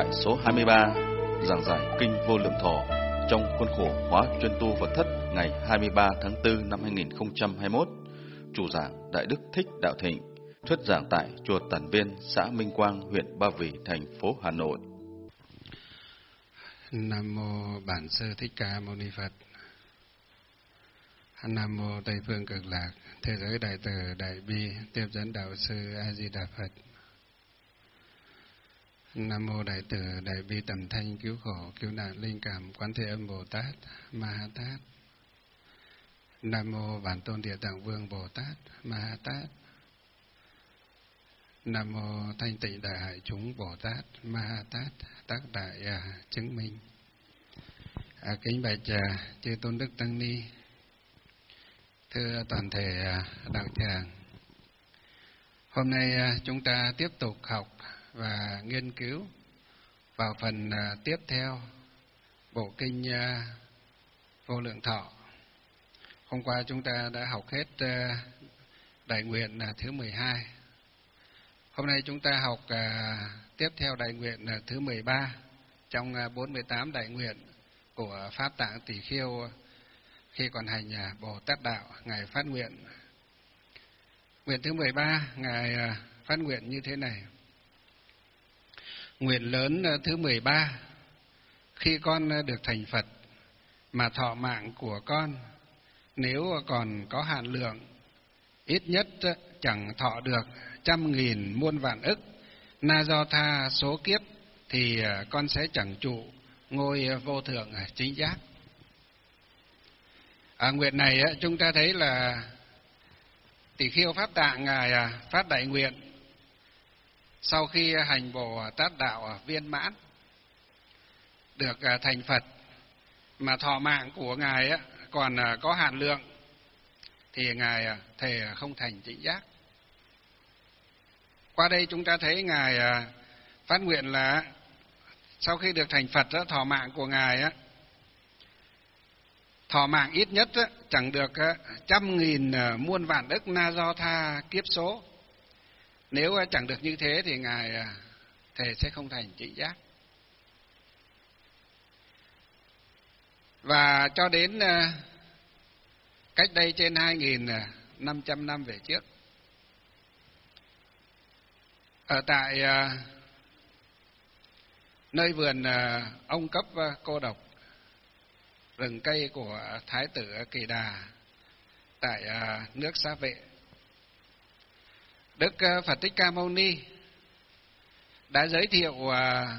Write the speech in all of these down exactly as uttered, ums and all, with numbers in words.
tại số hai mươi ba, giảng giải Kinh Vô Lượng Thọ trong khuôn khổ khóa chuyên tu Phật Thất ngày hai mươi ba tháng tư năm hai nghìn không trăm hai mươi mốt. Chủ giảng Đại Đức Thích Đạo Thịnh, thuyết giảng tại chùa Tản Viên, xã Minh Quang, huyện Ba Vì, thành phố Hà Nội. Nam mô Bản Sư Thích Ca Mâu Ni Phật. Nam mô Tây Phương Cực Lạc, thế giới đại từ đại bi, tiếp dẫn đạo sư A Di Đà Phật. Nam mô Đại từ đại bi tầm thanh, cứu khổ cứu nạn linh cảm Quán Thế Âm Bồ Tát Ma Ha Tát. Nam mô Bản Tôn Địa Tạng Vương Bồ Tát Ma Ha Tát. Nam mô Thanh Tịnh Đại Hải Chúng Bồ Tát Ma Ha Tát, tác đại à, chứng minh. À, kính bạch à, chư tôn đức tăng ni, thưa toàn thể à, đạo tràng. Hôm nay à, chúng ta tiếp tục học và nghiên cứu vào phần à, tiếp theo bộ kinh à, Vô Lượng Thọ. Hôm qua chúng ta đã học hết à, đại nguyện à, thứ mười hai. Hôm nay chúng ta học à, tiếp theo đại nguyện à, thứ mười ba trong à, bốn mươi tám đại nguyện của Pháp Tạng Tỷ Khiêu khi còn hành à, Bồ Tát Đạo. Ngài phát nguyện. Nguyện thứ mười ba, Ngài à, phát nguyện như thế này. Nguyện lớn à, thứ mười ba, khi con à, được thành Phật mà thọ mạng của con nếu còn có hạn lượng, ít nhất à, chẳng thọ được trăm nghìn muôn vạn ức na do tha số kiếp, thì con sẽ chẳng trụ ngôi vô thượng chính giác. À, nguyện này chúng ta thấy là Tỷ Khiêu Pháp Tạng Ngài phát đại nguyện sau khi hành Bồ Tát Đạo viên mãn, được thành Phật mà thọ mạng của Ngài còn có hạn lượng, thì Ngài thề không thành chính giác. Qua đây chúng ta thấy Ngài phát nguyện là sau khi được thành Phật, thọ mạng của Ngài thọ mạng ít nhất chẳng được trăm nghìn muôn vạn ức na do tha kiếp số. Nếu chẳng được như thế thì Ngài thề sẽ không thành chính giác. Và cho đến cách đây trên hai nghìn năm trăm năm về trước, ở tại uh, nơi vườn uh, ông Cấp uh, Cô Độc, rừng cây của Thái tử Kỳ Đà tại uh, nước Xá Vệ, Đức uh, Phật Thích Ca Mâu Ni đã giới thiệu uh,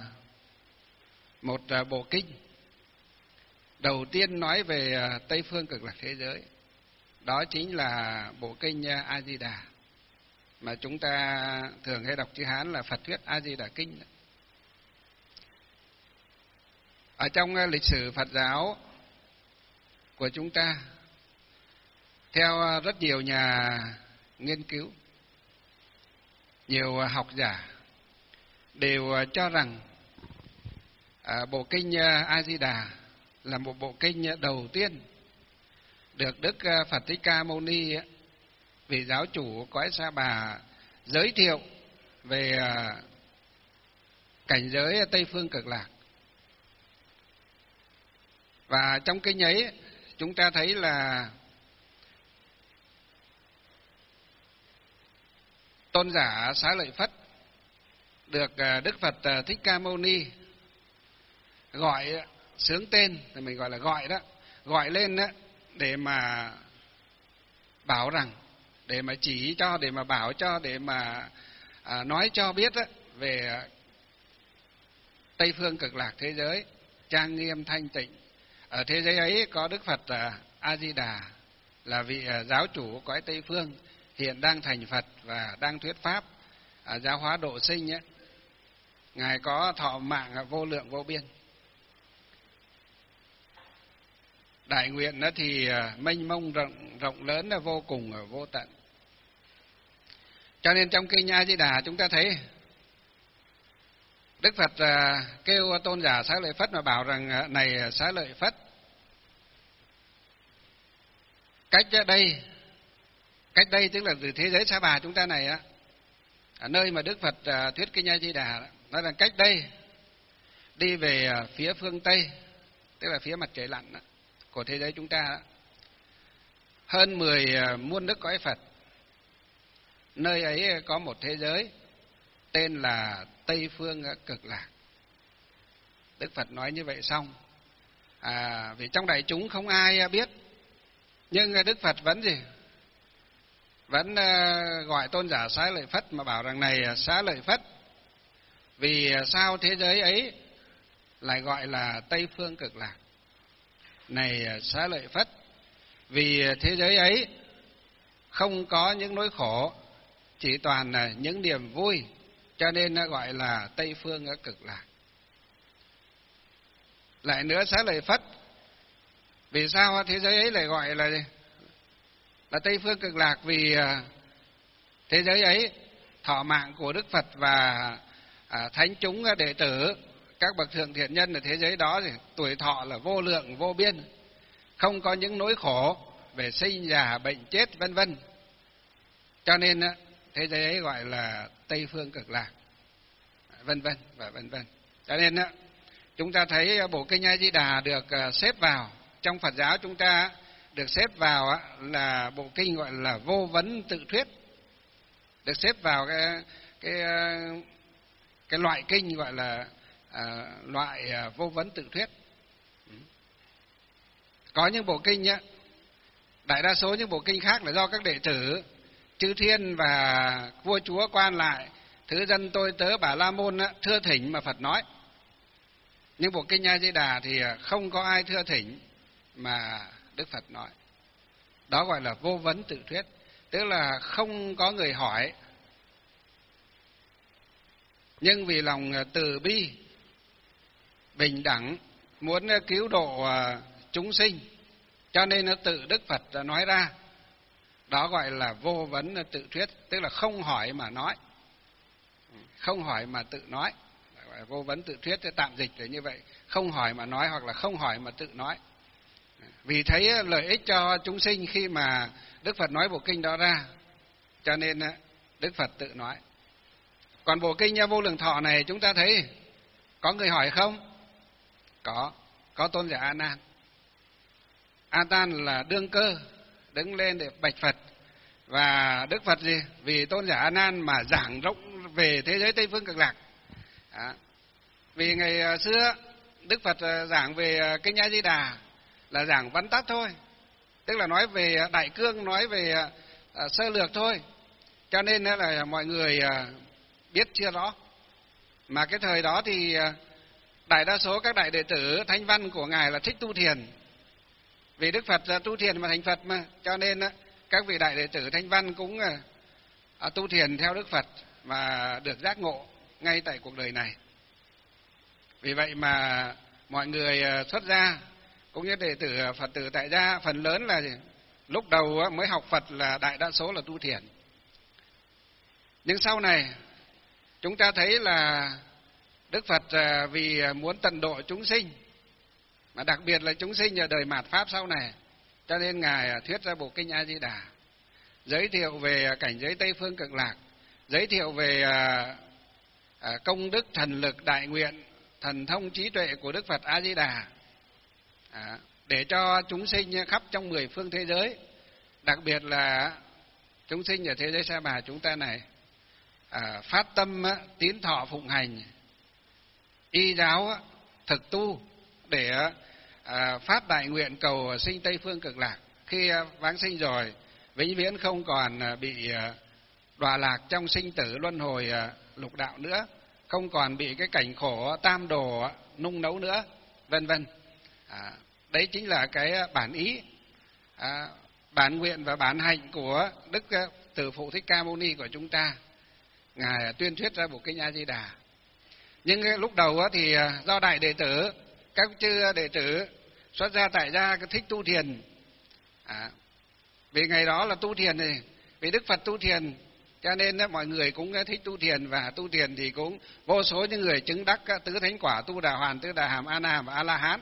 một uh, bộ kinh đầu tiên nói về uh, Tây Phương Cực Lạc thế giới. Đó chính là bộ kinh uh, A Di Đà, mà chúng ta thường hay đọc chữ Hán là Phật thuyết A Di Đà Kinh. Ở trong lịch sử Phật giáo của chúng ta, theo rất nhiều nhà nghiên cứu, nhiều học giả đều cho rằng bộ kinh A Di Đà là một bộ kinh đầu tiên được Đức Phật Thích Ca Mâu Ni, vị giáo chủ cõi Sa Bà, giới thiệu về cảnh giới Tây Phương Cực Lạc. Và trong kinh ấy chúng ta thấy là tôn giả Xá Lợi Phất được Đức Phật Thích Ca Mâu Ni gọi xướng tên, thì mình gọi là gọi đó, gọi lên đó để mà bảo rằng, để mà chỉ cho, để mà bảo cho, để mà à, nói cho biết á, về Tây Phương Cực Lạc thế giới trang nghiêm thanh tịnh. Ở thế giới ấy có Đức Phật à, A Di Đà là vị à, giáo chủ cõi Tây Phương, hiện đang thành Phật và đang thuyết pháp à, giáo hóa độ sinh ấy. Ngài có thọ mạng à, vô lượng vô biên. Đại nguyện đó thì à, mênh mông rộng rộng lớn, là vô cùng à, vô tận. Cho nên trong kinh A Di Đà chúng ta thấy Đức Phật à, kêu tôn giả Xá Lợi Phất mà bảo rằng à, này Xá Lợi Phất, cách đây, cách đây tức là từ thế giới Sa Bà chúng ta này á, ở nơi mà Đức Phật à, thuyết kinh A Di Đà, nói rằng cách đây đi về phía phương Tây, tức là phía mặt trời lặn đó, của thế giới chúng ta đó, hơn mười muôn nước cõi Phật. Nơi ấy có một thế giới tên là Tây Phương Cực Lạc. Đức Phật nói như vậy xong, à, vì trong đại chúng không ai biết, nhưng Đức Phật vẫn gì? Vẫn uh, gọi tôn giả Xá Lợi Phất mà bảo rằng này Xá Lợi Phất, vì sao thế giới ấy lại gọi là Tây Phương Cực Lạc? Này Xá Lợi Phất, vì thế giới ấy không có những nỗi khổ, chỉ toàn là những niềm vui, cho nên nó gọi là Tây Phương Cực Lạc. Lại nữa Xá Lợi Phất, vì sao thế giới ấy lại gọi là là Tây Phương Cực Lạc? Vì thế giới ấy thọ mạng của Đức Phật và à, thánh chúng đệ tử, các bậc thượng thiện nhân ở thế giới đó thì tuổi thọ là vô lượng vô biên, không có những nỗi khổ về sinh già bệnh chết vân vân, cho nên thế giới ấy gọi là Tây Phương Cực Lạc, vân vân và vân vân. Cho nên chúng ta thấy bộ kinh A Di Đà được xếp vào trong Phật giáo, chúng ta được xếp vào là bộ kinh gọi là vô vấn tự thuyết, được xếp vào cái cái cái loại kinh gọi là à, loại vô vấn tự thuyết. Có những bộ kinh nhá, đại đa số những bộ kinh khác là do các đệ tử chư thiên và vua chúa quan lại, thứ dân tôi tớ Bà La Môn á, thưa thỉnh mà Phật nói. Nhưng bộ kinh A Di Đà thì không có ai thưa thỉnh mà Đức Phật nói. Đó gọi là vô vấn tự thuyết, tức là không có người hỏi, nhưng vì lòng từ bi bình đẳng muốn cứu độ chúng sinh, cho nên nó tự Đức Phật nói ra. Đó gọi là vô vấn tự thuyết, tức là không hỏi mà nói, không hỏi mà tự nói. Gọi là vô vấn tự thuyết, tạm dịch là như vậy, không hỏi mà nói hoặc là không hỏi mà tự nói. Vì thấy lợi ích cho chúng sinh khi mà Đức Phật nói bộ kinh đó ra, cho nên Đức Phật tự nói. Còn bộ kinh Vô Lượng Thọ này chúng ta thấy có người hỏi không? Có, có tôn giả A Nan. A Nan là đương cơ đứng lên để bạch Phật, và Đức Phật gì? Vì tôn giả A Nan mà giảng rộng về thế giới Tây Phương Cực Lạc. Đó. Vì ngày xưa Đức Phật giảng về kinh A Di Đà là giảng vắn tắt thôi, tức là nói về đại cương, nói về sơ lược thôi, cho nên là mọi người biết chưa rõ. Mà cái thời đó thì đại đa số các đại đệ tử thánh văn của ngài là thích tu thiền, vì Đức Phật tu thiền mà thành Phật mà, cho nên các vị đại đệ tử thánh văn cũng tu thiền theo Đức Phật và được giác ngộ ngay tại cuộc đời này. Vì vậy mà mọi người xuất gia cũng như đệ tử Phật tử tại gia phần lớn là lúc đầu mới học Phật là đại đa số là tu thiền. Nhưng sau này chúng ta thấy là Đức Phật vì muốn tận độ chúng sinh, mà đặc biệt là chúng sinh ở đời mạt Pháp sau này, cho nên ngài thuyết ra bộ kinh A Di Đà, giới thiệu về cảnh giới Tây Phương Cực Lạc, giới thiệu về công đức thần lực đại nguyện, thần thông trí tuệ của Đức Phật A Di Đà, à, để cho chúng sinh khắp trong mười phương thế giới, đặc biệt là chúng sinh ở thế giới Sa Bà chúng ta này, à, phát tâm tín thọ phụng hành y giáo thực tu để à, phát đại nguyện cầu sinh Tây Phương Cực Lạc. Khi vãng sinh rồi vĩnh viễn không còn bị đọa lạc trong sinh tử luân hồi lục đạo nữa, không còn bị cái cảnh khổ tam đồ nung nấu nữa, vân vân. À, đấy chính là cái bản ý, à, bản nguyện và bản hạnh của Đức Từ Phụ Thích Ca Mâu Ni của chúng ta. Ngài tuyên thuyết ra bộ kinh A Di Đà. Nhưng lúc đầu thì do đại đệ tử, các chư đệ tử xuất gia tại gia thích tu thiền, à, vì ngày đó là tu thiền này, vì Đức Phật tu thiền, cho nên mọi người cũng thích tu thiền, và tu thiền thì cũng vô số những người chứng đắc tứ thánh quả, Tu Đà Hoàn, Tứ Đà Hàm, A Na Hàm và A La Hán.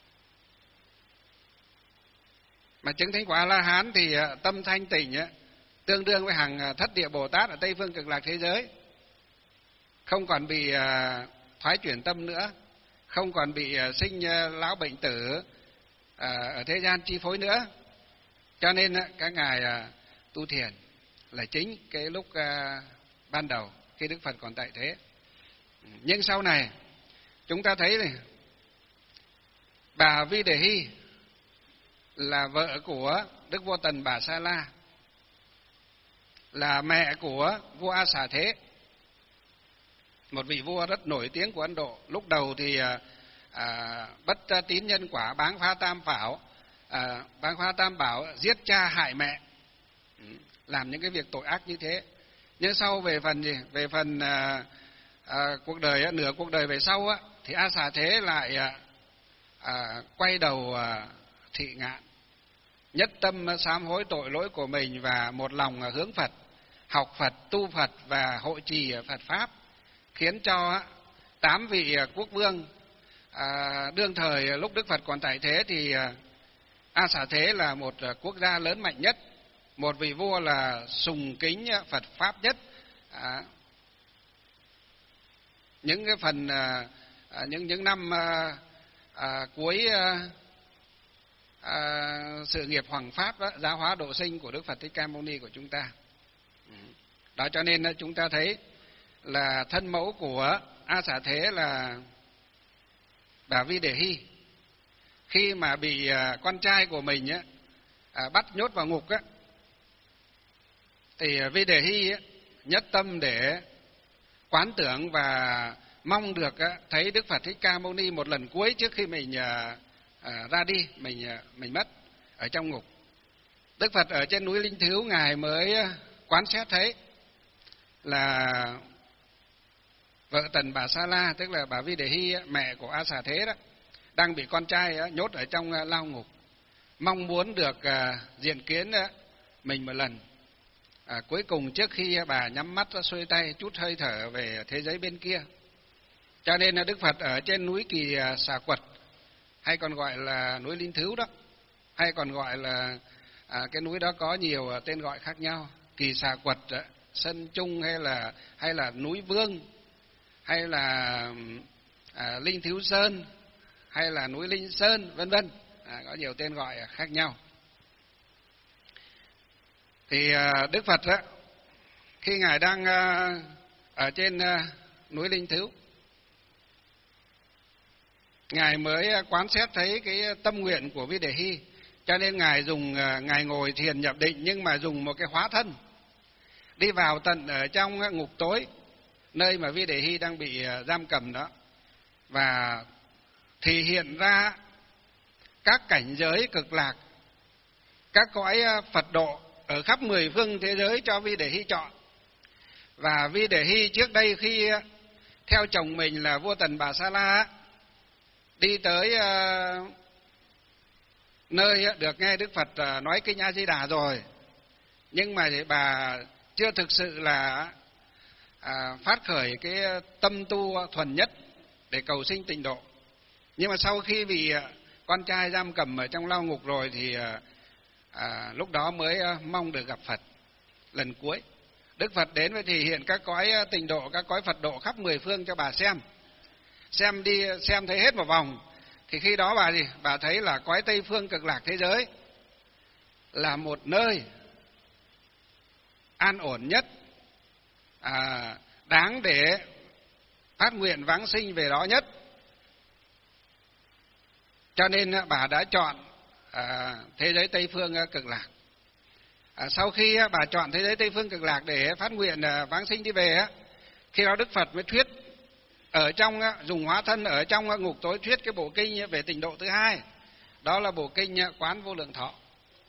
Mà chứng thánh quả A La Hán thì tâm thanh tịnh tương đương với hàng thất địa Bồ Tát ở Tây Phương Cực Lạc thế giới, không còn bị thoái chuyển tâm nữa, không còn bị sinh lão bệnh tử ở thế gian chi phối nữa. Cho nên các ngài tu thiền là chính cái lúc ban đầu khi Đức Phật còn tại thế. Nhưng sau này chúng ta thấy này, bà Vi Đề Hy là vợ của Đức Vua Tần Bà Sa La, là mẹ của vua A Xà Thế, một vị vua rất nổi tiếng của Ấn Độ. Lúc đầu thì à, bất tín nhân quả, báng phá tam bảo, à, báng phá tam bảo giết cha hại mẹ, làm những cái việc tội ác như thế. Nhưng sau về phần gì? Về phần à, à, cuộc đời, nửa cuộc đời về sau á, thì A Xà Thế lại à, à, quay đầu à, thị ngạn, nhất tâm sám hối tội lỗi của mình và một lòng hướng Phật, học Phật, tu Phật và hộ trì Phật pháp, khiến cho tám vị quốc vương à, đương thời lúc Đức Phật còn tại thế thì A Xà Thế là một quốc gia lớn mạnh nhất, một vị vua là sùng kính Phật pháp nhất. À, những cái phần à, những những năm à, à, cuối à, à, sự nghiệp hoằng pháp đó, giáo hóa độ sinh của Đức Phật Thích Ca Mâu Ni của chúng ta. Đó cho nên chúng ta thấy là thân mẫu của A Xà Thế là bà Vi Đề Hy. Khi mà bị con trai của mình á, bắt nhốt vào ngục á, thì Vi Đề Hy á, nhất tâm để quán tưởng và mong được á, thấy Đức Phật Thích Ca Mâu Ni một lần cuối trước khi mình à, à, ra đi, mình à, mình mất ở trong ngục. Đức Phật ở trên núi Linh Thứu ngài mới quán xét thấy là vợ Tần Bà Sa La, tức là bà Vi Đề Hy, mẹ của A Xà Thế đó, đang bị con trai nhốt ở trong lao ngục, mong muốn được diện kiến mình một lần. À, cuối cùng trước khi bà nhắm mắt xuôi tay trút hơi thở về thế giới bên kia. Cho nên là Đức Phật ở trên núi Kỳ Xà Quật, hay còn gọi là núi Linh Thứu đó, hay còn gọi là à, cái núi đó có nhiều tên gọi khác nhau, Kỳ Xà Quật, Sân Trung, hay là hay là núi Vương, hay là à, Linh Thứu Sơn, hay là núi Linh Sơn, vân vân, à, có nhiều tên gọi khác nhau. Thì à, Đức Phật đó, khi ngài đang à, ở trên à, núi Linh Thứu, ngài mới quán xét thấy cái tâm nguyện của Vi Đề Hy, cho nên ngài dùng à, ngài ngồi thiền nhập định, nhưng mà dùng một cái hóa thân đi vào tận ở trong ngục tối nơi mà Vi Đề Hy đang bị giam cầm đó, và thì hiện ra các cảnh giới cực lạc, các cõi Phật độ ở khắp mười phương thế giới cho Vi Đề Hy chọn. Và Vi Đề Hy trước đây khi theo chồng mình là vua Tần Bà Sa La đi tới nơi được nghe Đức Phật nói kinh A Di Đà rồi, nhưng mà bà chưa thực sự là à, phát khởi cái tâm tu thuần nhất để cầu sinh tịnh độ. Nhưng mà sau khi bị con trai giam cầm ở trong lao ngục rồi thì à, lúc đó mới mong được gặp Phật lần cuối. Đức Phật đến với thì hiện các cõi tịnh độ, các cõi Phật độ khắp mười phương cho bà xem. Xem đi xem thấy hết một vòng, thì khi đó bà gì? Bà thấy là cõi Tây Phương Cực Lạc thế giới là một nơi an ổn nhất, à, đáng để phát nguyện vãng sinh về đó nhất. Cho nên bà đã chọn à, thế giới Tây Phương Cực Lạc. À, sau khi bà chọn thế giới Tây Phương Cực Lạc để phát nguyện à, vãng sinh đi về, khi đó Đức Phật mới thuyết ở trong, dùng hóa thân ở trong ngục tối, thuyết cái bộ kinh về tịnh độ thứ hai, đó là bộ kinh Quán Vô Lượng Thọ.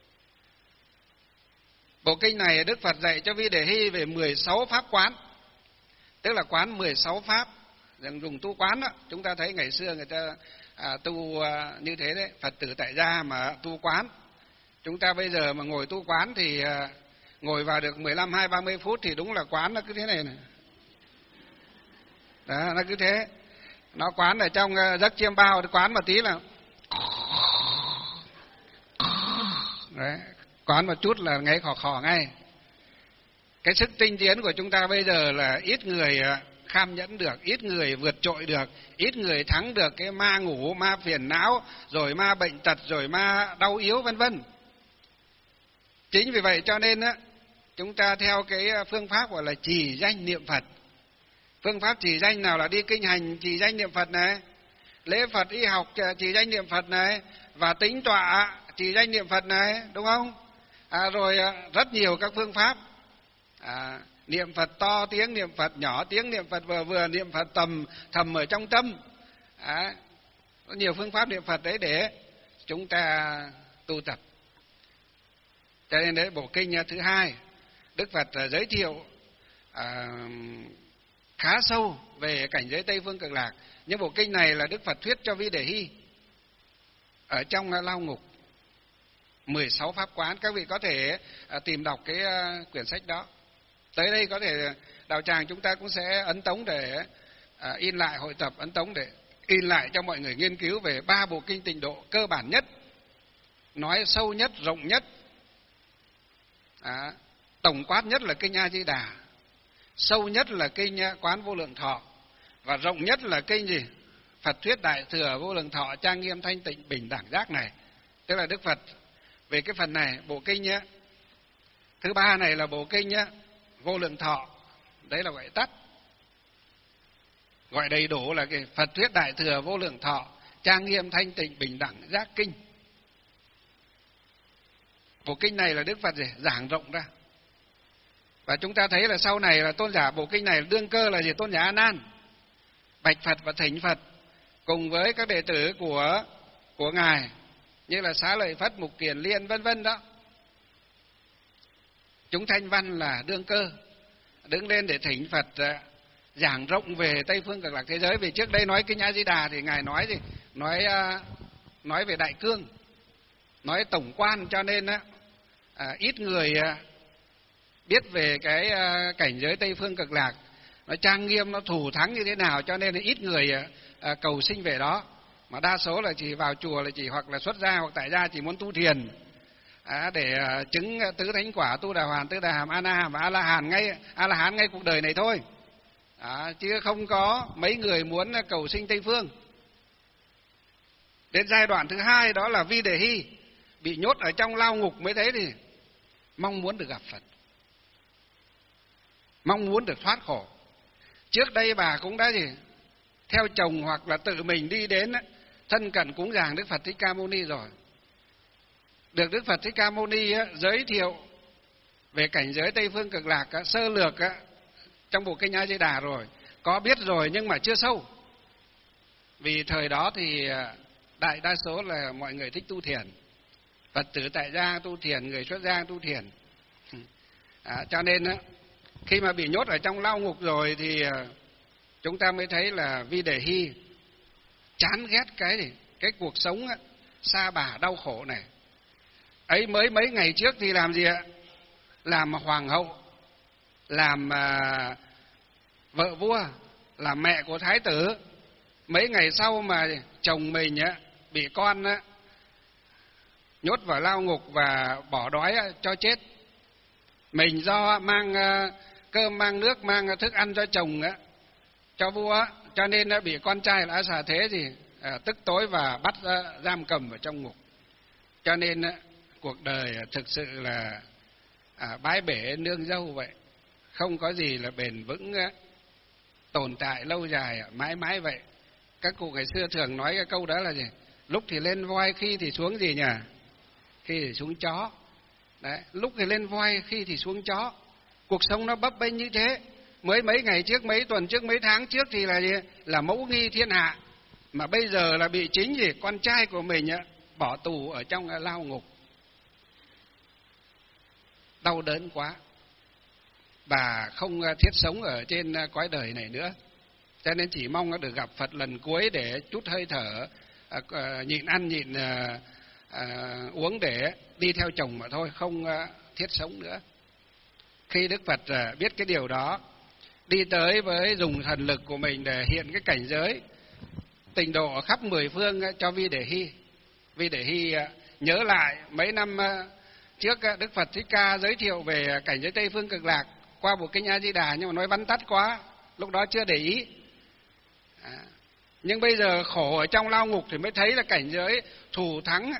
Bộ kinh này Đức Phật dạy cho Vi Đề Hy về mười sáu pháp quán, tức là quán mười sáu pháp, dùng tu quán đó. Chúng ta thấy ngày xưa người ta à, tu à, như thế đấy, Phật tử tại gia mà tu quán. Chúng ta bây giờ mà ngồi tu quán thì à, ngồi vào được mười lăm, hai, ba mươi phút thì đúng là quán nó cứ thế này này. Đó, nó cứ thế. Nó quán ở trong uh, giấc chiêm bao, quán một tí là đấy, quán một chút là ngay khò khò ngay. Cái sức tinh tiến của chúng ta bây giờ là ít người uh, kham nhẫn được, ít người vượt trội được, ít người thắng được cái ma ngủ, ma phiền não, rồi ma bệnh tật, rồi ma đau yếu vân vân. Chính vì vậy cho nên á, chúng ta theo cái phương pháp gọi là trì danh niệm Phật. Phương pháp trì danh nào là đi kinh hành trì danh niệm Phật này, lễ Phật y học trì danh niệm Phật này, và tính tọa trì danh niệm Phật này, đúng không? À, rồi rất nhiều các phương pháp. À, niệm Phật to tiếng, niệm Phật nhỏ tiếng, niệm Phật vừa vừa, niệm Phật tầm thầm ở trong tâm. À, có nhiều phương pháp niệm Phật đấy để chúng ta tu tập. Cho nên đấy, bộ kinh thứ hai, Đức Phật giới thiệu à, khá sâu về cảnh giới Tây Phương Cực Lạc. Nhưng bộ kinh này là Đức Phật thuyết cho Vi Đề Hy ở trong lao ngục, mười sáu pháp quán. Các vị có thể à, tìm đọc cái à, quyển sách đó. Tới đây có thể đạo tràng chúng ta cũng sẽ ấn tống để à, in lại, hội tập ấn tống để in lại cho mọi người nghiên cứu về ba bộ kinh tịnh độ cơ bản nhất, nói sâu nhất, rộng nhất, à, tổng quát nhất là kinh A Di Đà, sâu nhất là kinh Quán Vô Lượng Thọ, và rộng nhất là kinh gì? Phật thuyết Đại Thừa Vô Lượng Thọ trang nghiêm thanh tịnh bình đẳng giác này. Tức là Đức Phật về cái phần này, bộ kinh nhé. Thứ ba này là bộ kinh nhé, Vô Lượng Thọ. Đấy là gọi tắt. Gọi đầy đủ là cái Phật thuyết Đại Thừa Vô Lượng Thọ trang nghiêm thanh tịnh bình đẳng giác kinh. Bộ kinh này là Đức Phật gì? Giảng rộng ra. Và chúng ta thấy là sau này là tôn giả bộ kinh này đương cơ là gì? Tôn giả A Nan bạch Phật và thỉnh Phật cùng với các đệ tử của của ngài như là Xá Lợi Phất, Mục Kiền Liên vân vân đó. Chúng Thanh Văn là đương cơ đứng lên để thỉnh Phật giảng rộng về Tây Phương Cực Lạc thế giới. Vì trước đây nói kinh A Di Đà thì ngài nói gì? Nói nói về đại cương, nói tổng quan, cho nên á à, ít người à, biết về cái à, cảnh giới Tây Phương Cực Lạc, nó trang nghiêm, nó thù thắng như thế nào, cho nên là ít người à, cầu sinh về đó. Mà đa số là chỉ vào chùa là chỉ hoặc là xuất gia hoặc tại gia chỉ muốn tu thiền à, để à, chứng tứ thánh quả, tu đà hoàn, tứ đà hàm, a na hàm và a la hán ngay a la hán ngay cuộc đời này thôi. À, chứ không có mấy người muốn cầu sinh Tây Phương. Đến giai đoạn thứ hai đó là Vi Đề Hy bị nhốt ở trong lao ngục mới thấy thì mong muốn được gặp Phật, mong muốn được thoát khổ. Trước đây bà cũng đã gì theo chồng hoặc là tự mình đi đến thân cận cúng dường Đức Phật Thích Ca Mâu Ni rồi, được Đức Phật Thích Ca Mâu Ni giới thiệu về cảnh giới Tây Phương Cực Lạc sơ lược trong bộ kinh A Di Đà rồi, có biết rồi nhưng mà chưa sâu. Vì thời đó thì đại đa số là mọi người thích tu thiền, Phật tử tại gia tu thiền, người xuất gia tu thiền. À, cho nên khi mà bị nhốt ở trong lao ngục rồi thì chúng ta mới thấy là Vi Đề Hy chán ghét cái gì? Cái cuộc sống sa bà đau khổ này. Ấy mới mấy ngày trước thì làm gì ạ? Làm hoàng hậu, làm à, vợ vua, làm mẹ của thái tử. Mấy ngày sau mà chồng mình á, bị con á, nhốt vào lao ngục và bỏ đói cho chết. Mình do mang cơm, mang nước, mang thức ăn cho chồng á, cho vua, cho nên đã bị con trai là A Xà Thế gì à, tức tối và bắt giam cầm ở trong ngục. Cho nên á, cuộc đời thực sự là à, bãi bể nương dâu vậy, không có gì là bền vững á, tồn tại lâu dài mãi mãi vậy. Các cụ ngày xưa thường nói cái câu đó là gì? Lúc thì lên voi, khi thì xuống gì nhỉ? Khi thì xuống chó. Đấy, lúc thì lên voi, khi thì xuống chó. Cuộc sống nó bấp bênh như thế. Mới mấy ngày trước, mấy tuần trước, mấy tháng trước thì là gì? Là mẫu nghi thiên hạ. Mà bây giờ là bị chính gì? Con trai của mình á, bỏ tù ở trong lao ngục. Đau đớn quá. Bà không thiết sống ở trên cõi đời này nữa. Cho nên chỉ mong được gặp Phật lần cuối để chút hơi thở, à, à, nhịn ăn, nhịn à, à, uống để đi theo chồng mà thôi, không à, thiết sống nữa. Khi Đức Phật à, biết cái điều đó, đi tới với dùng thần lực của mình để hiện cái cảnh giới tịnh độ ở khắp mười phương cho Vi Đề Hy. Vi Đề Hy à, nhớ lại mấy năm à, trước à, Đức Phật Thích Ca giới thiệu về cảnh giới Tây Phương Cực Lạc qua bộ kinh A Di Đà, nhưng mà nói vắn tắt quá, lúc đó chưa để ý. À, nhưng bây giờ khổ ở trong lao ngục thì mới thấy là cảnh giới thù thắng.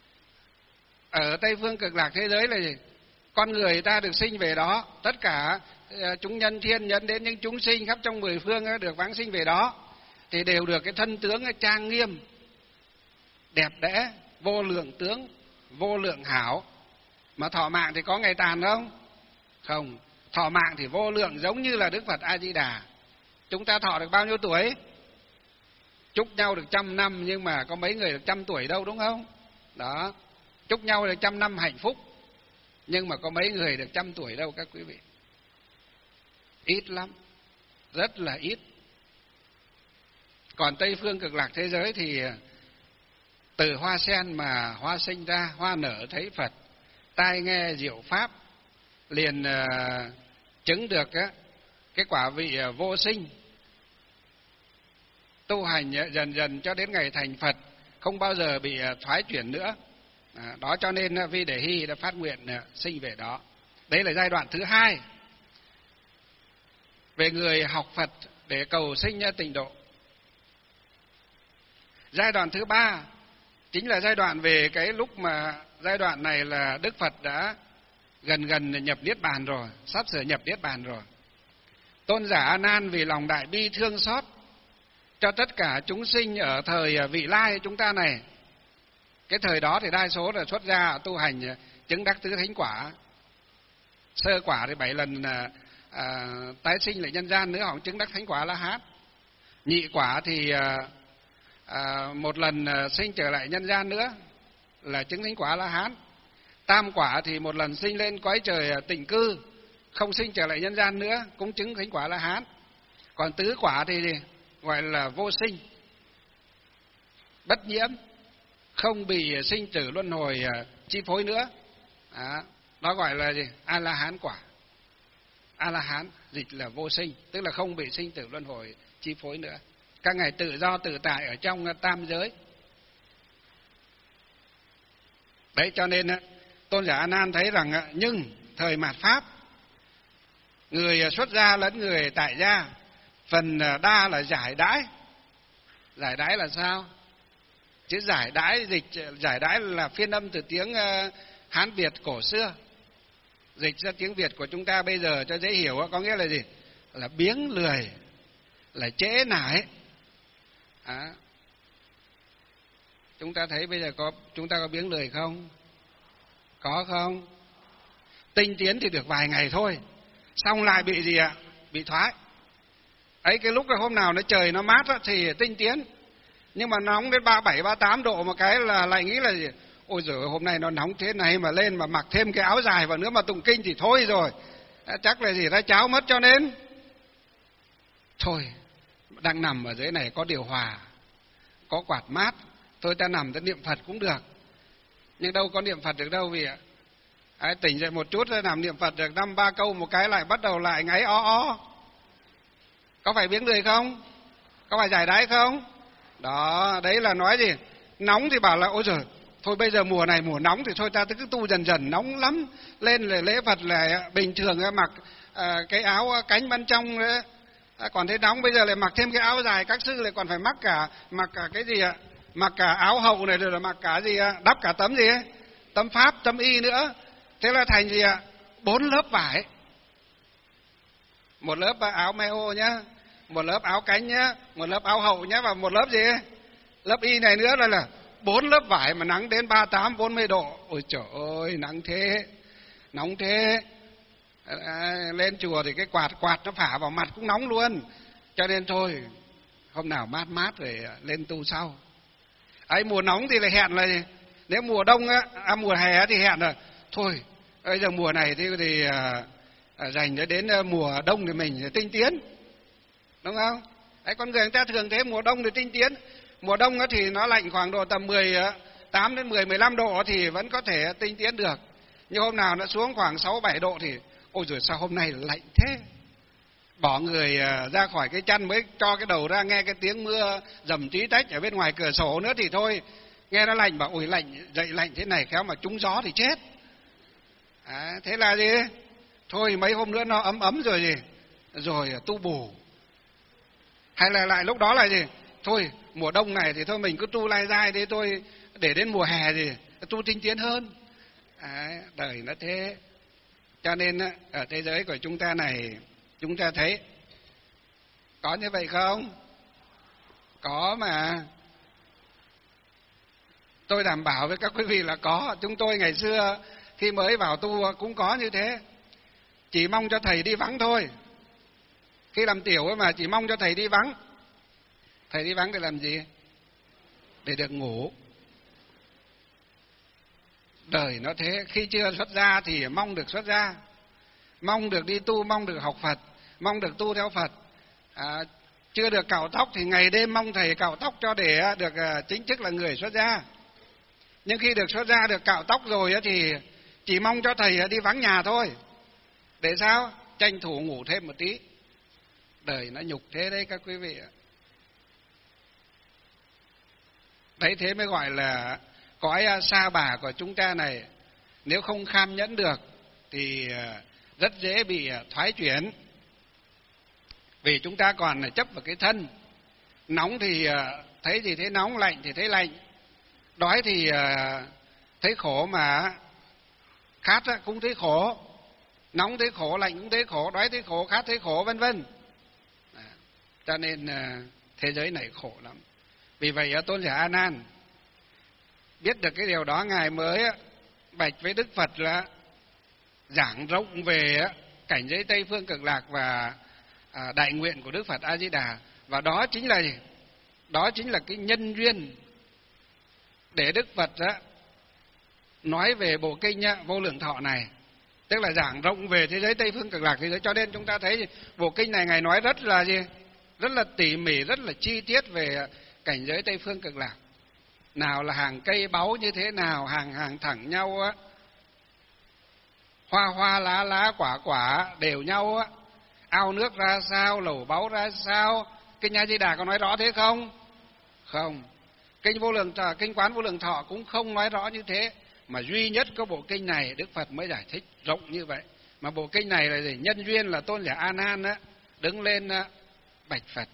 Ở Tây Phương Cực Lạc thế giới là gì? Con người ta được sinh về đó, tất cả chúng nhân thiên nhân đến những chúng sinh khắp trong mười phương được vãng sinh về đó, thì đều được cái thân tướng trang nghiêm, đẹp đẽ, vô lượng tướng, vô lượng hảo. Mà thọ mạng thì có ngày tàn không? Không. Thọ mạng thì vô lượng, giống như là Đức Phật A Di Đà. Chúng ta thọ được bao nhiêu tuổi? Chúc nhau được trăm năm, nhưng mà có mấy người được trăm tuổi đâu, đúng không? Đó. Chúc nhau được trăm năm hạnh phúc, nhưng mà có mấy người được trăm tuổi đâu các quý vị. Ít lắm, rất là ít. Còn Tây Phương Cực Lạc thế giới thì từ hoa sen mà hoa sinh ra, hoa nở thấy Phật, tai nghe diệu pháp, liền uh, chứng được uh, cái quả vị uh, vô sinh. Tu hành uh, dần dần cho đến ngày thành Phật, không bao giờ bị uh, thoái chuyển nữa. À, đó cho nên uh, Vi Đề Hy đã phát nguyện uh, sinh về đó. Đấy là giai đoạn thứ hai về người học Phật để cầu sinh uh, tịnh độ. Giai đoạn thứ ba chính là giai đoạn về cái lúc mà giai đoạn này là Đức Phật đã gần gần nhập Niết Bàn rồi, sắp sửa nhập Niết Bàn rồi. Tôn giả A Nan vì lòng đại bi thương xót cho tất cả chúng sinh ở thời vị lai chúng ta này. Cái thời đó thì đa số là xuất gia tu hành chứng đắc tứ thánh quả. Sơ quả thì bảy lần à, à, tái sinh lại nhân gian nữa, họ chứng đắc thánh quả La Hán. Nhị quả thì à, à, một lần à, sinh trở lại nhân gian nữa là chứng thánh quả La Hán. Tam quả thì một lần sinh lên cõi trời tịnh cư, không sinh trở lại nhân gian nữa, cũng chứng thánh quả La Hán. Còn tứ quả thì gọi là vô sinh, bất nhiễm, không bị sinh tử luân hồi chi phối nữa. Đó, đó gọi là gì? A La Hán quả. A La Hán dịch là vô sinh, tức là không bị sinh tử luân hồi chi phối nữa. Các ngài tự do tự tại ở trong tam giới. Đấy cho nên Tôn giả A Nan thấy rằng nhưng thời mạt Pháp, người xuất gia lẫn người tại gia phần đa là giải đãi. Giải đãi là sao? Chữ giải đãi dịch giải đãi là phiên âm từ tiếng Hán Việt cổ xưa, dịch ra tiếng Việt của chúng ta bây giờ cho dễ hiểu có nghĩa là gì? Là biếng lười, là trễ nải. À, chúng ta thấy bây giờ có chúng ta có biếng lười không? Có không? Tinh tiến thì được vài ngày thôi, xong lại bị gì ạ? Bị thoái. Ấy cái lúc hôm nào nó trời nó mát á, thì tinh tiến, nhưng mà nóng đến ba bảy ba tám độ một cái là lại nghĩ là gì? Ôi giời, hôm nay nó nóng thế này mà lên mà mặc thêm cái áo dài vào nữa mà tụng kinh thì thôi rồi, chắc là gì ra cháo mất, cho nên thôi đang nằm ở dưới này có điều hòa, có quạt mát, thôi ta nằm ta niệm Phật cũng được. Nhưng đâu có niệm Phật được đâu vì ạ. À, tỉnh dậy một chút rồi nằm niệm Phật được năm ba câu một cái lại bắt đầu lại ngáy ó ó. Có phải biếng lười không? Có phải giải đãi không? Đó, đấy là nói gì? Nóng thì bảo là ôi giời, thôi bây giờ mùa này mùa nóng thì thôi ta cứ tu dần dần, nóng lắm. Lên là lễ Phật là bình thường mặc à, cái áo cánh bên trong nữa. À, còn thế nóng bây giờ lại mặc thêm cái áo dài, các sư lại còn phải mặc cả mặc cả cái gì ạ? Mặc cả áo hậu này rồi là mặc cả gì ạ? Đắp cả tấm gì ấy? Tấm pháp, tấm y nữa. Thế là thành gì ạ? Bốn lớp vải. Một lớp áo meo nhá, một lớp áo cánh nhá, một lớp áo hậu nhá, và một lớp gì ấy? Lớp y này nữa là là bốn lớp vải mà nắng đến ba mươi tám bốn mươi độ. Ôi trời ơi, nắng thế, nóng thế. À, lên chùa thì cái quạt quạt nó phả vào mặt cũng nóng luôn. Cho nên thôi, hôm nào mát mát rồi lên tu sau. Ấy mùa nóng thì lại hẹn là gì? Nếu mùa đông á, à, mùa hè thì hẹn là thôi, bây giờ mùa này thì, thì à, à, dành đến mùa đông thì mình tinh tiến, đúng không? Đấy, con người người ta thường thế, mùa đông thì tinh tiến. Mùa đông á thì nó lạnh khoảng độ tầm mười tám đến mười mười lăm độ thì vẫn có thể tinh tiến được. Nhưng hôm nào nó xuống khoảng sáu bảy độ thì ôi giời, sao hôm nay lạnh thế? Bỏ người ra khỏi cái chăn mới cho cái đầu ra nghe cái tiếng mưa rầm tí tách ở bên ngoài cửa sổ nữa thì thôi, nghe nó lạnh, bảo ôi lạnh, dậy lạnh thế này khéo mà trúng gió thì chết. À, thế là gì? Thôi mấy hôm nữa nó ấm ấm rồi gì? Rồi tu bổ, Hay là lại lúc đó là gì? Thôi mùa đông này thì thôi mình cứ tu lai dai đi, tôi để đến mùa hè thì tu tinh tiến hơn. Đấy, đời nó thế. Cho nên ở thế giới của chúng ta này, chúng ta thấy có như vậy không? Có mà. Tôi đảm bảo với các quý vị là có. Chúng tôi ngày xưa khi mới vào tu cũng có như thế. Chỉ mong cho thầy đi vắng thôi. Khi làm tiểu ấy mà chỉ mong cho thầy đi vắng. Thầy đi vắng để làm gì? Để được ngủ. Đời nó thế. Khi chưa xuất gia thì mong được xuất gia, mong được đi tu, mong được học Phật, mong được tu theo Phật. à, Chưa được cạo tóc thì ngày đêm mong thầy cạo tóc cho để được chính thức là người xuất gia. Nhưng khi được xuất gia, được cạo tóc rồi thì chỉ mong cho thầy đi vắng nhà thôi. Để sao? Tranh thủ ngủ thêm một tí. Đời nó nhục thế đấy các quý vị ạ. Đấy, thế mới gọi là cõi sa bà của chúng ta này. Nếu không kham nhẫn được thì rất dễ bị thoái chuyển. Vì chúng ta còn chấp vào cái thân. Nóng thì thấy gì thấy nóng, lạnh thì thấy lạnh. Đói thì thấy khổ mà khát cũng thấy khổ. Nóng thấy khổ, lạnh cũng thấy khổ, đói thấy khổ, khát thấy khổ, vân vân. Cho nên thế giới này khổ lắm. Vì vậy Tôn giả A Nan biết được cái điều đó, ngài mới bạch với Đức Phật là giảng rộng về cảnh giới Tây Phương Cực Lạc và đại nguyện của Đức Phật A Di Đà. Và đó chính là gì? Đó chính là cái nhân duyên để Đức Phật nói về bộ kinh Vô Lượng Thọ này. Tức là giảng rộng về thế giới Tây Phương Cực Lạc thế giới. Cho nên chúng ta thấy bộ kinh này ngài nói rất là gì? Rất là tỉ mỉ, rất là chi tiết về cảnh giới Tây Phương Cực Lạc. Nào là hàng cây báu như thế nào, hàng hàng thẳng nhau á, hoa hoa lá lá quả quả đều nhau á, ao nước ra sao, lẩu báu ra sao. Kinh A Di Đà có nói rõ thế không? Không. Kinh Vô Lượng Thọ, kinh Quán Vô Lượng Thọ cũng không nói rõ như thế, mà duy nhất có bộ kinh này Đức Phật mới giải thích rộng như vậy. Mà bộ kinh này là gì? Nhân duyên là Tôn giả A Nan á đứng lên bạch Phật.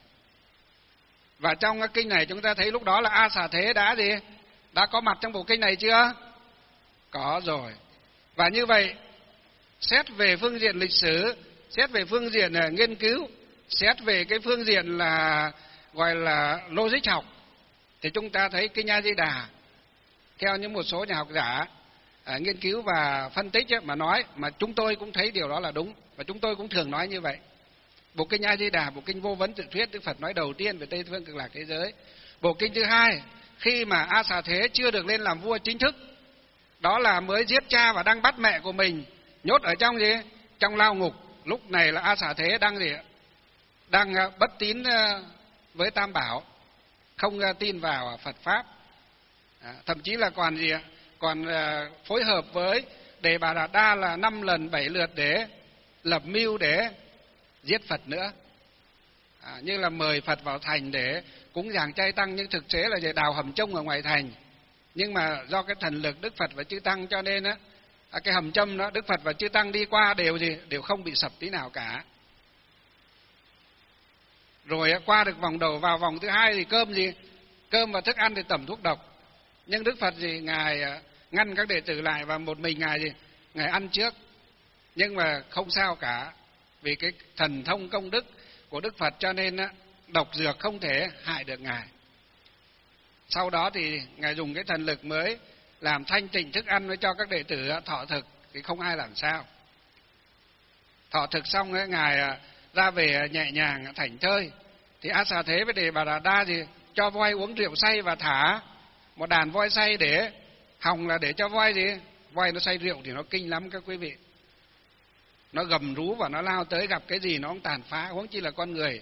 Và trong cái kinh này chúng ta thấy lúc đó là A Xà Thế đã gì? Đã có mặt trong bộ kinh này chưa? Có rồi. Và như vậy, xét về phương diện lịch sử, xét về phương diện uh, nghiên cứu, xét về cái phương diện là gọi là logic học, thì chúng ta thấy kinh A Di Đà theo những một số nhà học giả uh, nghiên cứu và phân tích ấy, mà nói, mà chúng tôi cũng thấy điều đó là đúng, và chúng tôi cũng thường nói như vậy. Bộ kinh A Di Đà, bộ kinh Vô Vấn Tự Thuyết, Đức Phật nói đầu tiên về Tây Phương Cực Lạc thế giới. Bộ kinh thứ hai, khi mà A Xà Thế chưa được lên làm vua chính thức, đó là mới giết cha và đang bắt mẹ của mình, nhốt ở trong gì? Trong lao ngục. Lúc này là A Xà Thế đang gì? Đang bất tín với Tam Bảo, không tin vào Phật pháp, à, thậm chí là còn gì? Còn phối hợp với Đề Bà Đạt Đa là năm lần bảy lượt để lập mưu để giết Phật nữa. À, như là mời Phật vào thành để cúng dường chay tăng, nhưng thực tế là để đào hầm trông ở ngoài thành. Nhưng mà do cái thần lực Đức Phật và Chư Tăng cho nên á, cái hầm trông đó Đức Phật và Chư Tăng đi qua đều gì đều không bị sập tí nào cả. Rồi qua được vòng đầu vào vòng thứ hai thì cơm gì cơm và thức ăn thì tẩm thuốc độc, nhưng Đức Phật gì ngài ngăn các đệ tử lại và một mình ngài gì ngài ăn trước. Nhưng mà không sao cả, vì cái thần thông công đức của Đức Phật cho nên á, độc dược không thể hại được ngài. Sau đó thì ngài dùng cái thần lực mới làm thanh tịnh thức ăn cho các đệ tử thọ thực thì không ai làm sao. Thọ thực xong ấy, ngài ra về nhẹ nhàng thảnh thơi. Thì A Xà Thế với Đề Bà Đạt Đa thì cho voi uống rượu say và thả một đàn voi say để hòng là để cho voi gì voi nó say rượu thì nó kinh lắm các quý vị. Nó gầm rú và nó lao tới, gặp cái gì nó cũng tàn phá, huống chi là con người.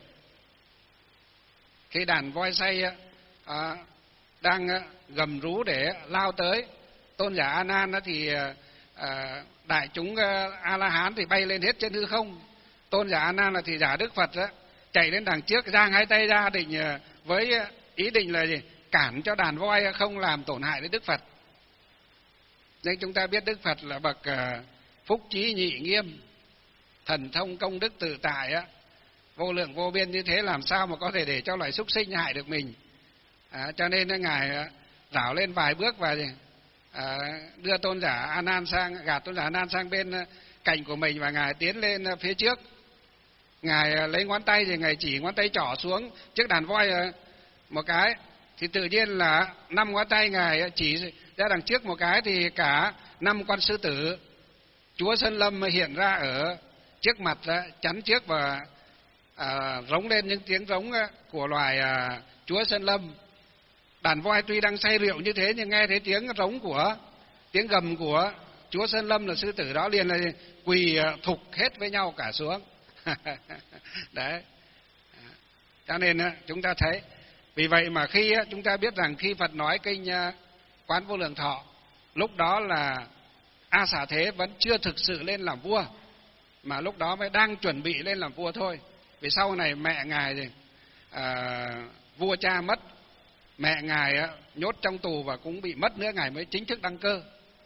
Khi đàn voi say à, đang gầm rú để lao tới Tôn giả A Nan thì à, đại chúng A La Hán thì bay lên hết trên hư không. Tôn giả A Nan là thì giả Đức Phật đó, chạy đến đằng trước, giang hai tay ra định với ý định là gì? Cản cho đàn voi không làm tổn hại đến Đức Phật. Nhưng chúng ta biết Đức Phật là bậc phúc trí nhị nghiêm, thần thông công đức tự tại á, vô lượng vô biên như thế, làm sao mà có thể để cho loài súc sinh hại được mình. À, cho nên Ngài rảo lên vài bước và à, đưa tôn giả A Nan sang, gạt tôn giả A Nan sang bên cạnh của mình, và Ngài tiến lên phía trước. Ngài lấy ngón tay thì Ngài chỉ ngón tay trỏ xuống chiếc đàn voi một cái, thì tự nhiên là năm ngón tay Ngài chỉ ra đằng trước một cái, thì cả năm con sư tử Chúa Sơn Lâm hiện ra ở trước mặt, chắn trước và à, rống lên những tiếng rống của loài à, Chúa Sơn Lâm. Đàn voi tuy đang say rượu như thế nhưng nghe thấy tiếng rống của tiếng gầm của Chúa Sơn Lâm là sư tử đó, liền là quỳ thục hết với nhau cả xuống. Đấy. Cho nên chúng ta thấy, vì vậy mà khi chúng ta biết rằng khi Phật nói kinh Quán Vô Lượng Thọ, lúc đó là A Xà Thế vẫn chưa thực sự lên làm vua, mà lúc đó mới đang chuẩn bị lên làm vua thôi. Vì sau này mẹ Ngài thì à, vua cha mất, mẹ Ngài nhốt trong tù và cũng bị mất nữa, Ngài mới chính thức đăng cơ.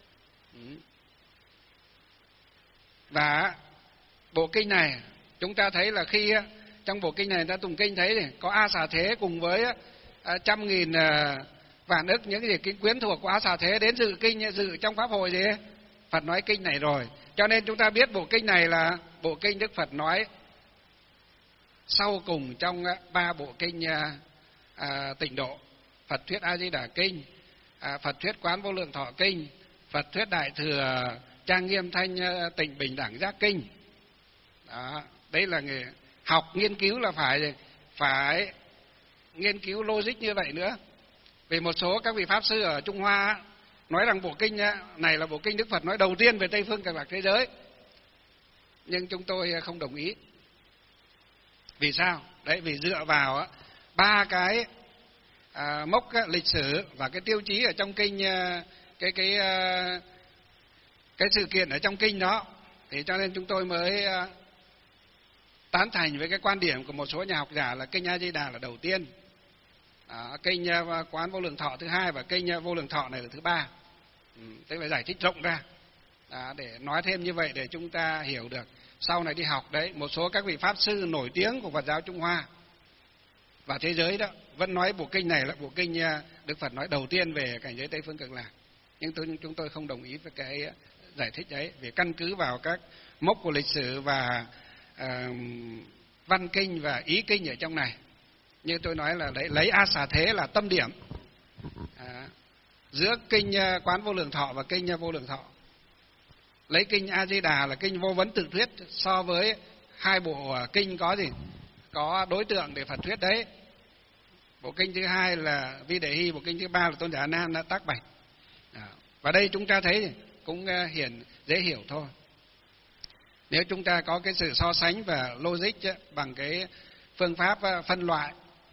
Và bộ kinh này chúng ta thấy là khi trong bộ kinh này ta tụng kinh thấy thì có A Xà Thế cùng với trăm nghìn vạn ức những gì kinh quyến thuộc của A Xà Thế đến dự kinh, dự trong pháp hội gì Phật nói kinh này rồi. Cho nên chúng ta biết bộ kinh này là bộ kinh Đức Phật nói sau cùng trong ba bộ kinh à, tịnh độ: Phật thuyết A Di Đà kinh, à, Phật thuyết Quán Vô Lượng Thọ kinh, Phật thuyết Đại Thừa Trang Nghiêm Thanh Tịnh Bình Đẳng Giác kinh. Đó, đấy là nghề học nghiên cứu, là phải phải nghiên cứu logic như vậy nữa. Vì một số các vị pháp sư ở Trung Hoa nói rằng bộ kinh này là bộ kinh Đức Phật nói đầu tiên về Tây phương Cực Lạc thế giới, nhưng chúng tôi không đồng ý. Vì sao? Đấy, vì dựa vào ba cái à, mốc lịch sử và cái tiêu chí ở trong kinh, cái cái cái sự kiện ở trong kinh đó, thì cho nên chúng tôi mới tán thành với cái quan điểm của một số nhà học giả là kinh A Di Đà là đầu tiên, à, kinh Quán Vô Lượng Thọ thứ hai và kinh Vô Lượng Thọ này là thứ ba. Ừ, tức là giải thích rộng ra, à, để nói thêm như vậy để chúng ta hiểu được. Sau này đi học đấy, một số các vị pháp sư nổi tiếng của Phật giáo Trung Hoa và thế giới đó vẫn nói bộ kinh này là bộ kinh Đức Phật nói đầu tiên về cảnh giới Tây phương Cực Lạc. Nhưng tôi, chúng tôi không đồng ý với cái giải thích đấy, vì căn cứ vào các mốc của lịch sử và uh, văn kinh và ý kinh ở trong này. Như tôi nói là lấy, lấy A Xà Thế là tâm điểm à, giữa kinh Quán Vô Lượng Thọ và kinh Vô Lượng Thọ. Lấy kinh A Di Đà là kinh vô vấn tự thuyết, so với hai bộ kinh có gì có đối tượng để Phật thuyết đấy. Bộ kinh thứ hai là Vi Đề Hy, bộ kinh thứ ba là tôn giả A Nan đã tác bạch. À, và đây chúng ta thấy cũng hiển dễ hiểu thôi. Nếu chúng ta có cái sự so sánh và logic bằng cái phương pháp phân loại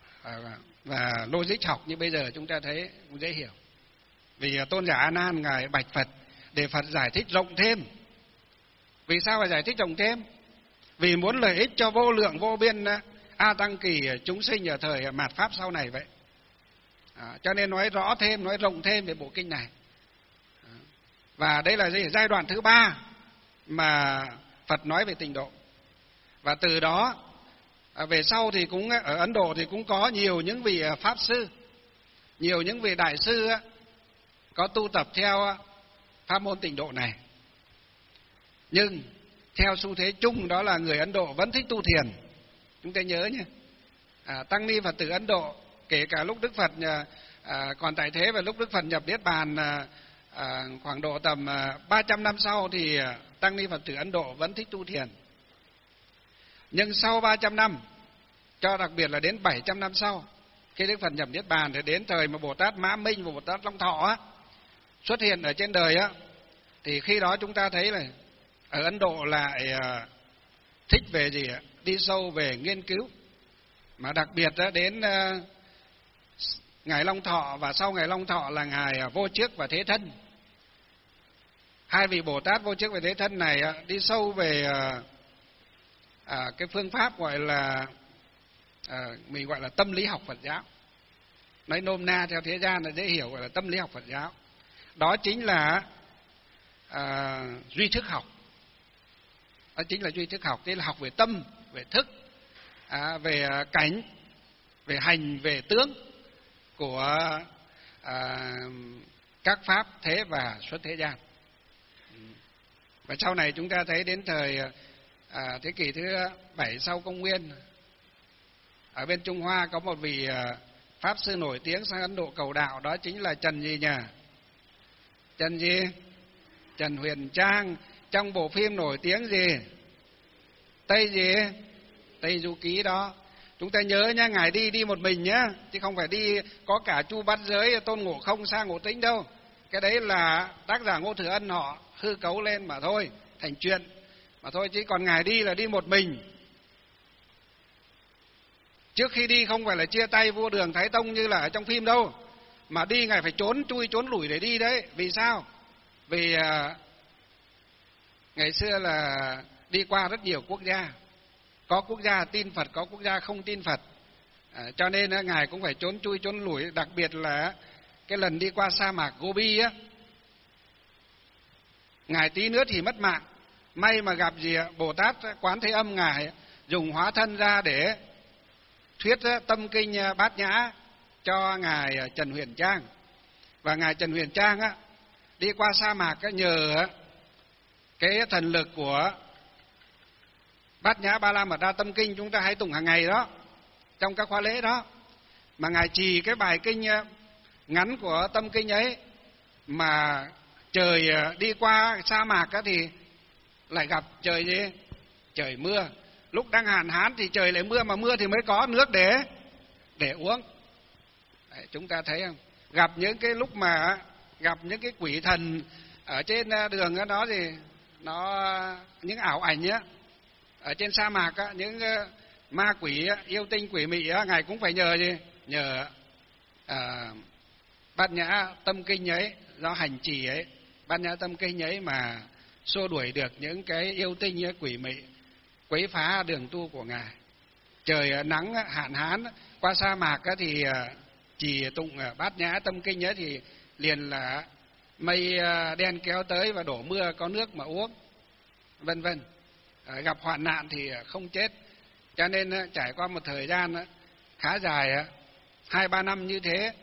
và logic học như bây giờ, chúng ta thấy cũng dễ hiểu. Vì tôn giả A Nan Ngài bạch Phật để Phật giải thích rộng thêm. Vì sao phải giải thích rộng thêm? Vì muốn lợi ích cho vô lượng vô biên A Tăng Kỳ chúng sinh ở thời mạt Pháp sau này vậy. À, cho nên nói rõ thêm, nói rộng thêm về bộ kinh này. À, và đây là gì? Giai đoạn thứ ba mà Phật nói về tịnh độ. Và từ đó à, về sau thì cũng ở Ấn Độ thì cũng có nhiều những vị pháp sư, nhiều những vị đại sư có tu tập theo pháp môn tịnh độ này. Nhưng theo xu thế chung đó là người Ấn Độ vẫn thích tu thiền. Chúng ta nhớ nhé, à, tăng ni Phật tử Ấn Độ kể cả lúc Đức Phật à, còn tại thế và lúc Đức Phật nhập Niết Bàn à, à, khoảng độ tầm à, ba trăm năm sau thì à, tăng ni Phật tử Ấn Độ vẫn thích tu thiền. Nhưng sau ba trăm năm, cho đặc biệt là đến bảy trăm năm sau, khi Đức Phật nhập Niết Bàn thì đến thời mà Bồ Tát Mã Minh và Bồ Tát Long Thọ á, xuất hiện ở trên đời á, thì khi đó chúng ta thấy là ở Ấn Độ lại à, thích về gì ạ? Đi sâu về nghiên cứu, mà đặc biệt á, đến à, Ngài Long Thọ và sau Ngài Long Thọ là Ngài Vô Trước và Thế Thân. Hai vị Bồ Tát Vô Trước và Thế Thân này á, đi sâu về à, à, cái phương pháp gọi là à, mình gọi là tâm lý học Phật giáo. Nói nôm na theo thế gian là dễ hiểu, gọi là tâm lý học Phật giáo. Đó chính là à, duy thức học. Đó chính là duy thức học, tức là học về tâm, về thức, à, về cảnh, về hành, về tướng của à, các pháp thế và xuất thế gian. Và sau này chúng ta thấy đến thời à, thế kỷ thứ bảy sau công nguyên, ở bên Trung Hoa có một vị à, pháp sư nổi tiếng sang Ấn Độ cầu đạo, đó chính là Trần gì nhỉ? Trần gì? Trần Huyền Trang. Trong bộ phim nổi tiếng gì? Tây gì? Tây Du Ký đó. Chúng ta nhớ nhá, ngài đi đi một mình nhá, chứ không phải đi có cả Chu Bát Giới, Tôn Ngộ Không, Sa Ngộ Tĩnh đâu. Cái đấy là tác giả Ngô Thừa Ân họ hư cấu lên mà thôi, thành chuyện mà thôi, chứ còn ngài đi là đi một mình. Trước khi đi không phải là chia tay vua Đường Thái Tông như là ở trong phim đâu, mà đi ngài phải trốn chui trốn lủi để đi đấy. Vì sao? Vì à, ngày xưa là đi qua rất nhiều quốc gia, có quốc gia tin Phật, có quốc gia không tin Phật, à, cho nên à, ngài cũng phải trốn chui trốn lủi. Đặc biệt là cái lần đi qua sa mạc Gobi á, ngài tí nữa thì mất mạng. May mà gặp gì Bồ Tát Quán Thế Âm, ngài dùng hóa thân ra để thuyết tâm kinh Bát Nhã cho ngài Trần Huyền Trang. Và ngài Trần Huyền Trang á, đi qua sa mạc á, nhờ cái thần lực của Bát Nhã Ba La Mật Đa Tâm Kinh chúng ta hay tụng hàng ngày đó, trong các khóa lễ đó, mà ngài trì cái bài kinh ngắn của tâm kinh ấy, mà trời đi qua sa mạc á thì lại gặp trời gì? Trời mưa. Lúc đang hạn hán thì trời lại mưa, mà mưa thì mới có nước để để uống. Đấy, chúng ta thấy không? Gặp những cái lúc mà gặp những cái quỷ thần ở trên đường đó thì nó những ảo ảnh á, ở trên sa mạc á, những ma quỷ yêu tinh quỷ mị á, ngài cũng phải nhờ gì? Nhờ à, Bát Nhã Tâm Kinh ấy, do hành trì ấy, Bát Nhã Tâm Kinh ấy mà xua đuổi được những cái yêu tinh ấy, quỷ mị quấy phá đường tu của ngài. Trời nắng hạn hán qua sa mạc thì chỉ tụng Bát Nhã Tâm Kinh ấy thì liền là mây đen kéo tới và đổ mưa, có nước mà uống, vân vân. Gặp hoạn nạn thì không chết. Cho nên trải qua một thời gian khá dài, hai ba năm như thế,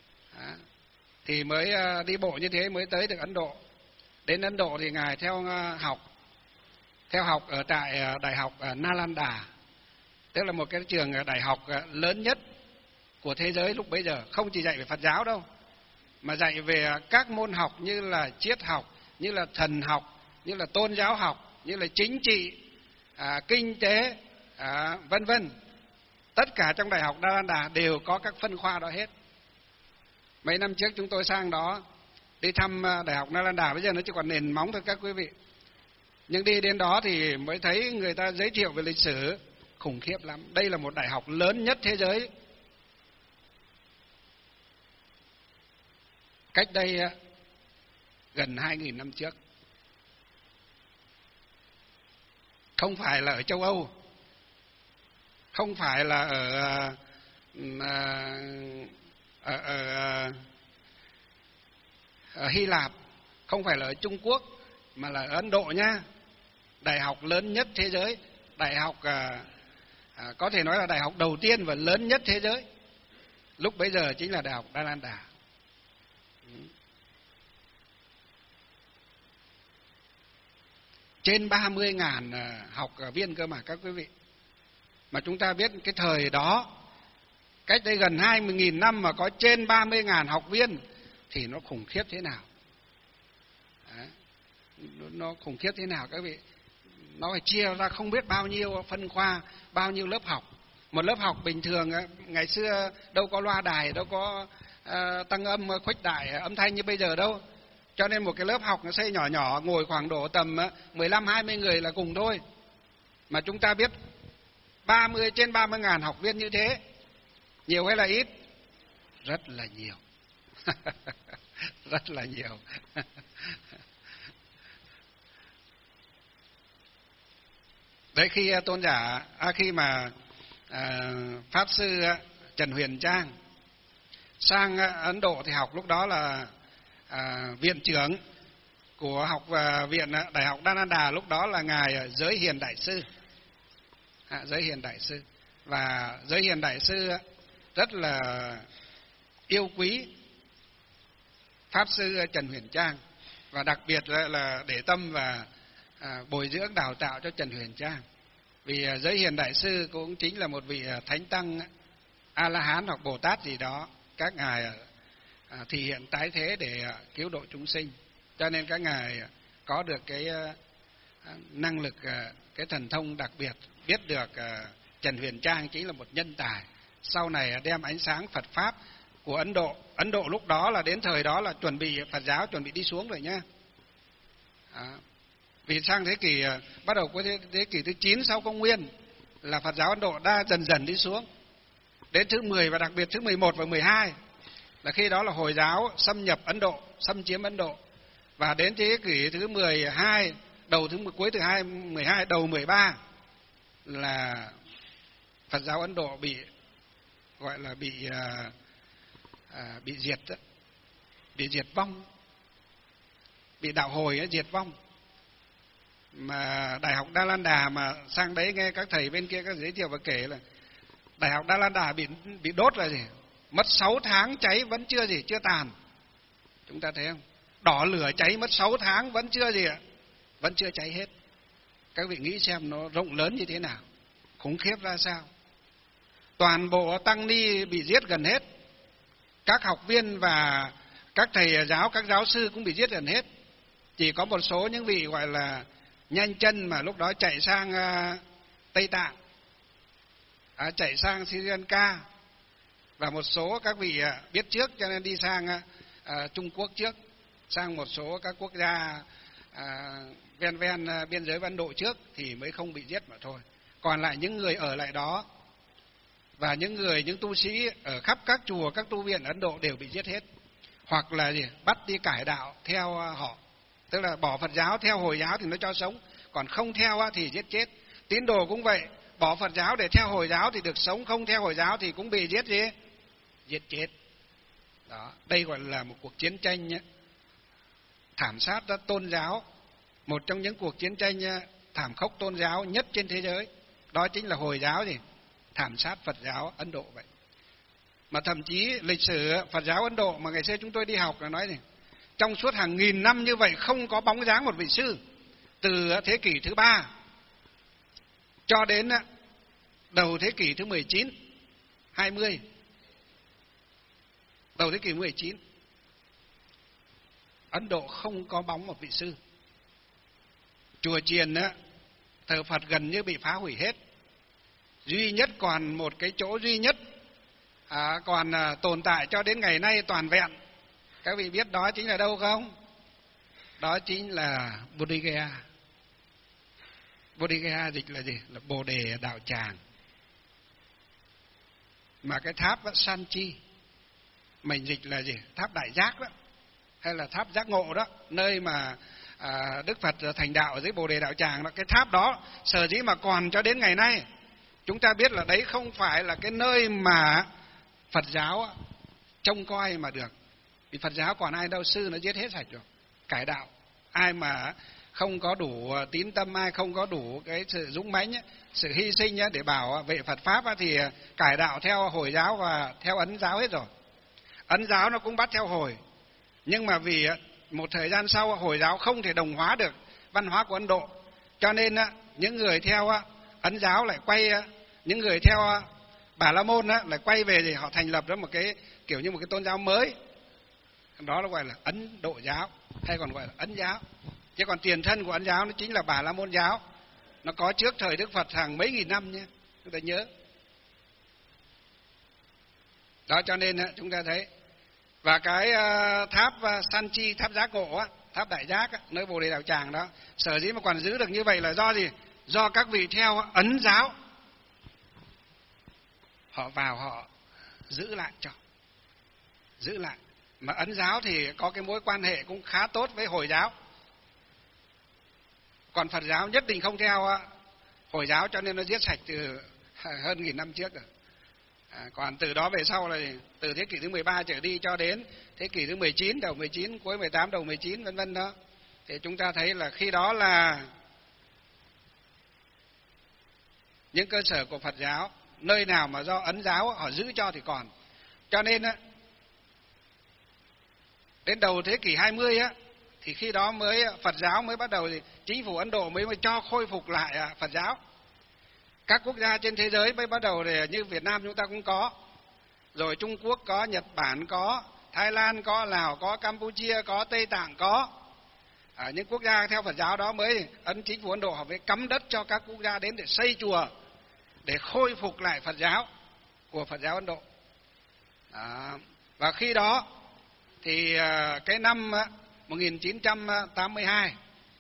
thì mới đi bộ như thế mới tới được Ấn Độ. Đến Ấn Độ thì ngài theo học theo học ở tại Đại học Nalanda, tức là một cái trường đại học lớn nhất của thế giới lúc bấy giờ. Không chỉ dạy về Phật giáo đâu, mà dạy về các môn học như là triết học, như là thần học, như là tôn giáo học, như là chính trị, à, kinh tế, à, vân vân. Tất cả trong Đại học Nalanda đều có các phân khoa đó hết. Mấy năm trước chúng tôi sang đó đi thăm Đại học Nalanda, bây giờ nó chỉ còn nền móng thôi các quý vị. Nhưng đi đến đó thì mới thấy người ta giới thiệu về lịch sử khủng khiếp lắm. Đây là một đại học lớn nhất thế giới. Cách đây gần hai nghìn năm trước. Không phải là ở châu Âu, không phải là ở ở, ở, ở Hy Lạp, không phải là ở Trung Quốc, mà là ở Ấn Độ nhá. Đại học lớn nhất thế giới, đại học à, à, có thể nói là đại học đầu tiên và lớn nhất thế giới lúc bấy giờ chính là Đại học Nalanda. Trên ba mươi ngàn học viên cơ mà các quý vị. Mà chúng ta biết cái thời đó, cách đây gần hai mươi nghìn năm mà có trên ba mươi ngàn học viên thì nó khủng khiếp thế nào. Đấy. Nó khủng khiếp thế nào các vị. Nó phải chia ra không biết bao nhiêu phân khoa, bao nhiêu lớp học. Một lớp học bình thường ngày xưa đâu có loa đài, đâu có uh, tăng âm khuếch đại âm thanh như bây giờ đâu. Cho nên một cái lớp học nó xây nhỏ nhỏ, ngồi khoảng độ tầm mười lăm hai mươi người là cùng thôi. Mà chúng ta biết ba mươi trên ba mươi ngàn học viên như thế, nhiều hay là ít? Rất là nhiều. Rất là nhiều. Đấy, khi tôn giả à, khi mà à, pháp sư Trần Huyền Trang sang Ấn Độ thì học lúc đó là à, viện trưởng của học à, viện Đại học Nalanda lúc đó là ngài Giới Hiền Đại sư. À, Giới Hiền Đại sư. Và giới hiền đại sư rất là yêu quý Pháp Sư Trần Huyền Trang, và đặc biệt là để tâm và bồi dưỡng đào tạo cho Trần Huyền Trang. Vì giới hiền đại sư cũng chính là một vị thánh tăng A-la-hán hoặc Bồ Tát gì đó, các ngài thể hiện tái thế để cứu độ chúng sinh, cho nên các ngài có được cái năng lực, cái thần thông đặc biệt, biết được Trần Huyền Trang chính là một nhân tài sau này đem ánh sáng Phật pháp của Ấn Độ. Ấn Độ lúc đó là đến thời đó là chuẩn bị Phật giáo chuẩn bị đi xuống rồi nhá. Đó. Vì sang thế kỷ bắt đầu của thế, thế kỷ thứ chín sau công nguyên là Phật giáo Ấn Độ đã dần dần đi xuống. Đến thứ mười và đặc biệt thứ mười một và mười hai là khi đó là Hồi giáo xâm nhập Ấn Độ, xâm chiếm Ấn Độ. Và đến thế kỷ thứ mười hai, đầu thứ cuối thứ hai mười hai, đầu mười ba là Phật giáo Ấn Độ bị gọi là bị à, à, bị diệt đó, bị diệt vong, bị đạo hồi ấy, diệt vong. Mà Đại học Đa Lan Đà mà sang đấy nghe các thầy bên kia các giới thiệu và kể là Đại học Đa Lan Đà bị bị đốt là gì? Mất sáu tháng cháy vẫn chưa gì, chưa tàn. Chúng ta thấy không? Đỏ lửa cháy mất sáu tháng vẫn chưa gì ạ? Vẫn chưa cháy hết. Các vị nghĩ xem nó rộng lớn như thế nào, khủng khiếp ra sao. Toàn bộ tăng ni bị giết gần hết. Các học viên và các thầy giáo, các giáo sư cũng bị giết gần hết. Chỉ có một số những vị gọi là nhanh chân mà lúc đó chạy sang uh, Tây Tạng, à, chạy sang Sri Lanka, và một số các vị uh, biết trước cho nên đi sang uh, Trung Quốc trước, sang một số các quốc gia uh, ven ven uh, biên giới Ấn Độ trước thì mới không bị giết mà thôi. Còn lại những người ở lại đó và những người, những tu sĩ ở khắp các chùa, các tu viện Ấn Độ đều bị giết hết, hoặc là gì bắt đi cải đạo theo uh, họ. Tức là bỏ Phật giáo theo Hồi giáo thì nó cho sống, còn không theo thì giết chết. Tín đồ cũng vậy, bỏ Phật giáo để theo Hồi giáo thì được sống, không theo Hồi giáo thì cũng bị giết gì? Giết chết. Đó, đây gọi là một cuộc chiến tranh nhé. Thảm sát đó, tôn giáo, một trong những cuộc chiến tranh thảm khốc tôn giáo nhất trên thế giới. Đó chính là Hồi giáo gì? Thảm sát Phật giáo Ấn Độ vậy. Mà thậm chí lịch sử Phật giáo Ấn Độ mà ngày xưa chúng tôi đi học là nói gì? Trong suốt hàng nghìn năm như vậy không có bóng dáng một vị sư. Từ thế kỷ thứ ba cho đến đầu thế kỷ thứ mười chín, hai mươi. Đầu thế kỷ mười chín, Ấn Độ không có bóng một vị sư. Chùa chiền thờ Phật gần như bị phá hủy hết. Duy nhất còn một cái chỗ duy nhất à, còn à, tồn tại cho đến ngày nay toàn vẹn. Các vị biết đó chính là đâu không? Đó chính là Bodh Gaya. Bodh Gaya dịch là gì? Là Bồ Đề Đạo Tràng. Mà cái tháp đó, Sanchi, mình dịch là gì? Tháp Đại Giác đó, hay là tháp Giác Ngộ đó, nơi mà à, Đức Phật thành đạo ở dưới Bồ Đề Đạo Tràng đó. Cái tháp đó sở dĩ mà còn cho đến ngày nay, chúng ta biết là đấy không phải là cái nơi mà Phật giáo trông coi mà được. Vì Phật giáo còn ai đâu, sư nó giết hết sạch rồi, cải đạo. Ai mà không có đủ tín tâm, ai không có đủ cái sự dũng mãnh, sự hy sinh để bảo vệ Phật pháp thì cải đạo theo Hồi giáo và theo Ấn giáo hết rồi. Ấn giáo nó cũng bắt theo Hồi, nhưng mà vì một thời gian sau Hồi giáo không thể đồng hóa được văn hóa của Ấn Độ, cho nên những người theo Ấn giáo lại quay, những người theo Bà La Môn lại quay về thì họ thành lập ra một cái kiểu như một cái tôn giáo mới. Đó là gọi là Ấn Độ giáo, hay còn gọi là Ấn giáo. Chứ còn tiền thân của Ấn giáo nó chính là Bà La Môn giáo. Nó có trước thời Đức Phật hàng mấy nghìn năm nhé, chúng ta nhớ. Đó cho nên chúng ta thấy. Và cái tháp Sanchi, tháp Giác Ngộ, tháp Đại Giác, nơi Bồ Đề Đạo Tràng đó, sở dĩ mà còn giữ được như vậy là do gì? Do các vị theo Ấn giáo họ vào họ giữ lại cho, giữ lại. Mà Ấn giáo thì có cái mối quan hệ cũng khá tốt với Hồi giáo. Còn Phật giáo nhất định không theo Hồi giáo, cho nên nó giết sạch từ hơn nghìn năm trước rồi. À, còn từ đó về sau là từ thế kỷ thứ mười ba trở đi cho đến thế kỷ thứ mười chín, đầu mười chín, cuối mười tám, đầu mười chín, vân vân đó. Thì chúng ta thấy là khi đó là những cơ sở của Phật giáo nơi nào mà do Ấn giáo họ giữ cho thì còn. Cho nên á, đến đầu thế kỷ hai mươi á, thì khi đó mới Phật giáo mới bắt đầu, thì chính phủ Ấn Độ mới mới cho khôi phục lại Phật giáo. Các quốc gia trên thế giới mới bắt đầu, để như Việt Nam chúng ta cũng có, rồi Trung Quốc có, Nhật Bản có, Thái Lan có, Lào có, Campuchia có, Tây Tạng có. À, những quốc gia theo Phật giáo đó mới ấn chính phủ Ấn Độ họ mới cắm đất cho các quốc gia đến để xây chùa, để khôi phục lại Phật giáo của Phật giáo Ấn Độ. À, và khi đó thì cái năm một nghìn chín trăm tám mươi hai,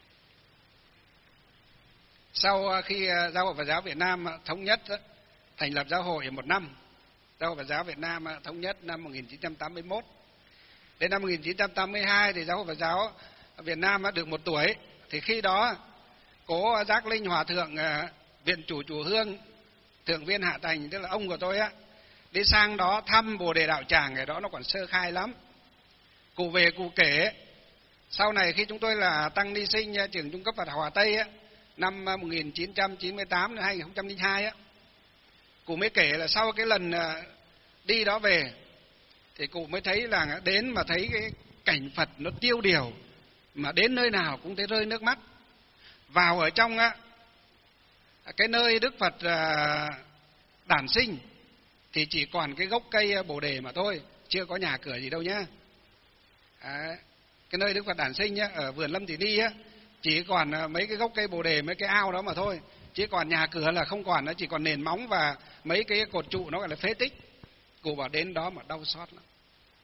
sau khi Giáo hội Phật giáo Việt Nam thống nhất, thành lập giáo hội một năm, Giáo hội Phật giáo Việt Nam thống nhất năm một nghìn chín trăm tám mươi mốt. Đến năm một nghìn chín trăm tám mươi hai thì Giáo hội Phật giáo Việt Nam được một tuổi, thì khi đó cố Giác Linh Hòa thượng viện chủ chùa Hương, thượng viên Hạ Thành, tức là ông của tôi á, đi sang đó thăm Bồ Đề Đạo Tràng, ngày đó nó còn sơ khai lắm. Cụ về cụ kể, sau này khi chúng tôi là tăng ni sinh trường trung cấp Phật học Hòa Tây á, năm một nghìn chín trăm chín mươi tám đến hai nghìn không trăm lẻ hai á, cụ mới kể là sau cái lần đi đó về thì cụ mới thấy là đến mà thấy cái cảnh Phật nó tiêu điều, mà đến nơi nào cũng thấy rơi nước mắt. Vào ở trong á, cái nơi Đức Phật đản sinh thì chỉ còn cái gốc cây Bồ Đề mà thôi, chưa có nhà cửa gì đâu nhá. À, cái nơi Đức Phật đản sinh á, ở vườn Lâm Thị Ni á, chỉ còn mấy cái gốc cây Bồ Đề, mấy cái ao đó mà thôi, chỉ còn nhà cửa là không còn, nó chỉ còn nền móng và mấy cái cột trụ nó gọi là phế tích. Cụ bảo đến đó mà đau xót lắm.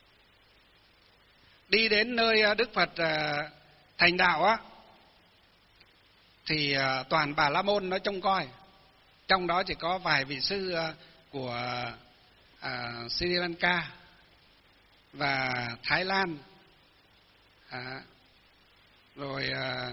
Đi đến nơi Đức Phật thành đạo á, thì toàn Bà La Môn nó trông coi, trong đó chỉ có vài vị sư của à, Sri Lanka và Thái Lan, à, rồi à,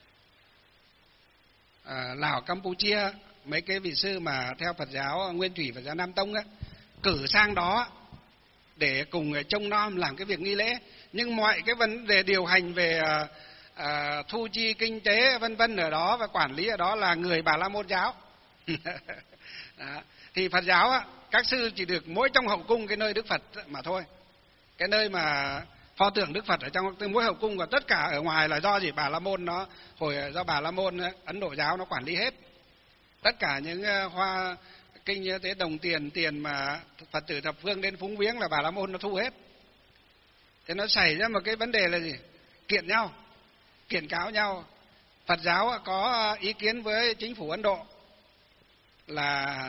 à, Lào, Campuchia, mấy cái vị sư mà theo Phật giáo Nguyên Thủy Phật giáo Nam Tông á, cử sang đó để cùng trông nom làm cái việc nghi lễ. Nhưng mọi cái vấn đề điều hành về à, à, thu chi kinh tế vân vân ở đó và quản lý ở đó là người Bà La Môn giáo. Đó. Thì Phật giáo á, các sư chỉ được mỗi trong hậu cung cái nơi Đức Phật mà thôi, cái nơi mà pho tượng Đức Phật ở trong mỗi hậu cung, và tất cả ở ngoài là do gì Bà La Môn nó hồi do Bà La Môn Ấn Độ giáo nó quản lý hết. Tất cả những hoa kinh như thế, đồng tiền tiền mà Phật tử thập phương đến phúng viếng là Bà La Môn nó thu hết. Thế nó xảy ra một cái vấn đề là gì? Kiện nhau, kiện cáo nhau. Phật giáo có ý kiến với chính phủ Ấn Độ là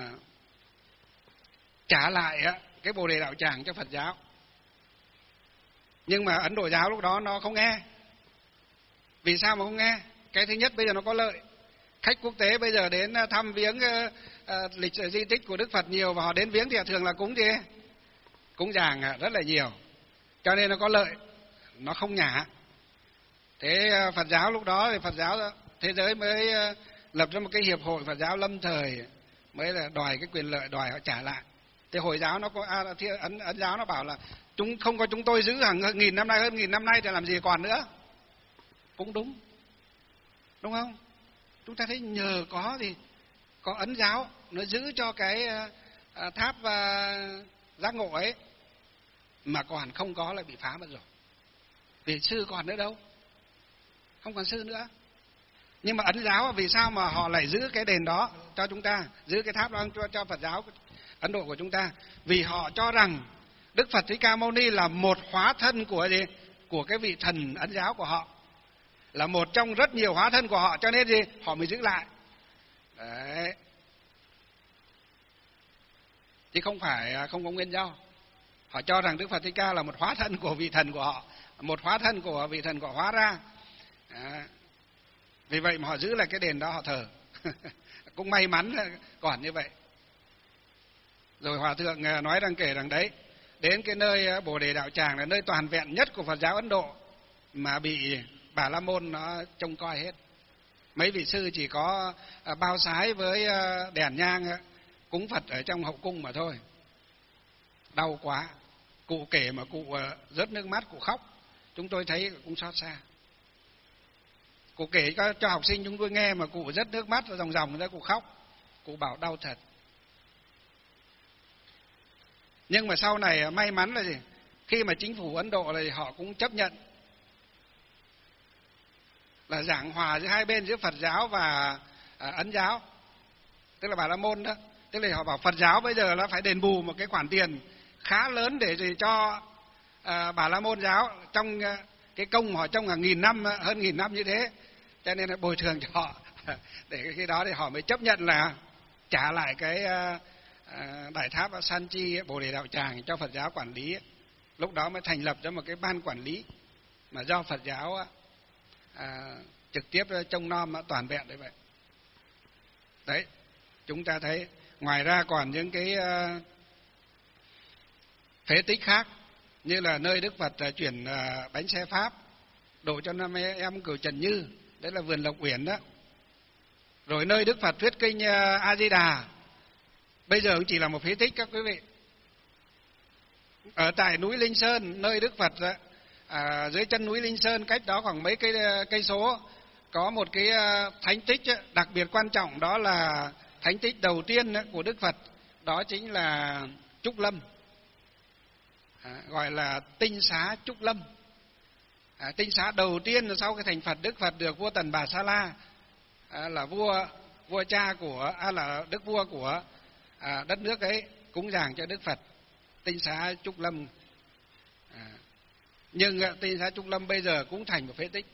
trả lại cái Bồ Đề Đạo Tràng cho Phật giáo. Nhưng mà Ấn Độ giáo lúc đó nó không nghe. Vì sao mà không nghe? Cái thứ nhất, bây giờ nó có lợi. Khách quốc tế bây giờ đến thăm viếng uh, uh, lịch sử di tích của Đức Phật nhiều, và họ đến viếng thì thường là cúng gì? Cúng dường rất là nhiều. Cho nên nó có lợi, nó không nhả. Thế uh, Phật giáo lúc đó thì Phật giáo thế giới mới uh, lập ra một cái hiệp hội Phật giáo lâm thời, mới là đòi cái quyền lợi, đòi họ trả lại. Thế Hồi giáo nó có à, ấn, ấn giáo nó bảo là chúng không có chúng tôi giữ hàng nghìn năm nay, hơn nghìn năm nay thì làm gì còn nữa. Cũng đúng, đúng không? Chúng ta thấy nhờ có thì có Ấn giáo nó giữ cho cái à, tháp à, giác ngộ ấy, mà còn không có lại bị phá mất rồi. Vì sư còn nữa đâu, không còn sư nữa. Nhưng mà Ấn giáo vì sao mà họ lại giữ cái đền đó cho chúng ta, giữ cái tháp đó cho, cho Phật giáo Ấn Độ của chúng ta? Vì họ cho rằng Đức Phật Thích Ca Mâu Ni là một hóa thân của gì? Của cái vị thần Ấn giáo của họ, là một trong rất nhiều hóa thân của họ, cho nên gì? Họ mới giữ lại. Đấy. Chứ không phải không có nguyên do. Họ cho rằng Đức Phật Thích Ca là một hóa thân của vị thần của họ, một hóa thân của vị thần của hóa ra. Đấy. Vì vậy mà họ giữ lại cái đền đó họ thờ. Cũng may mắn còn như vậy. Rồi Hòa Thượng nói rằng kể rằng đấy, đến cái nơi Bồ Đề Đạo Tràng là nơi toàn vẹn nhất của Phật giáo Ấn Độ mà bị Bà La Môn nó trông coi hết. Mấy vị sư chỉ có bao sái với đèn nhang cúng Phật ở trong hậu cung mà thôi. Đau quá. Cụ kể mà cụ rớt nước mắt, cụ khóc. Chúng tôi thấy cũng xót xa. Cụ kể cho học sinh chúng tôi nghe mà cụ rớt nước mắt ròng ròng ra, cụ khóc. Cụ bảo đau thật. Nhưng mà sau này may mắn là gì? Khi mà chính phủ Ấn Độ này họ cũng chấp nhận là giảng hòa giữa hai bên, giữa Phật giáo và à, Ấn giáo, tức là Bà La Môn đó. Tức là họ bảo Phật giáo bây giờ là phải đền bù một cái khoản tiền khá lớn để gì cho à, Bà La Môn giáo trong à, cái công họ trong hàng nghìn năm, hơn nghìn năm như thế, cho nên là bồi thường cho họ. Để khi đó thì họ mới chấp nhận là trả lại cái à, à, đại tháp Sanchi Bồ Đề Đạo Tràng cho Phật giáo quản lý. Lúc đó mới thành lập ra một cái ban quản lý mà do Phật giáo à, trực tiếp trông nom toàn vẹn đấy vậy. Đấy, chúng ta thấy ngoài ra còn những cái uh, phế tích khác, như là nơi Đức Phật uh, chuyển uh, bánh xe Pháp độ cho năm em Cửu Trần Như, đấy là vườn Lộc Uyển đó. Rồi nơi Đức Phật thuyết kinh uh, A Di Đà bây giờ cũng chỉ là một phế tích các quý vị. Ở tại núi Linh Sơn, nơi Đức Phật uh, à, dưới chân núi Linh Sơn, cách đó khoảng mấy cây cây số, có một cái uh, thánh tích uh, đặc biệt quan trọng, đó là thánh tích đầu tiên của Đức Phật, đó chính là Trúc Lâm, à, gọi là tinh xá Trúc Lâm. À, tinh xá đầu tiên sau cái thành Phật, Đức Phật được vua Tần Bà Sa La à, là vua vua cha của à, là đức vua của à, đất nước ấy cúng dường cho Đức Phật tinh xá Trúc Lâm. À, nhưng à, tinh xá Trúc Lâm bây giờ cũng thành một phế tích,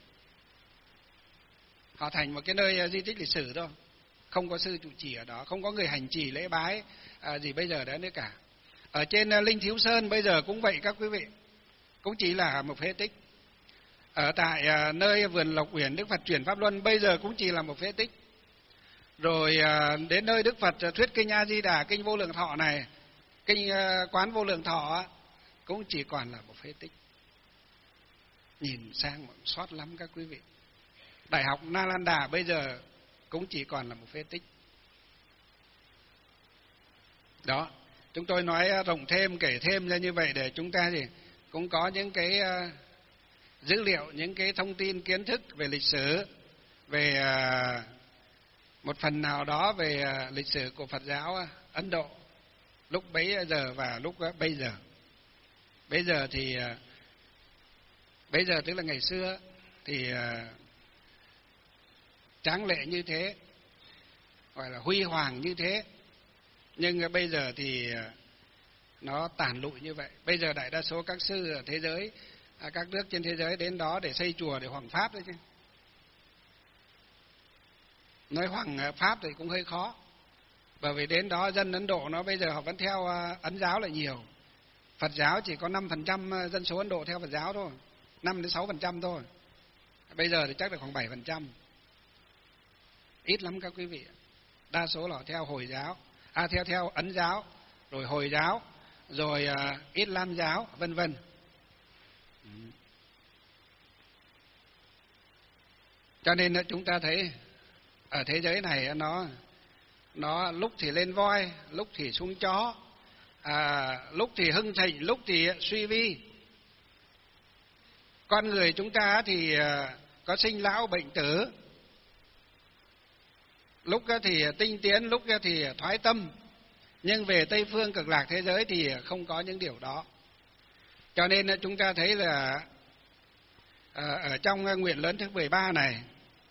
họ thành một cái nơi di tích lịch sử thôi. Không có sư trụ trì ở đó, không có người hành trì lễ bái à, gì bây giờ đó nữa cả. Ở trên uh, Linh Thiếu Sơn bây giờ cũng vậy các quý vị, cũng chỉ là một phế tích. Ở tại uh, nơi vườn Lộc Uyển Đức Phật chuyển Pháp Luân bây giờ cũng chỉ là một phế tích. Rồi uh, đến nơi Đức Phật uh, thuyết kinh A Di Đà, kinh Vô Lượng Thọ này, kinh uh, Quán Vô Lượng Thọ uh, cũng chỉ còn là một phế tích. Nhìn sang xót lắm các quý vị. Đại học Nalanda bây giờ cũng chỉ còn là một phế tích. Đó, chúng tôi nói rộng thêm, kể thêm ra như vậy để chúng ta thì cũng có những cái uh, dữ liệu, những cái thông tin kiến thức về lịch sử, về uh, một phần nào đó về uh, lịch sử của Phật giáo Ấn Độ lúc bấy giờ và lúc uh, bây giờ. Bây giờ thì uh, bây giờ tức là ngày xưa thì uh, tráng lệ như thế, gọi là huy hoàng như thế, nhưng bây giờ thì nó tàn lụi như vậy. Bây giờ đại đa số các sư ở thế giới, các nước trên thế giới đến đó để xây chùa để hoằng pháp đấy chứ. Nói hoằng pháp thì cũng hơi khó, bởi vì đến đó dân Ấn Độ nó bây giờ họ vẫn theo Ấn giáo là nhiều. Phật giáo chỉ có năm phần trăm dân số Ấn Độ theo Phật giáo thôi, năm đến sáu phần trăm thôi. Bây giờ thì chắc là khoảng bảy phần trăm. Ít lắm các quý vị. Đa số là theo Hồi giáo, à theo theo Ấn giáo, rồi Hồi giáo, rồi uh, Islam giáo, vân vân. Cho nên chúng ta thấy ở thế giới này nó nó lúc thì lên voi, lúc thì xuống chó, à, lúc thì hưng thịnh, lúc thì suy vi. Con người chúng ta thì uh, có sinh lão bệnh tử, lúc thì tinh tiến, lúc thì thoái tâm. Nhưng về Tây phương Cực Lạc thế giới thì không có những điều đó. Cho nên chúng ta thấy là ở trong nguyện lớn thứ mười ba này,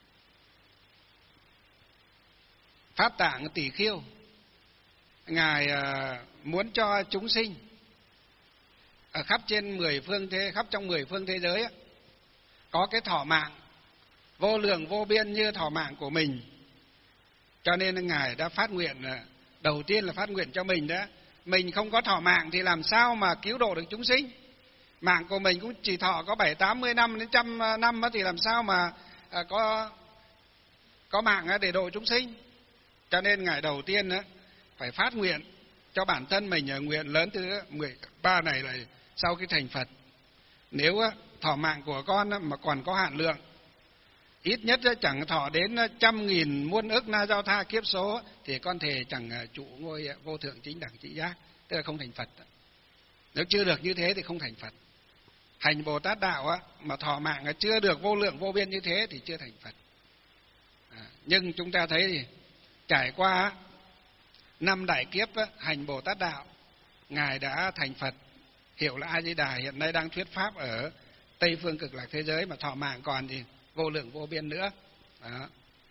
Pháp Tạng Tỷ Khiêu, Ngài muốn cho chúng sinh ở khắp trên mười phương thế, khắp trong mười phương thế giới có cái thọ mạng vô lượng vô biên như thọ mạng của mình. Cho nên Ngài đã phát nguyện, đầu tiên là phát nguyện cho mình đó. Mình không có thọ mạng thì làm sao mà cứu độ được chúng sinh? Mạng của mình cũng chỉ thọ có bảy, tám mươi năm đến trăm năm thì làm sao mà có có mạng để độ chúng sinh? Cho nên Ngài đầu tiên phải phát nguyện cho bản thân mình, nguyện lớn thứ mười ba này là sau khi thành Phật. Nếu thọ mạng của con mà còn có hạn lượng, ít nhất chẳng thọ đến trăm nghìn muôn ức na giao tha kiếp số, thì con thề chẳng trụ ngôi vô thượng chính đẳng trị giác, tức là không thành Phật. Nếu chưa được như thế thì không thành Phật. Hành Bồ Tát đạo mà thọ mạng chưa được vô lượng vô biên như thế thì chưa thành Phật. À, nhưng chúng ta thấy thì trải qua năm đại kiếp hành Bồ Tát đạo, Ngài đã thành Phật, hiệu là A Di Đà, hiện nay đang thuyết pháp ở Tây phương cực lạc thế giới, mà thọ mạng còn gì vô lượng vô biên nữa. Đó.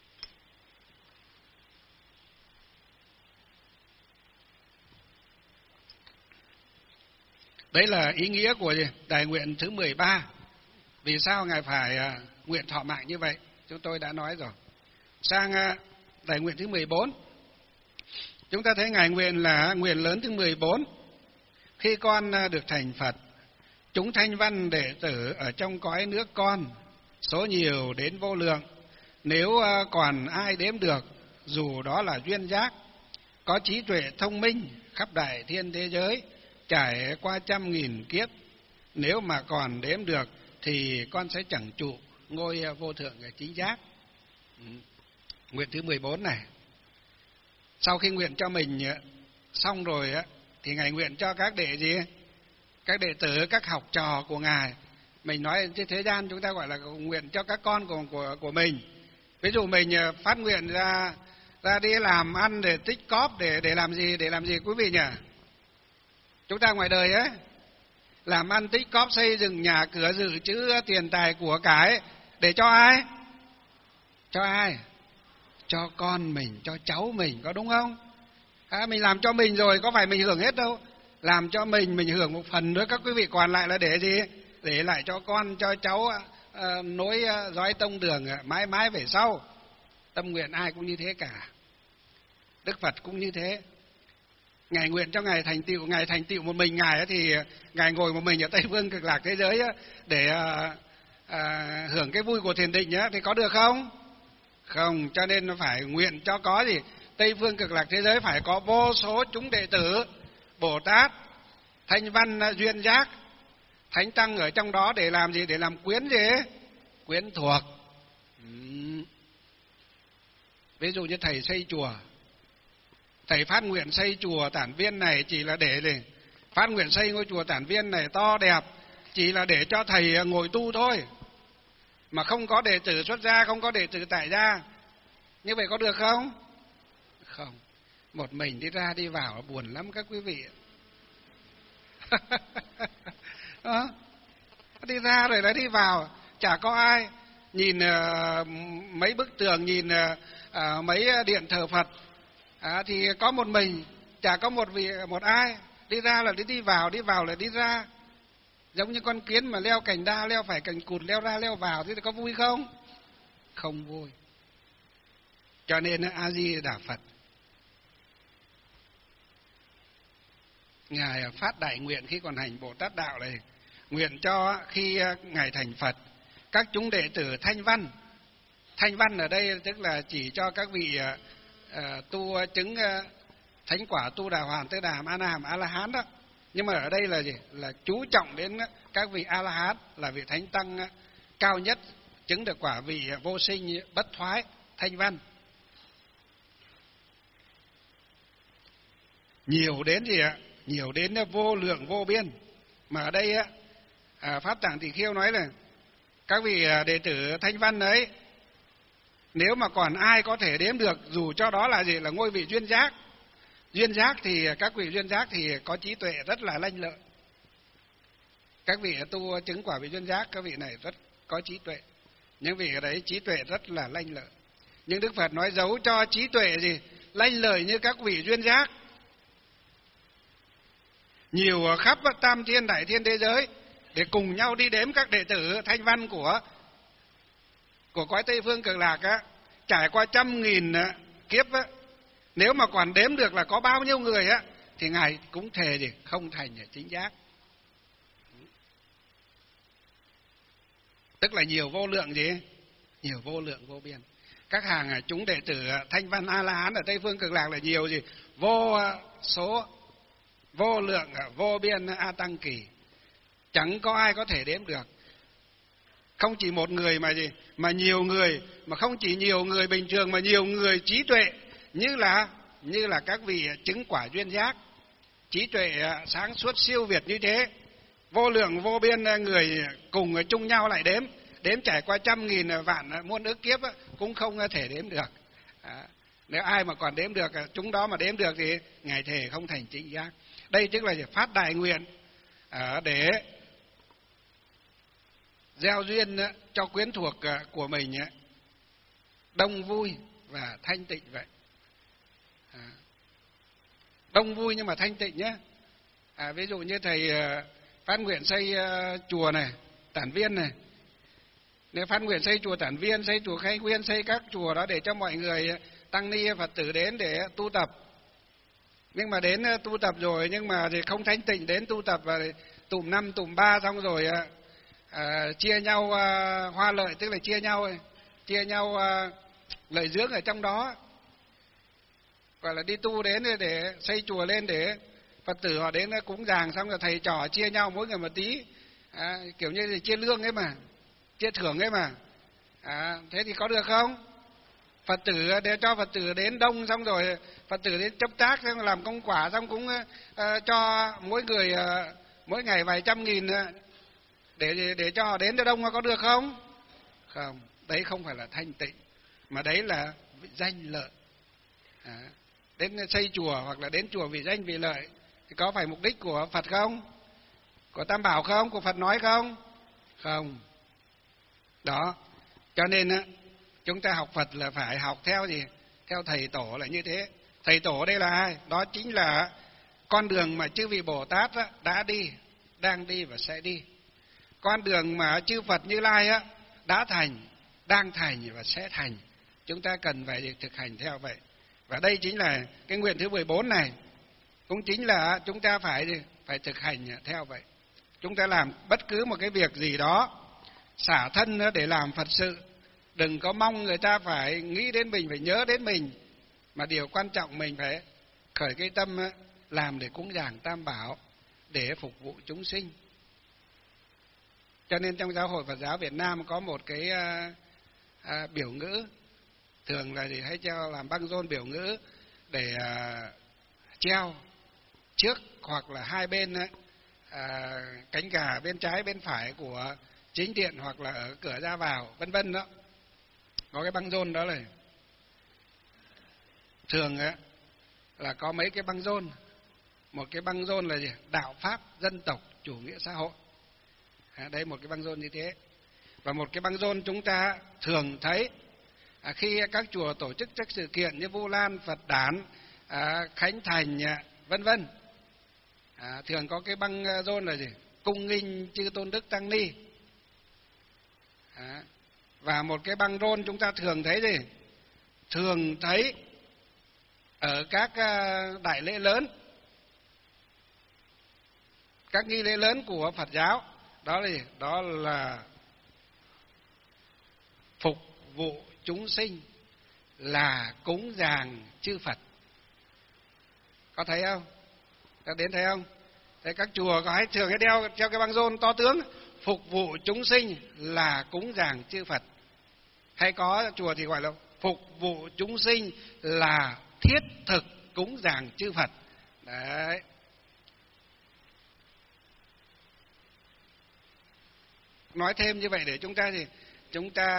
Đấy là ý nghĩa của gì? Đại nguyện thứ mười ba. Vì sao Ngài phải uh, nguyện thọ mạng như vậy? Chúng tôi đã nói rồi. Sang uh, đại nguyện thứ mười bốn. Chúng ta thấy Ngài nguyện là nguyện lớn thứ mười bốn. Khi con uh, được thành Phật, chúng thanh văn đệ tử ở trong cõi nước con, số nhiều đến vô lượng. Nếu uh, còn ai đếm được, dù đó là duyên giác, có trí tuệ thông minh khắp đại thiên thế giới, trải qua trăm nghìn kiếp, nếu mà còn đếm được thì con sẽ chẳng trụ ngôi vô thượng chính giác. Ừ. Nguyện thứ mười bốn này. Sau khi nguyện cho mình xong rồi á, thì Ngài nguyện cho các đệ gì? Các đệ tử, các học trò của Ngài. Mình nói trên thế gian chúng ta gọi là nguyện cho các con của của của mình. Ví dụ mình phát nguyện ra ra đi làm ăn để tích cóp, để để làm gì? Để làm gì quý vị nhỉ? Chúng ta ngoài đời ấy, làm ăn tích cóp xây dựng nhà cửa dự trữ tiền tài của cải để cho ai? Cho ai? Cho con mình, cho cháu mình, có đúng không? À, mình làm cho mình rồi, có phải mình hưởng hết đâu. Làm cho mình, mình hưởng một phần nữa, các quý vị còn lại là để gì? Để lại cho con, cho cháu uh, nối uh, dõi tông đường uh, mãi mãi về sau. Tâm nguyện ai cũng như thế cả. Đức Phật cũng như thế. Ngài nguyện cho Ngài thành tựu, Ngài thành tựu một mình Ngài thì Ngài ngồi một mình ở Tây phương cực lạc thế giới để à, à, hưởng cái vui của thiền định thì có được không? Không, cho nên nó phải nguyện cho có gì? Tây phương cực lạc thế giới phải có vô số chúng đệ tử, Bồ Tát, Thanh Văn, Duyên Giác, Thánh Tăng ở trong đó để làm gì? Để làm quyến gì? Quyến thuộc. Uhm. Ví dụ như thầy xây chùa, thầy phát nguyện xây chùa Tản Viên này chỉ là để để phát nguyện xây ngôi chùa Tản Viên này to đẹp, chỉ là để cho thầy ngồi tu thôi, mà không có đệ tử xuất gia, không có đệ tử tại gia. Như vậy có được không? Không. Một mình đi ra đi vào buồn lắm các quý vị. Đó. Đi ra rồi lại đi vào, chả có ai. Nhìn uh, mấy bức tường, nhìn uh, uh, mấy điện thờ Phật, À, thì có một mình, chả có một vị một ai. Đi ra là đi đi vào, đi vào là đi ra. Giống như con kiến mà leo cành đa, leo phải cành cụt, leo ra leo vào, thì có vui không? Không vui. Cho nên A Di Đà Phật Ngài phát đại nguyện khi còn hành Bồ Tát đạo này, nguyện cho khi Ngài thành Phật, các chúng đệ tử thanh văn. Thanh văn ở đây tức là chỉ cho các vị Uh, tu chứng uh, thánh quả Tu Đà Hoàn, Tư Đà, A Na Hàm, A La Hán đó. Nhưng mà ở đây là gì? Là chú trọng đến các vị A La Hán, là vị thánh tăng uh, cao nhất, chứng được quả vị uh, vô sinh bất thoái, thanh văn. Nhiều đến gì ạ? Nhiều đến vô lượng vô biên. Mà ở đây uh, Pháp Tạng Tỳ Kheo nói là các vị uh, đệ tử thanh văn ấy, nếu mà còn ai có thể đếm được, dù cho đó là gì? Là ngôi vị duyên giác. Duyên giác thì các vị duyên giác thì có trí tuệ rất là lanh lợi. Các vị tu chứng quả vị duyên giác, các vị này rất có trí tuệ. Những vị ở đấy trí tuệ rất là lanh lợi. Nhưng Đức Phật nói giấu cho trí tuệ gì? Lanh lợi như các vị duyên giác. Nhiều khắp tam thiên đại thiên thế giới để cùng nhau đi đếm các đệ tử thanh văn của của cõi Tây phương cực lạc á, trải qua trăm nghìn kiếp á, nếu mà còn đếm được là có bao nhiêu người á, thì Ngài cũng thề gì? Không thành chính giác. Tức là nhiều vô lượng gì? Nhiều vô lượng vô biên. Các hàng chúng đệ tử thanh văn A La Hán ở Tây phương cực lạc là nhiều gì? Vô số, vô lượng, vô biên A Tăng Kỳ. Chẳng có ai có thể đếm được. Không chỉ một người mà gì? Mà nhiều người, mà không chỉ nhiều người bình thường mà nhiều người trí tuệ, như là như là các vị chứng quả duyên giác, trí tuệ sáng suốt siêu việt như thế, vô lượng vô biên người cùng chung nhau lại đếm, đếm trải qua trăm nghìn vạn muôn ức kiếp cũng không thể đếm được. À, Nếu ai mà còn đếm được, chúng đó mà đếm được thì Ngài thề không thành chính giác. Đây tức là phát đại nguyện để gieo duyên cho quyến thuộc của mình đông vui và thanh tịnh vậy. Đông vui nhưng mà thanh tịnh nhé. À, ví dụ như thầy phát nguyện xây chùa này, Tản Viên này. Nếu phát nguyện xây chùa Tản Viên, xây chùa Khai Nguyên, xây các chùa đó để cho mọi người tăng ni Phật tử đến để tu tập. Nhưng mà đến tu tập rồi nhưng mà thì không thanh tịnh, đến tu tập và tụm năm tụm ba xong rồi à, chia nhau à, hoa lợi, tức là chia nhau chia nhau à, lợi dưỡng ở trong đó. Gọi là đi tu đến để xây chùa lên để Phật tử họ đến cúng dường, xong rồi thầy trò chia nhau mỗi người một tí, à, kiểu như là chia lương ấy mà, chia thưởng ấy mà. À, thế thì có được không? Phật tử để cho Phật tử đến đông, xong rồi Phật tử đến chấp tác, xong làm công quả, xong cũng uh, cho mỗi người uh, mỗi ngày vài trăm nghìn uh, để để cho họ đến cho đông, có được không? Không, đấy không phải là thanh tịnh, mà đấy là danh lợi. À, đến xây chùa hoặc là đến chùa vì danh vì lợi thì có phải mục đích của Phật không? Của Tam Bảo không? Của Phật nói không? Không. Đó, cho nên á, chúng ta học Phật là phải học theo gì? Theo thầy tổ là như thế. Thầy tổ đây là ai? Đó chính là con đường mà chư vị Bồ Tát á, đã đi, đang đi và sẽ đi. Con đường mà chư Phật Như Lai á, đã thành, đang thành và sẽ thành. Chúng ta cần phải thực hành theo vậy. Và đây chính là cái nguyện thứ mười bốn này, cũng chính là chúng ta phải phải thực hành theo vậy. Chúng ta làm bất cứ một cái việc gì đó, xả thân để làm Phật sự. Đừng có mong người ta phải nghĩ đến mình, phải nhớ đến mình. Mà điều quan trọng mình phải khởi cái tâm làm để cúng dường Tam Bảo, để phục vụ chúng sinh. Cho nên trong Giáo hội Phật giáo Việt Nam có một cái à, à, biểu ngữ, thường là thì hay treo làm băng rôn biểu ngữ để à, treo trước hoặc là hai bên à, cánh gà bên trái bên phải của chính điện hoặc là ở cửa ra vào, vân vân đó. Có cái băng rôn đó này. Thường á là có mấy cái băng rôn. Một cái băng rôn là gì? Đạo pháp dân tộc chủ nghĩa xã hội. À, đây một cái băng rôn như thế. Và một cái băng rôn chúng ta thường thấy à, khi các chùa tổ chức các sự kiện như Vu Lan, Phật Đản, à, Khánh Thành, vân vân. À, thường có cái băng rôn là gì? Cung nghinh chư tôn đức tăng ni. À, và một cái băng rôn chúng ta thường thấy gì? Thường thấy ở các đại lễ lớn, các nghi lễ lớn của Phật giáo. Đó là gì? Đó là phục vụ chúng sinh, là cúng dường chư Phật. Có thấy không? Các đến thấy không? Thấy các chùa có hay thường hay đeo treo cái băng rôn to tướng, phục vụ chúng sinh là cúng dường chư Phật. Hay có chùa thì gọi là phục vụ chúng sinh là thiết thực cúng dường chư Phật. Đấy. Nói thêm như vậy để chúng ta thì chúng ta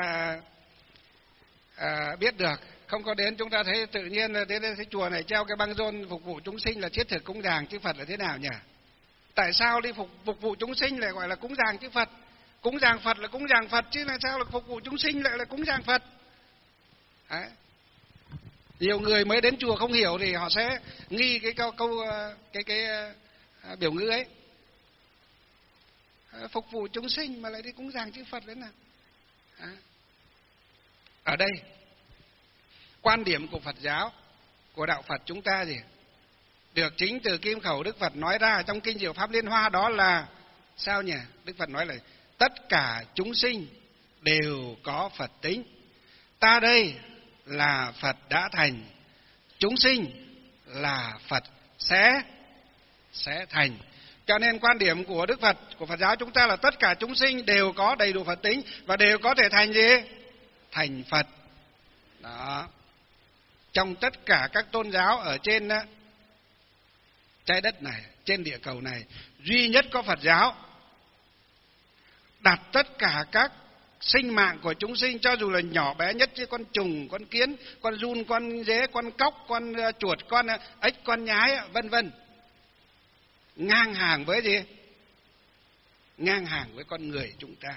à, biết được. Không có đến chúng ta thấy tự nhiên là đến cái chùa này treo cái băng rôn phục vụ chúng sinh là thiết thực cúng dường chư Phật là thế nào nhỉ? Tại sao đi phục, phục vụ chúng sinh lại gọi là cúng dường chư Phật? Cúng dường Phật là cúng dường Phật, chứ là sao là phục vụ chúng sinh lại là cúng dường Phật? Đấy. Nhiều người mới đến chùa không hiểu thì họ sẽ nghi cái câu câu cái cái, cái biểu ngữ ấy. Phục vụ chúng sinh mà lại đi cúng dường chư Phật đấy nào? À. Ở đây quan điểm của Phật giáo, của đạo Phật chúng ta gì? Được chính từ kim khẩu Đức Phật nói ra trong kinh Diệu Pháp Liên Hoa, đó là sao nhỉ? Đức Phật nói là tất cả chúng sinh đều có Phật tính. Ta đây là Phật đã thành, chúng sinh là Phật sẽ sẽ thành. Cho nên quan điểm của Đức Phật, của Phật giáo chúng ta là tất cả chúng sinh đều có đầy đủ Phật tính và đều có thể thành gì? Thành Phật. Đó. Trong tất cả các tôn giáo ở trên đó, trái đất này, trên địa cầu này, duy nhất có Phật giáo đặt tất cả các sinh mạng của chúng sinh, cho dù là nhỏ bé nhất, chứ con trùng, con kiến, con giun, con dế, con cóc, con chuột, con ếch, con nhái, vân vân, ngang hàng với gì? Ngang hàng với con người chúng ta.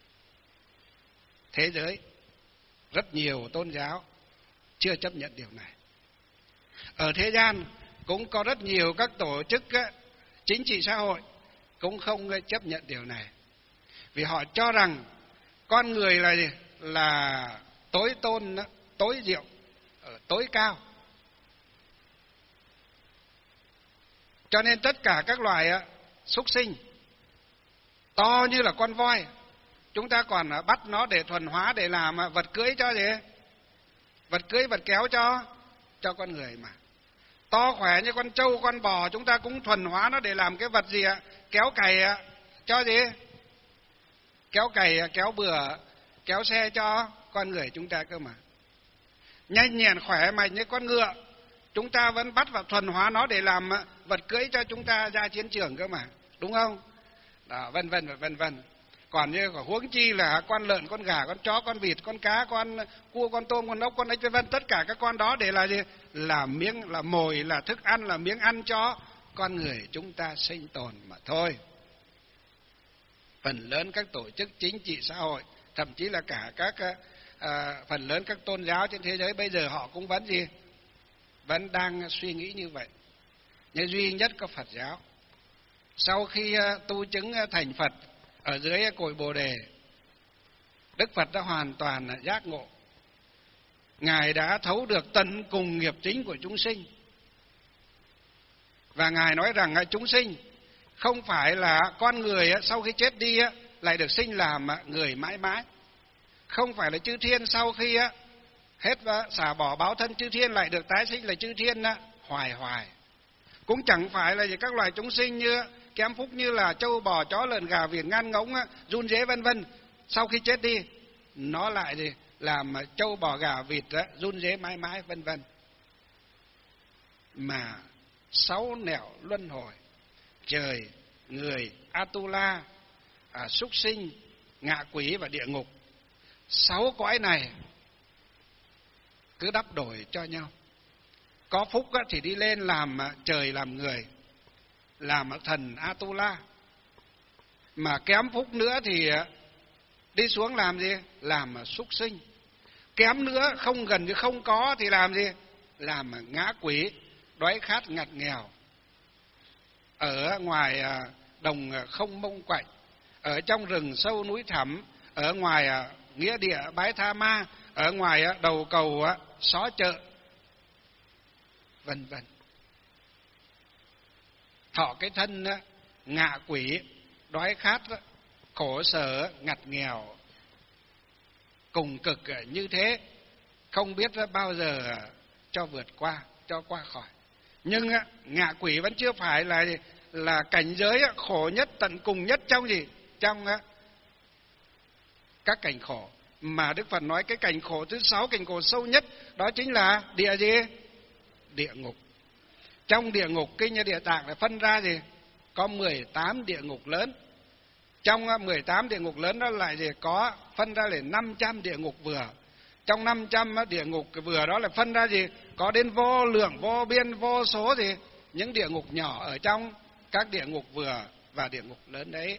Thế giới rất nhiều tôn giáo chưa chấp nhận điều này. Ở thế gian cũng có rất nhiều các tổ chức chính trị xã hội cũng không chấp nhận điều này, vì họ cho rằng con người là gì? Là tối tôn, tối diệu, tối cao. Cho nên tất cả các loài súc sinh to như là con voi, chúng ta còn bắt nó để thuần hóa, để làm vật cưỡi cho gì? Vật cưỡi, vật kéo cho cho con người mà. To khỏe như con trâu, con bò, chúng ta cũng thuần hóa nó để làm cái vật gì ạ? Kéo cày cho gì? Kéo cày, kéo bừa, kéo xe cho con người chúng ta cơ mà. Nhanh nhẹn khỏe mạnh như con ngựa, chúng ta vẫn bắt và thuần hóa nó để làm vật cưỡi cho chúng ta ra chiến trường cơ mà, đúng không? Đó, vân vân và vân vân. Còn như huống chi là con lợn, con gà, con chó, con vịt, con cá, con cua, con tôm, con ốc, con ếch vân vân, tất cả các con đó để là gì? Là miếng, là mồi, là thức ăn, là miếng ăn cho con người chúng ta sinh tồn mà thôi. Phần lớn các tổ chức chính trị xã hội, thậm chí là cả các à, phần lớn các tôn giáo trên thế giới bây giờ họ cũng vẫn gì? Vẫn đang suy nghĩ như vậy. Nhưng duy nhất có Phật giáo, sau khi tu chứng thành Phật ở dưới cội Bồ Đề, Đức Phật đã hoàn toàn giác ngộ. Ngài đã thấu được tận cùng nghiệp chính của chúng sinh. Và Ngài nói rằng chúng sinh không phải là con người sau khi chết đi lại được sinh làm người mãi mãi. Không phải là chư thiên sau khi hết xả bỏ báo thân chư thiên lại được tái sinh là chư thiên hoài hoài. Cũng chẳng phải là các loài chúng sinh như kém phúc như là trâu bò chó lợn gà vịt ngan ngỗng giun dế vân vân, sau khi chết đi nó lại gì làm trâu bò gà vịt giun dế mãi mãi vân vân. Mà sáu nẻo luân hồi, trời, người, Atula, à, súc sinh, ngạ quỷ và địa ngục, sáu cõi này cứ đắp đổi cho nhau. Có phúc thì đi lên làm trời, làm người, làm thần Atula. Mà kém phúc nữa thì đi xuống làm gì? Làm súc sinh. Kém nữa, không gần như không có thì làm gì? Làm ngã quỷ, đói khát ngặt nghèo. Ở ngoài đồng không mông quạnh, ở trong rừng sâu núi thẳm, ở ngoài nghĩa địa bái tha ma, ở ngoài đầu cầu xó chợ, vân vân. Thọ cái thân ngạ quỷ, đói khát, khổ sở, ngặt nghèo, cùng cực như thế, không biết bao giờ cho vượt qua, cho qua khỏi. Nhưng ngạ quỷ vẫn chưa phải là là cảnh giới khổ nhất, tận cùng nhất trong gì? Trong các cảnh khổ. Mà Đức Phật nói cái cảnh khổ thứ sáu, cảnh khổ sâu nhất, đó chính là địa gì? Địa ngục. Trong địa ngục, kinh Địa Tạng là phân ra gì? Có mười tám địa ngục lớn. Trong mười tám địa ngục lớn đó lại gì? Có phân ra là năm trăm địa ngục vừa. Trong năm trăm địa ngục vừa đó là phân ra gì? Có đến vô lượng, vô biên, vô số gì? Những địa ngục nhỏ ở trong các địa ngục vừa và địa ngục lớn đấy.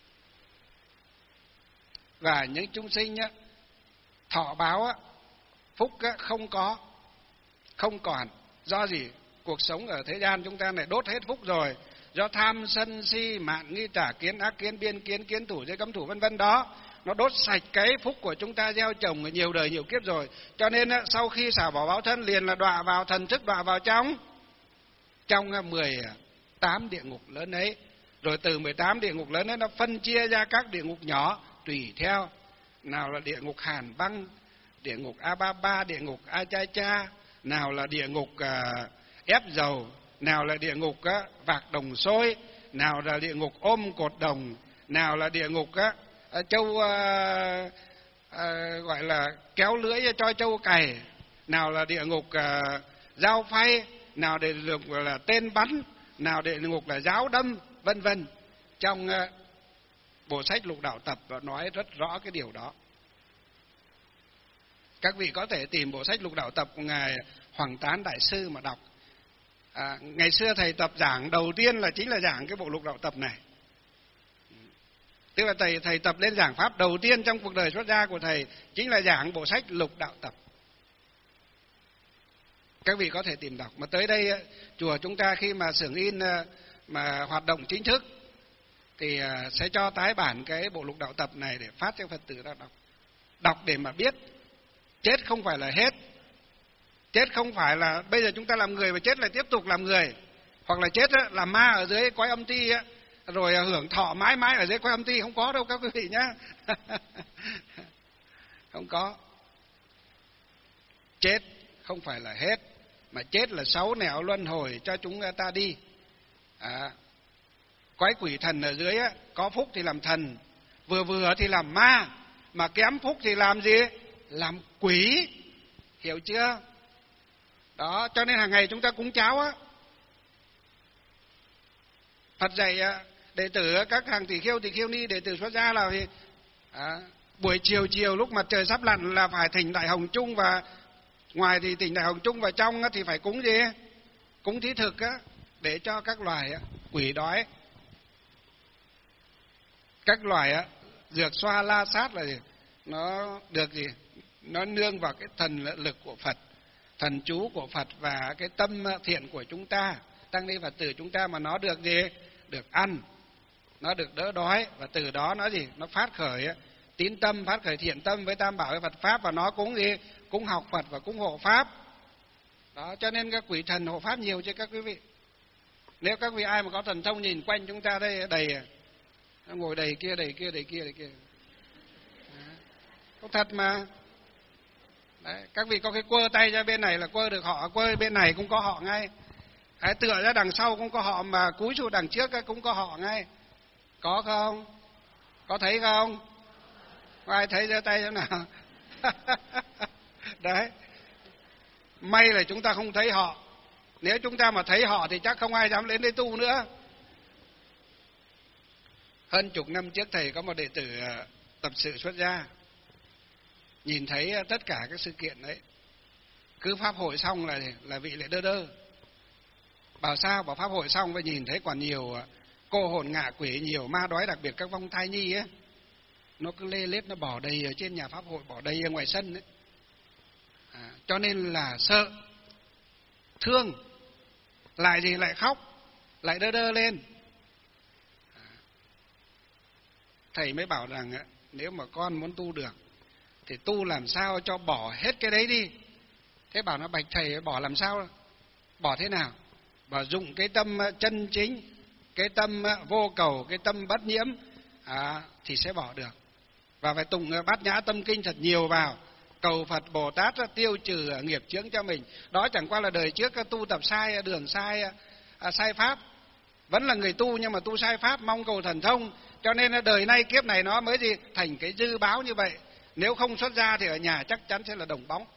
Và những chúng sinh á, thọ báo á, phúc á, không có, không còn. Do gì? Cuộc sống ở thế gian chúng ta này đốt hết phúc rồi. Do tham sân si mạn nghi tà kiến ác kiến biên kiến kiến thủ giới cấm thủ vân vân đó, nó đốt sạch cái phúc của chúng ta gieo trồng ở nhiều đời nhiều kiếp rồi. Cho nên sau khi xả bỏ báo thân liền là đọa vào thần thức, đọa vào trong trong mười tám địa ngục lớn ấy. Rồi từ mười tám địa ngục lớn ấy nó phân chia ra các địa ngục nhỏ tùy theo. Nào là địa ngục Hàn Băng, địa ngục A Ba Ba, địa ngục A Cha Cha, nào là địa ngục uh, ép dầu, nào là địa ngục uh, vạc đồng sôi, nào là địa ngục ôm cột đồng, nào là địa ngục uh, châu uh, uh, gọi là kéo lưỡi cho châu cày, nào là địa ngục uh, dao phay, nào địa ngục là tên bắn, nào địa ngục là giáo đâm, vân vân. Trong uh, bộ sách Lục Đạo Tập nói rất rõ cái điều đó. Các vị có thể tìm bộ sách Lục Đạo Tập của ngài Hoàng Tán Đại sư mà đọc. À, ngày xưa thầy tập giảng đầu tiên là chính là giảng cái bộ Lục Đạo Tập này. Tức là thầy thầy tập lên giảng pháp đầu tiên trong cuộc đời xuất gia của thầy chính là giảng bộ sách Lục Đạo Tập. Các vị có thể tìm đọc. Mà tới đây chùa chúng ta khi mà xưởng in mà hoạt động chính thức thì sẽ cho tái bản cái bộ Lục Đạo Tập này để phát cho Phật tử ra đọc. Đọc để mà biết chết không phải là hết. Chết không phải là bây giờ chúng ta làm người và chết lại tiếp tục làm người, hoặc là chết làm ma ở dưới cõi âm ti rồi hưởng thọ mãi mãi ở dưới cõi âm ti, không có đâu các quý vị nhá. Không có. Chết không phải là hết, mà chết là sáu nẻo luân hồi cho chúng ta đi. À, quái quỷ thần ở dưới á, có phúc thì làm thần, vừa vừa thì làm ma, mà kém phúc thì làm gì? Làm quỷ. Hiểu chưa? Đó, cho nên hàng ngày chúng ta cúng cháo á. Phật dạy đệ tử các hàng tỳ kheo tỳ kheo ni đệ tử xuất gia là à, buổi chiều chiều lúc mặt trời sắp lặn là phải thỉnh Đại Hồng Chung, và ngoài thì thỉnh Đại Hồng Chung, và trong thì phải cúng gì? Cúng thí thực á, để cho các loài quỷ đói. Các loài á, dược xoa la sát là gì? Nó được gì? Nó nương vào cái thần lực của Phật, thần chú của Phật và cái tâm thiện của chúng ta, tăng ni Phật tử chúng ta, mà nó được gì? Được ăn, nó được đỡ đói, và từ đó nó gì? Nó phát khởi tín tâm, phát khởi thiện tâm với Tam Bảo với Phật Pháp, và nó cũng gì? Cũng học Phật và cũng hộ Pháp. Đó, cho nên các quỷ thần hộ Pháp nhiều chứ các quý vị. Nếu các vị ai mà có thần thông nhìn quanh chúng ta đây đầy, nó ngồi đầy kia, đầy kia, đầy kia, đầy kia. Có thật mà. Đấy, các vị có cái quơ tay ra bên này là quơ được họ, quơ bên này cũng có họ ngay. Đấy, tựa ra đằng sau cũng có họ, mà cúi xuống đằng trước cũng có họ ngay. Có không? Có thấy không? Có ai thấy giơ tay thế nào? Đấy. May là chúng ta không thấy họ. Nếu chúng ta mà thấy họ thì chắc không ai dám đến đây tu nữa. Hơn chục năm trước thầy có một đệ tử tập sự xuất gia, nhìn thấy tất cả các sự kiện đấy, cứ pháp hội xong là là vị lại đơ đơ. Bảo sao? Bảo pháp hội xong và nhìn thấy còn nhiều cô hồn ngạ quỷ, nhiều ma đói, đặc biệt các vong thai nhi ấy, nó cứ lê lết, nó bỏ đầy ở trên nhà pháp hội, bỏ đầy ở ngoài sân đấy. À, cho nên là sợ, thương, lại gì? Lại khóc, lại đơ đơ lên. À, thầy mới bảo rằng nếu mà con muốn tu được thì tu làm sao cho bỏ hết cái đấy đi. Thế bảo nó: bạch thầy, bỏ làm sao? Bỏ thế nào? Bảo dụng cái tâm chân chính, cái tâm vô cầu, cái tâm bất nhiễm, à, thì sẽ bỏ được. Và phải tụng Bát Nhã Tâm Kinh thật nhiều vào, cầu Phật Bồ Tát tiêu trừ nghiệp chướng cho mình. Đó chẳng qua là đời trước tu tập sai đường, sai à, sai pháp, vẫn là người tu nhưng mà tu sai pháp, mong cầu thần thông, cho nên đời nay kiếp này nó mới gì? Thành cái dư báo như vậy. Nếu không xuất gia thì ở nhà chắc chắn sẽ là đồng bóng.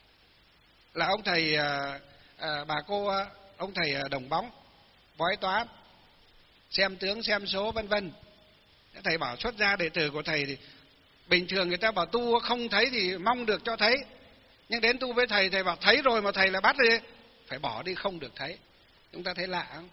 Là ông thầy à, à, bà cô ông thầy đồng bóng, bói toán, xem tướng xem số vân vân. Thầy bảo xuất gia đệ tử của thầy thì bình thường người ta bảo tu không thấy thì mong được cho thấy, nhưng đến tu với thầy, thầy bảo thấy rồi mà thầy lại bắt đi, phải bỏ đi không được thấy. Chúng ta thấy lạ không?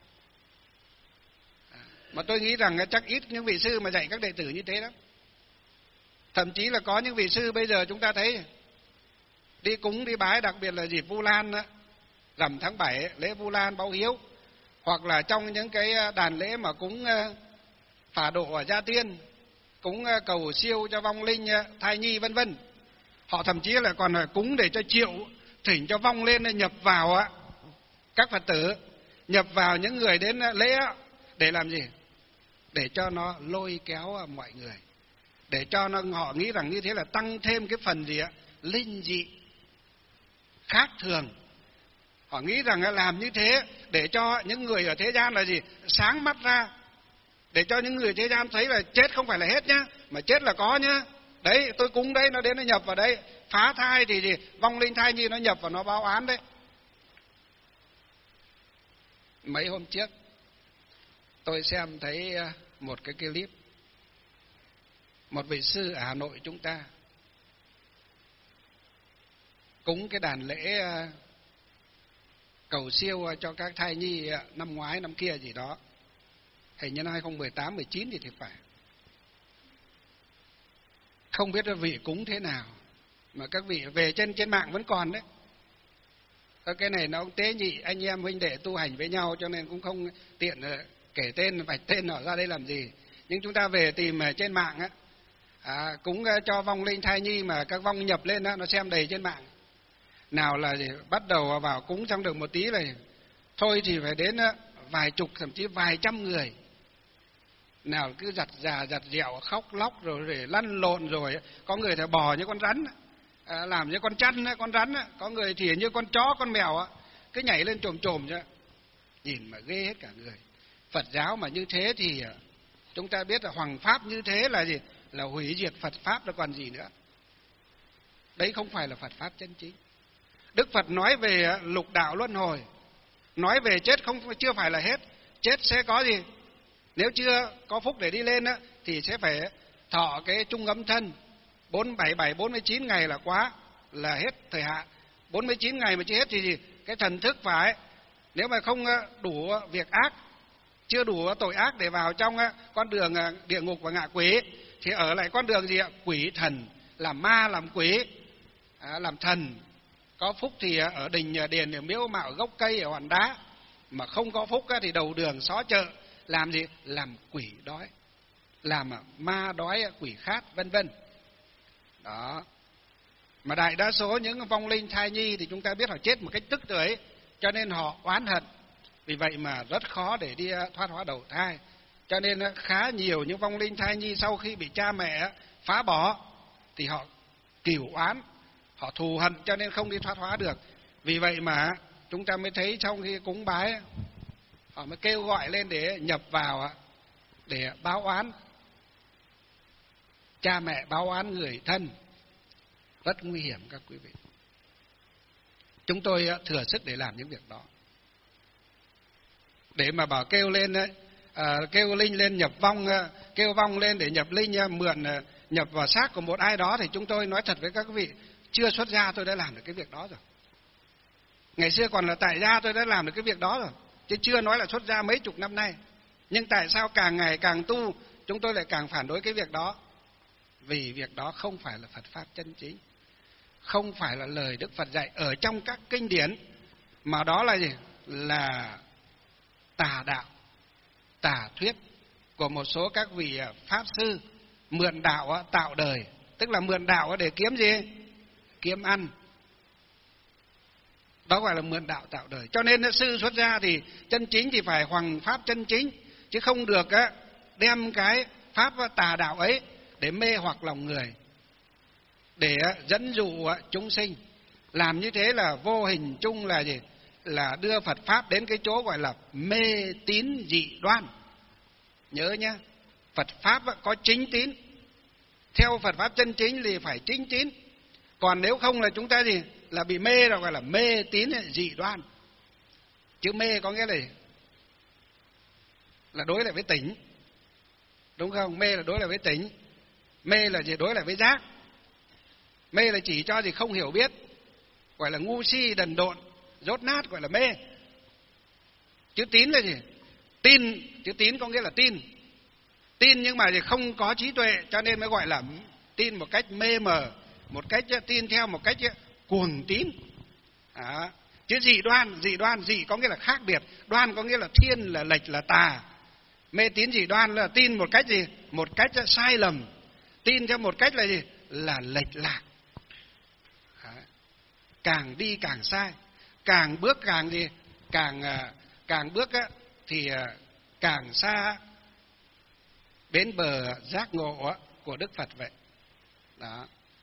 À, mà tôi nghĩ rằng chắc ít những vị sư mà dạy các đệ tử như thế lắm. Thậm chí là có những vị sư bây giờ chúng ta thấy đi cúng đi bái, đặc biệt là dịp Vu Lan đó, rằm tháng bảy, lễ Vu Lan báo hiếu, hoặc là trong những cái đàn lễ mà cúng phả độ ở gia tiên, cúng cầu siêu cho vong linh thai nhi vân vân, họ thậm chí là còn cúng để cho triệu, thỉnh cho vong lên nhập vào á, các Phật tử nhập vào những người đến lễ á, để làm gì? Để cho nó lôi kéo mọi người, để cho nó, họ nghĩ rằng như thế là tăng thêm cái phần gì á, linh dị khác thường. Họ nghĩ rằng làm như thế để cho những người ở thế gian là gì? Sáng mắt ra, để cho những người thế gian thấy là chết không phải là hết nhá, mà chết là có nhá. Đấy, tôi cúng đấy, nó đến nó nhập vào đấy. Phá thai thì gì? Vong linh thai nhi nó nhập vào nó báo án đấy. Mấy hôm trước tôi xem thấy một cái clip, một vị sư ở Hà Nội chúng ta cúng cái đàn lễ cầu siêu cho các thai nhi năm ngoái năm kia gì đó, hình như năm hai không một tám mười chín thì thì phải. Không biết vị cúng thế nào mà các vị về trên trên mạng vẫn còn đấy. Cái này nó cũng tế nhị, anh em huynh đệ tu hành với nhau cho nên cũng không tiện kể tên vạch tên họ ra đây làm gì. Nhưng chúng ta về tìm trên mạng á, à, cúng cho vong linh thai nhi mà các vong nhập lên đó, nó xem đầy trên mạng. Nào là gì, bắt đầu vào cúng xong được một tí này thôi thì phải đến vài chục thậm chí vài trăm người. Nào cứ giặt già giặt dẹo khóc lóc rồi để lăn lộn, rồi có người thì bò như con rắn, à, làm như con chăn con rắn, có người thì như con chó con mèo cứ nhảy lên chồm chồm chứ, nhìn mà ghê hết cả người. Phật giáo mà như thế thì chúng ta biết là hoằng pháp như thế là gì, là hủy diệt Phật pháp rồi còn gì nữa. Đấy không phải là Phật pháp chân chính. Đức Phật nói về lục đạo luân hồi, nói về chết không chưa phải là hết, chết sẽ có gì, nếu chưa có phúc để đi lên á, thì sẽ phải thọ cái trung ấm thân bốn bảy bảy bốn mươi chín ngày là quá, là hết thời hạn. Bốn mươi chín ngày mà chưa hết thì gì, cái thần thức phải, nếu mà không đủ việc ác, chưa đủ tội ác để vào trong con đường địa ngục và ngạ quỷ, thì ở lại con đường gì ạ, quỷ thần, làm ma làm quỷ, à, làm thần. Có phúc thì ở đình đền ở miếu mạo gốc cây ở hòn đá, mà không có phúc thì đầu đường xó chợ, làm gì, làm quỷ đói, làm ma đói quỷ khát vân vân. Đó. Mà đại đa số những vong linh thai nhi thì chúng ta biết họ chết một cách tức tưởi, cho nên họ oán hận, vì vậy mà rất khó để đi thoát hóa đầu thai. Cho nên khá nhiều những vong linh thai nhi sau khi bị cha mẹ phá bỏ thì họ cừu oán, họ thù hận, cho nên không đi thoát hóa được. Vì vậy mà chúng ta mới thấy trong khi cúng bái, họ mới kêu gọi lên để nhập vào, để báo oán cha mẹ, báo oán người thân. Rất nguy hiểm các quý vị. Chúng tôi thừa sức để làm những việc đó, để mà bảo kêu lên, à, kêu linh lên nhập vong, kêu vong lên để nhập linh, mượn nhập vào xác của một ai đó, thì chúng tôi nói thật với các quý vị, chưa xuất gia tôi đã làm được cái việc đó rồi. Ngày xưa còn là tại gia tôi đã làm được cái việc đó rồi, chứ chưa nói là xuất gia mấy chục năm nay. Nhưng tại sao càng ngày càng tu, chúng tôi lại càng phản đối cái việc đó? Vì việc đó không phải là Phật pháp chân chính, không phải là lời Đức Phật dạy ở trong các kinh điển, mà đó là gì? Là tà đạo, tà thuyết của một số các vị pháp sư mượn đạo tạo đời, tức là mượn đạo để kiếm gì? Kiếm ăn. Đó gọi là mượn đạo tạo đời. Cho nên sư xuất gia thì chân chính thì phải hoằng pháp chân chính, chứ không được đem cái pháp tà đạo ấy để mê hoặc lòng người, để dẫn dụ chúng sinh. Làm như thế là vô hình chung là gì? Là đưa Phật pháp đến cái chỗ gọi là mê tín dị đoan. Nhớ nhá, Phật pháp có chính tín. Theo Phật pháp chân chính thì phải chính tín. Còn nếu không là chúng ta gì? Là bị mê, rồi gọi là mê tín dị đoan. Chữ mê có nghĩa là là đối lại với tỉnh, đúng không? Mê là đối lại với tỉnh. Mê là gì? Đối lại với giác. Mê là chỉ cho gì không hiểu biết, gọi là ngu si đần độn, dốt nát, gọi là mê. Chữ tín là gì? Tin. Chữ tín có nghĩa là tin. Tin nhưng mà gì không có trí tuệ, cho nên mới gọi là tin một cách mê mờ, một cách tin theo một cách cuồng tín. À, chứ dị đoan, dị đoan, dị có nghĩa là khác biệt, đoan có nghĩa là thiên, là lệch, là tà. Mê tín dị đoan là tin một cách gì? Một cách sai lầm, tin theo một cách là gì? Là lệch lạc. À, càng đi càng sai, càng bước càng gì? Càng càng bước á, thì càng xa bến bờ giác ngộ của Đức Phật vậy. Đó.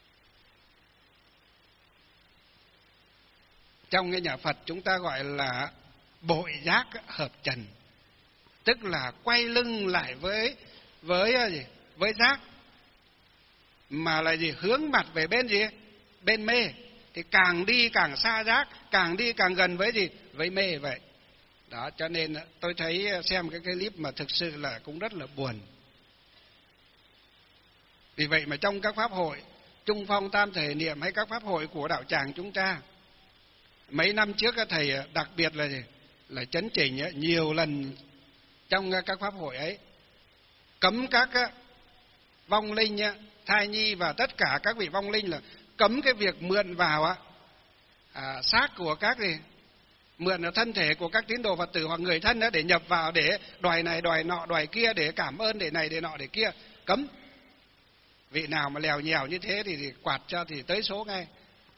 Trong cái nhà Phật chúng ta gọi là bội giác hợp trần, tức là quay lưng lại với với gì? Với giác, mà là gì? Hướng mặt về bên gì? Bên mê. Thì càng đi càng xa giác, càng đi càng gần với gì? Với mê vậy. Đó, cho nên tôi thấy xem cái clip mà thực sự là cũng rất là buồn. Vì vậy mà trong các pháp hội Trung Phong, Tam Thể Niệm hay các pháp hội của đạo tràng chúng ta. Mấy năm trước các thầy đặc biệt là là chấn chỉnh nhiều lần trong các pháp hội ấy, cấm các vong linh, thai nhi và tất cả các vị vong linh là cấm cái việc mượn vào à, xác của các gì mượn thân thể của các tín đồ Phật tử hoặc người thân đó để nhập vào, để đòi này đòi nọ đòi kia, để cảm ơn, để này để nọ để kia, cấm. Vị nào mà lèo nhèo như thế thì, thì quạt cho thì tới số ngay.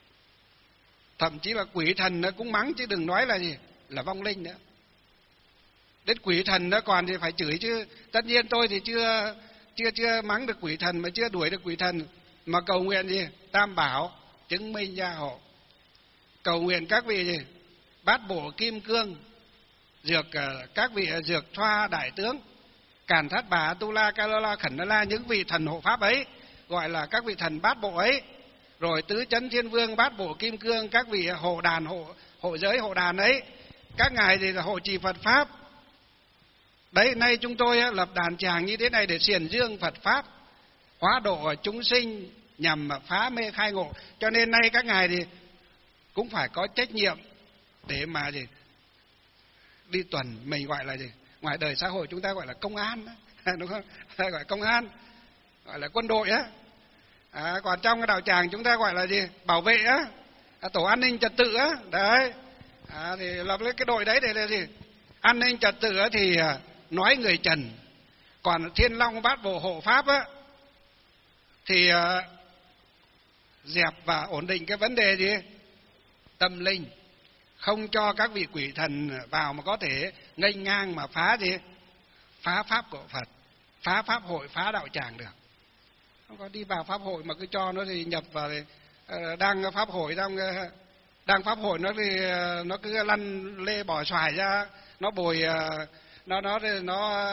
Thậm chí là quỷ thần nó cũng mắng chứ đừng nói là gì là vong linh nữa. Đến quỷ thần nó còn thì phải chửi chứ. Tất nhiên tôi thì chưa chưa chưa mắng được quỷ thần, mà chưa đuổi được quỷ thần, mà cầu nguyện gì Tam Bảo chứng minh gia hộ, cầu nguyện các vị gì Bát Bộ Kim Cương, dược các vị dược thoa đại tướng, Càn Thát Bà, Tu La, Ca Lô La, Khẩn Na La, những vị thần hộ pháp ấy gọi là các vị thần bát bộ ấy, rồi tứ chấn thiên vương, bát bộ kim cương, các vị hộ đàn hộ hộ giới hộ đàn ấy, các ngài thì là hộ trì Phật pháp. Đấy, nay chúng tôi lập đàn tràng như thế này để xiển dương Phật pháp, hóa độ chúng sinh nhằm phá mê khai ngộ. Cho nên nay các ngài thì cũng phải có trách nhiệm để mà gì đi tuần, mình gọi là gì ngoài đời xã hội chúng ta gọi là công an đó, đúng không? Gọi công an, gọi là quân đội á. À, còn trong cái đạo tràng chúng ta gọi là gì bảo vệ á, à, tổ an ninh trật tự á. Đấy, à, thì lập lên cái đội đấy để là gì an ninh trật tự á, thì nói người trần. Còn Thiên Long Bát Bộ hộ pháp á thì uh, dẹp và ổn định cái vấn đề gì tâm linh, không cho các vị quỷ thần vào mà có thể nghênh ngang mà phá gì phá pháp của Phật, phá pháp hội, phá đạo tràng được. Không có đi vào pháp hội mà cứ cho nó thì nhập vào thì uh, đang pháp hội đang uh, đang pháp hội nó thì uh, nó cứ lăn lê bỏ xoài ra, nó bồi uh, nó nó nó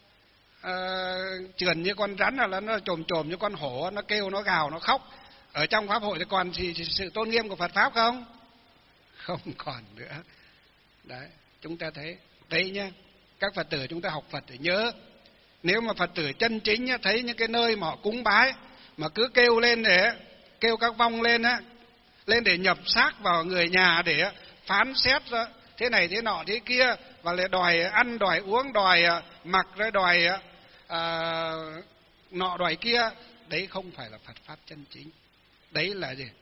uh, trườn như con rắn, là nó chồm chồm như con hổ, nó kêu, nó gào, nó khóc. Ở trong pháp hội thì còn thì, thì sự tôn nghiêm của Phật pháp không? Không còn nữa. Đấy, chúng ta thấy đấy nhá. Các Phật tử chúng ta học Phật để nhớ, nếu mà Phật tử chân chính nhá, thấy những cái nơi mà họ cúng bái mà cứ kêu lên để kêu các vong lên á, lên để nhập xác vào người nhà để phán xét thế này thế nọ thế kia, và lại đòi ăn đòi uống đòi mặc rồi đòi à, nọ đòi kia, đấy không phải là Phật pháp chân chính. Đấy là gì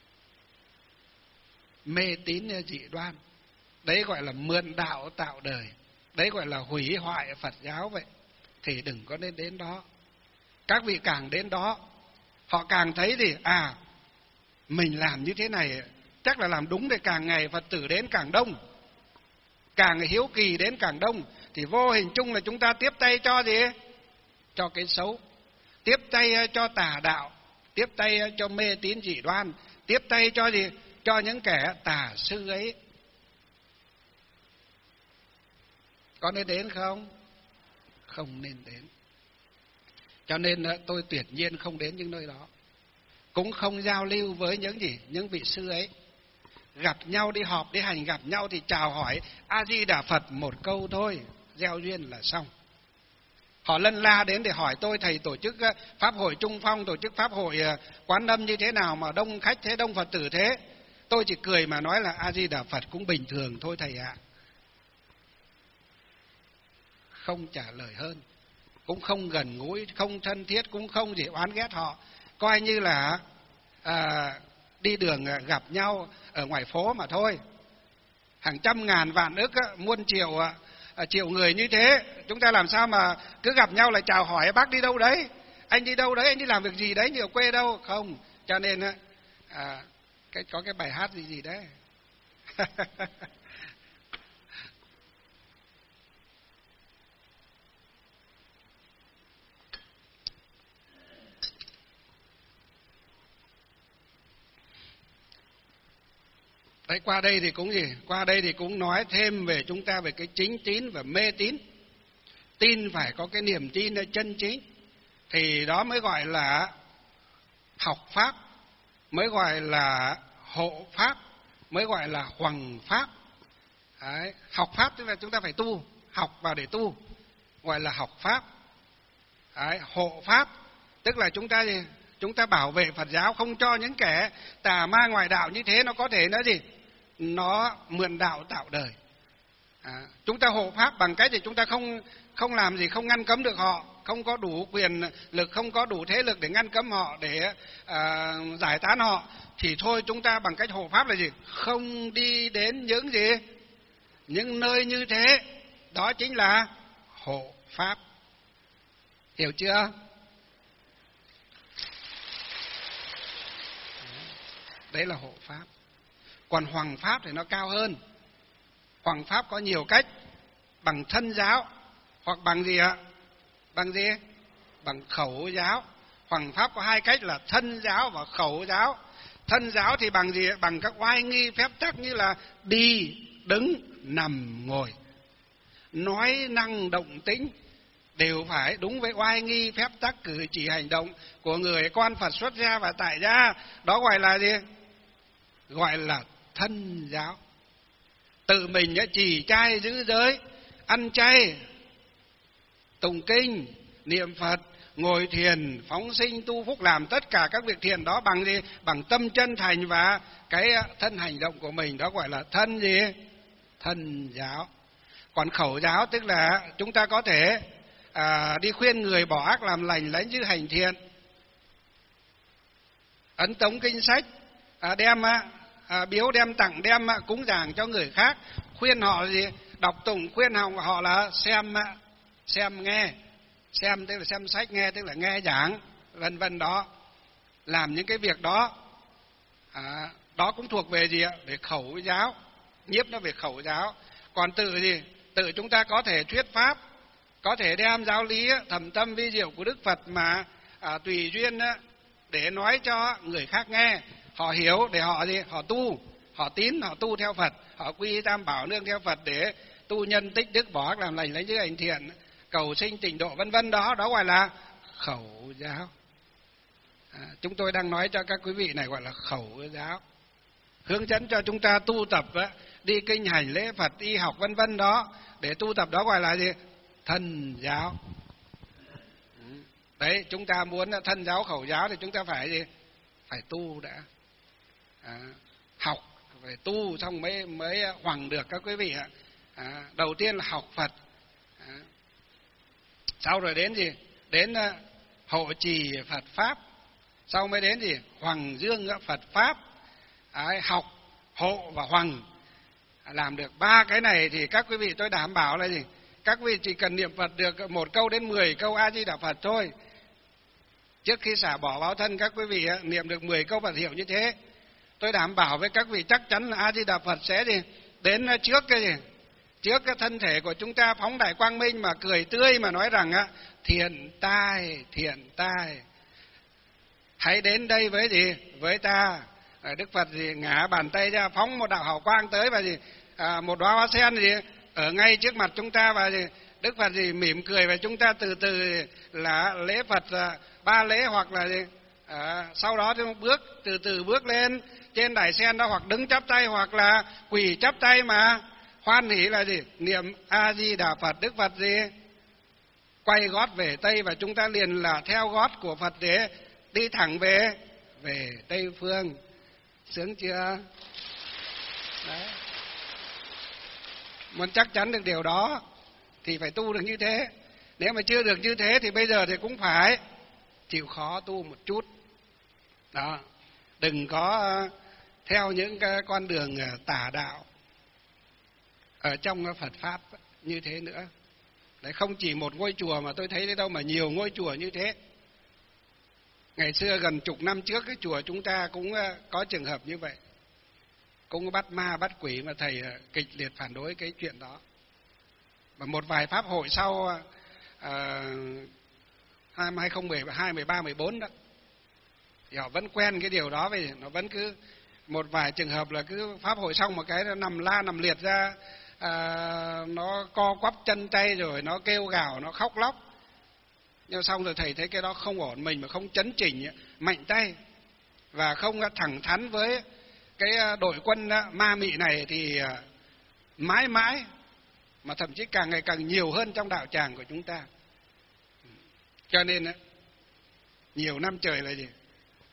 mê tín dị đoan, đấy gọi là mượn đạo tạo đời, đấy gọi là hủy hoại Phật giáo. Vậy thì đừng có nên đến đó. Các vị càng đến đó, họ càng thấy thì à mình làm như thế này chắc là làm đúng, để càng ngày Phật tử đến càng đông, càng hiếu kỳ đến càng đông, thì vô hình chung là chúng ta tiếp tay cho gì cho cái xấu, tiếp tay cho tà đạo, tiếp tay cho mê tín dị đoan, tiếp tay cho gì cho những kẻ tà sư ấy. Có nên đến không? Không nên đến. Cho nên tôi tuyệt nhiên không đến những nơi đó, cũng không giao lưu với những gì những vị sư ấy. Gặp nhau đi họp đi hành, gặp nhau thì chào hỏi A Di Đà Phật một câu thôi, gieo duyên là xong. Họ lân la đến để hỏi tôi, thầy tổ chức pháp hội Trung Phong, tổ chức pháp hội Quán Âm như thế nào mà đông khách thế, đông Phật tử thế. Tôi chỉ cười mà nói là A Di Đà Phật cũng bình thường thôi thầy ạ. Không trả lời hơn, cũng không gần gũi, không thân thiết, cũng không gì oán ghét họ, coi như là à, đi đường gặp nhau ở ngoài phố mà thôi. Hàng trăm ngàn vạn ức muôn triệu à, triệu người như thế, chúng ta làm sao mà cứ gặp nhau lại chào hỏi bác đi đâu đấy, anh đi đâu đấy, anh đi làm việc gì đấy, nhiều quê đâu không. Cho nên à, cái có cái bài hát gì gì đấy đấy, qua đây thì cũng gì qua đây thì cũng nói thêm về chúng ta về cái chính tín và mê tín. Tin phải có cái niềm tin chân chính, thì đó mới gọi là học pháp, mới gọi là hộ pháp, mới gọi là hoằng pháp. Đấy, học pháp tức là chúng ta phải tu, học vào để tu, gọi là học pháp. Đấy, hộ pháp tức là chúng ta gì chúng ta bảo vệ Phật giáo, không cho những kẻ tà ma ngoại đạo như thế nó có thể nó gì, nó mượn đạo tạo đời. À, chúng ta hộ pháp bằng cách thì chúng ta không không làm gì, không ngăn cấm được họ, không có đủ quyền lực, không có đủ thế lực để ngăn cấm họ, để à, giải tán họ, thì thôi chúng ta bằng cách hộ pháp là gì, không đi đến những gì, những nơi như thế. Đó chính là hộ pháp, hiểu chưa? Đấy là hộ pháp. Còn hoằng pháp thì nó cao hơn. Hoằng pháp có nhiều cách, bằng thân giáo hoặc bằng gì ạ? Bằng gì? Bằng khẩu giáo. Hoằng pháp có hai cách là thân giáo và khẩu giáo. Thân giáo thì bằng gì? Bằng các oai nghi phép tắc như là đi, đứng, nằm, ngồi, nói năng động tĩnh đều phải đúng với oai nghi phép tắc cử chỉ hành động của người con Phật xuất gia và tại gia. Đó gọi là gì? Gọi là thân giáo. Tự mình trì trai giữ giới, ăn chay, tụng kinh, niệm Phật, ngồi thiền, phóng sinh, tu phúc, làm tất cả các việc thiện đó bằng gì? Bằng tâm chân thành và cái thân hành động của mình. Đó gọi là thân gì? Thân giáo. Còn khẩu giáo tức là chúng ta có thể à, đi khuyên người bỏ ác làm lành, lãnh giữ hành thiện, ấn tống kinh sách, à, đem à, biếu, đem tặng, đem cúng dường cho người khác, khuyên họ gì? Đọc tụng, khuyên họ, họ là xem xem nghe, xem tức là xem sách, nghe tức là nghe giảng, vân vân đó. Làm những cái việc đó, à, đó cũng thuộc về gì ạ? Về khẩu giáo. Nhiếp nó về khẩu giáo. Còn tự gì? Tự chúng ta có thể thuyết pháp, có thể đem giáo lý thầm tâm vi diệu của Đức Phật mà à, tùy duyên để nói cho người khác nghe, họ hiểu để họ gì? Họ tu, họ tín, họ tu theo Phật, họ quy tam bảo nương theo Phật để tu nhân tích đức, bỏ ác làm lành, lãnh giữ hành thiện, cầu sinh tịnh độ, vân vân đó. Đó gọi là khẩu giáo. À, chúng tôi đang nói cho các quý vị này gọi là khẩu giáo, hướng dẫn cho chúng ta tu tập đi kinh hành lễ Phật, y học vân vân đó, để tu tập. Đó gọi là gì? Thân giáo. Đấy, chúng ta muốn thân giáo khẩu giáo thì chúng ta phải gì? Phải tu đã, à, học, phải tu xong mới mới hoằng được các quý vị ạ. À, đầu tiên là học Phật, à, sau rồi đến gì? Đến uh, hộ trì Phật pháp, sau mới đến gì? Hoằng dương Phật pháp. À, học, hộ và hoằng, làm được ba cái này thì các quý vị tôi đảm bảo là gì? Các quý vị chỉ cần niệm Phật được một câu đến mười câu A Di Đà Phật thôi. Trước khi xả bỏ báo thân, các quý vị niệm được mười câu Phật hiệu như thế, tôi đảm bảo với các vị chắc chắn là A Di Đà Phật sẽ gì? Đến trước cái gì? Trước cái thân thể của chúng ta phóng đại quang minh mà cười tươi mà nói rằng á, thiện tai, thiện tai, hãy đến đây với gì? Với ta. Đức Phật gì? Ngả bàn tay ra, phóng một đạo hào quang tới và gì? À, một đóa hoa sen gì? Ở ngay trước mặt chúng ta, và gì? Đức Phật gì? Mỉm cười và chúng ta từ từ là lễ Phật à, ba lễ, hoặc là gì? À, sau đó thì bước từ từ bước lên trên đài sen đó, hoặc đứng chắp tay hoặc là quỳ chắp tay mà hoan hỷ là gì? Niệm A Di Đà Phật. Đức Phật gì? Quay gót về Tây và chúng ta liền là theo gót của Phật để đi thẳng về về Tây phương. Sướng chưa? Đấy. Muốn chắc chắn được điều đó thì phải tu được như thế. Nếu mà chưa được như thế thì bây giờ thì cũng phải chịu khó tu một chút. Đó. Đừng có theo những cái con đường tà đạo ở trong Phật Pháp như thế nữa. Đấy, không chỉ một ngôi chùa mà tôi thấy đấy đâu, mà nhiều ngôi chùa như thế. Ngày xưa gần chục năm trước cái chùa chúng ta cũng có trường hợp như vậy, cũng bắt ma bắt quỷ mà thầy kịch liệt phản đối cái chuyện đó. Và một vài pháp hội sau à, hai không một hai, mười ba, mười bốn đó, thì họ vẫn quen cái điều đó, vì nó vẫn cứ một vài trường hợp là cứ pháp hội xong một cái nó nằm la nằm liệt ra, à, nó co quắp chân tay rồi nó kêu gào, nó khóc lóc. Nhưng xong rồi thầy thấy cái đó không ổn, mình mà không chấn chỉnh mạnh tay và không thẳng thắn với cái đội quân ma mị này thì mãi mãi, mà thậm chí càng ngày càng nhiều hơn trong đạo tràng của chúng ta. Cho nên nhiều năm trời là gì?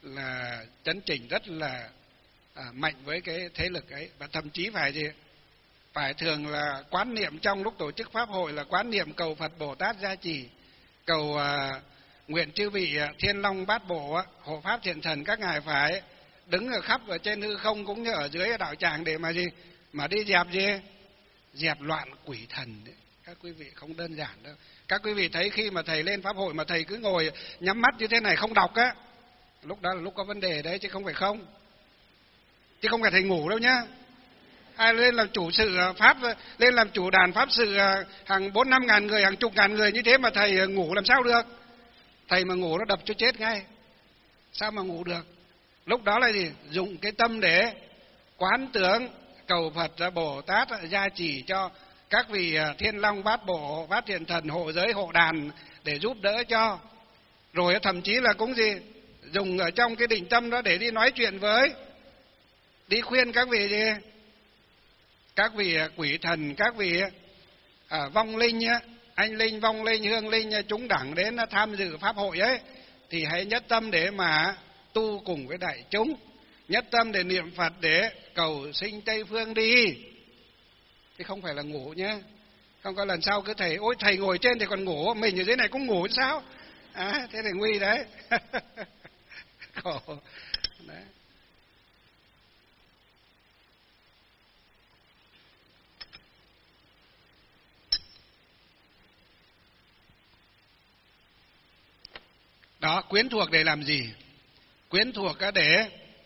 là chấn chỉnh rất là à, mạnh với cái thế lực ấy, và thậm chí phải gì phải thường là quán niệm trong lúc tổ chức pháp hội là quán niệm cầu Phật Bồ Tát gia trì, cầu à, nguyện chư vị Thiên Long Bát Bộ hộ pháp thiện thần các ngài phải đứng ở khắp ở trên hư không cũng như ở dưới đạo tràng để mà gì mà đi dẹp gì dẹp loạn quỷ thần đấy. Các quý vị không đơn giản đâu. Các quý vị thấy khi mà thầy lên pháp hội mà thầy cứ ngồi nhắm mắt như thế này không đọc á, lúc đó là lúc có vấn đề đấy chứ không phải không. Chứ không phải thầy ngủ đâu nhá. Ai lên làm chủ sự pháp, lên làm chủ đàn pháp sự hàng bốn năm ngàn người, hàng chục ngàn người như thế mà thầy ngủ làm sao được? Thầy mà ngủ nó đập cho chết ngay. Sao mà ngủ được? Lúc đó là gì? Dùng cái tâm để quán tưởng cầu Phật Bồ Tát gia trì cho các vị Thiên Long Bát Bộ, Bát Thiện Thần hộ giới hộ đàn để giúp đỡ cho. Rồi thậm chí là cũng gì? Dùng ở trong cái định tâm đó để đi nói chuyện với, đi khuyên các vị gì? Các vị quỷ thần, các vị à, vong linh, anh linh, vong linh, hương linh, chúng đẳng đến tham dự pháp hội ấy, thì hãy nhất tâm để mà tu cùng với đại chúng, nhất tâm để niệm Phật để cầu sinh Tây Phương đi, chứ không phải là ngủ nhé. Không có lần sau cứ thầy, ôi thầy ngồi trên thì còn ngủ, mình ở dưới này cũng ngủ sao? À, thế thì nguy đấy. Khổ. Đấy. Đó, quyến thuộc để làm gì? Quyến thuộc để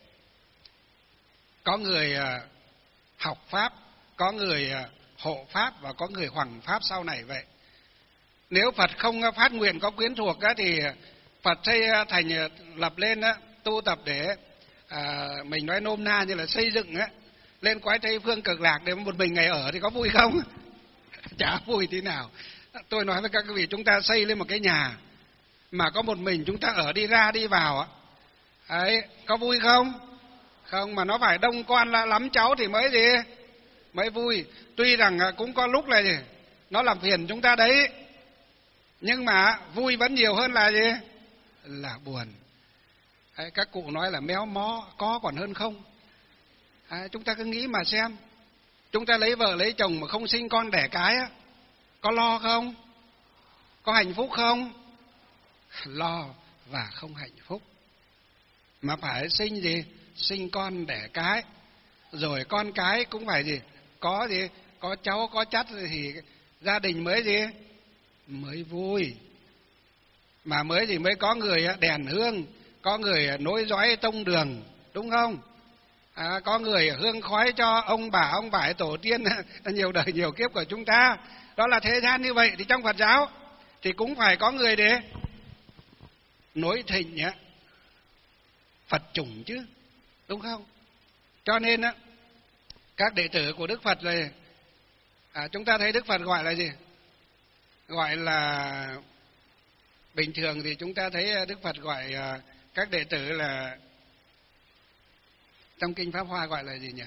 có người học Pháp, có người hộ Pháp và có người hoằng Pháp sau này vậy. Nếu Phật không phát nguyện có quyến thuộc thì Phật xây thành lập lên tu tập để à, mình nói nôm na như là xây dựng á, lên cõi Tây Phương Cực Lạc để một mình ngày ở thì có vui không? Chả vui tí nào. Tôi nói với các quý vị, chúng ta xây lên một cái nhà mà có một mình chúng ta ở đi ra đi vào ấy, có vui không? Không, mà nó phải đông con lắm cháu thì mới gì mới vui. Tuy rằng cũng có lúc là gì nó làm phiền chúng ta đấy, nhưng mà vui vẫn nhiều hơn là gì là buồn. Đấy, các cụ nói là méo mó có còn hơn không. Đấy, chúng ta cứ nghĩ mà xem, chúng ta lấy vợ lấy chồng mà không sinh con đẻ cái á, có lo không? Có hạnh phúc không? Lo và không hạnh phúc. Mà phải sinh gì? Sinh con đẻ cái, rồi con cái cũng phải gì? Có gì? Có cháu có chắt thì gia đình mới gì? Mới vui. Mà mới gì? Mới có người đèn hương, có người nối dõi tông đường, đúng không? À, có người hương khói cho ông bà, ông bà tổ tiên nhiều đời nhiều kiếp của chúng ta. Đó là thế gian như vậy. Thì trong Phật giáo thì cũng phải có người để nối thịnh nhé, Phật chủng chứ, đúng không? Cho nên á, các đệ tử của Đức Phật này, à, chúng ta thấy Đức Phật gọi là gì? Gọi là bình thường thì chúng ta thấy Đức Phật gọi à, các đệ tử là trong kinh Pháp Hoa gọi là gì nhỉ?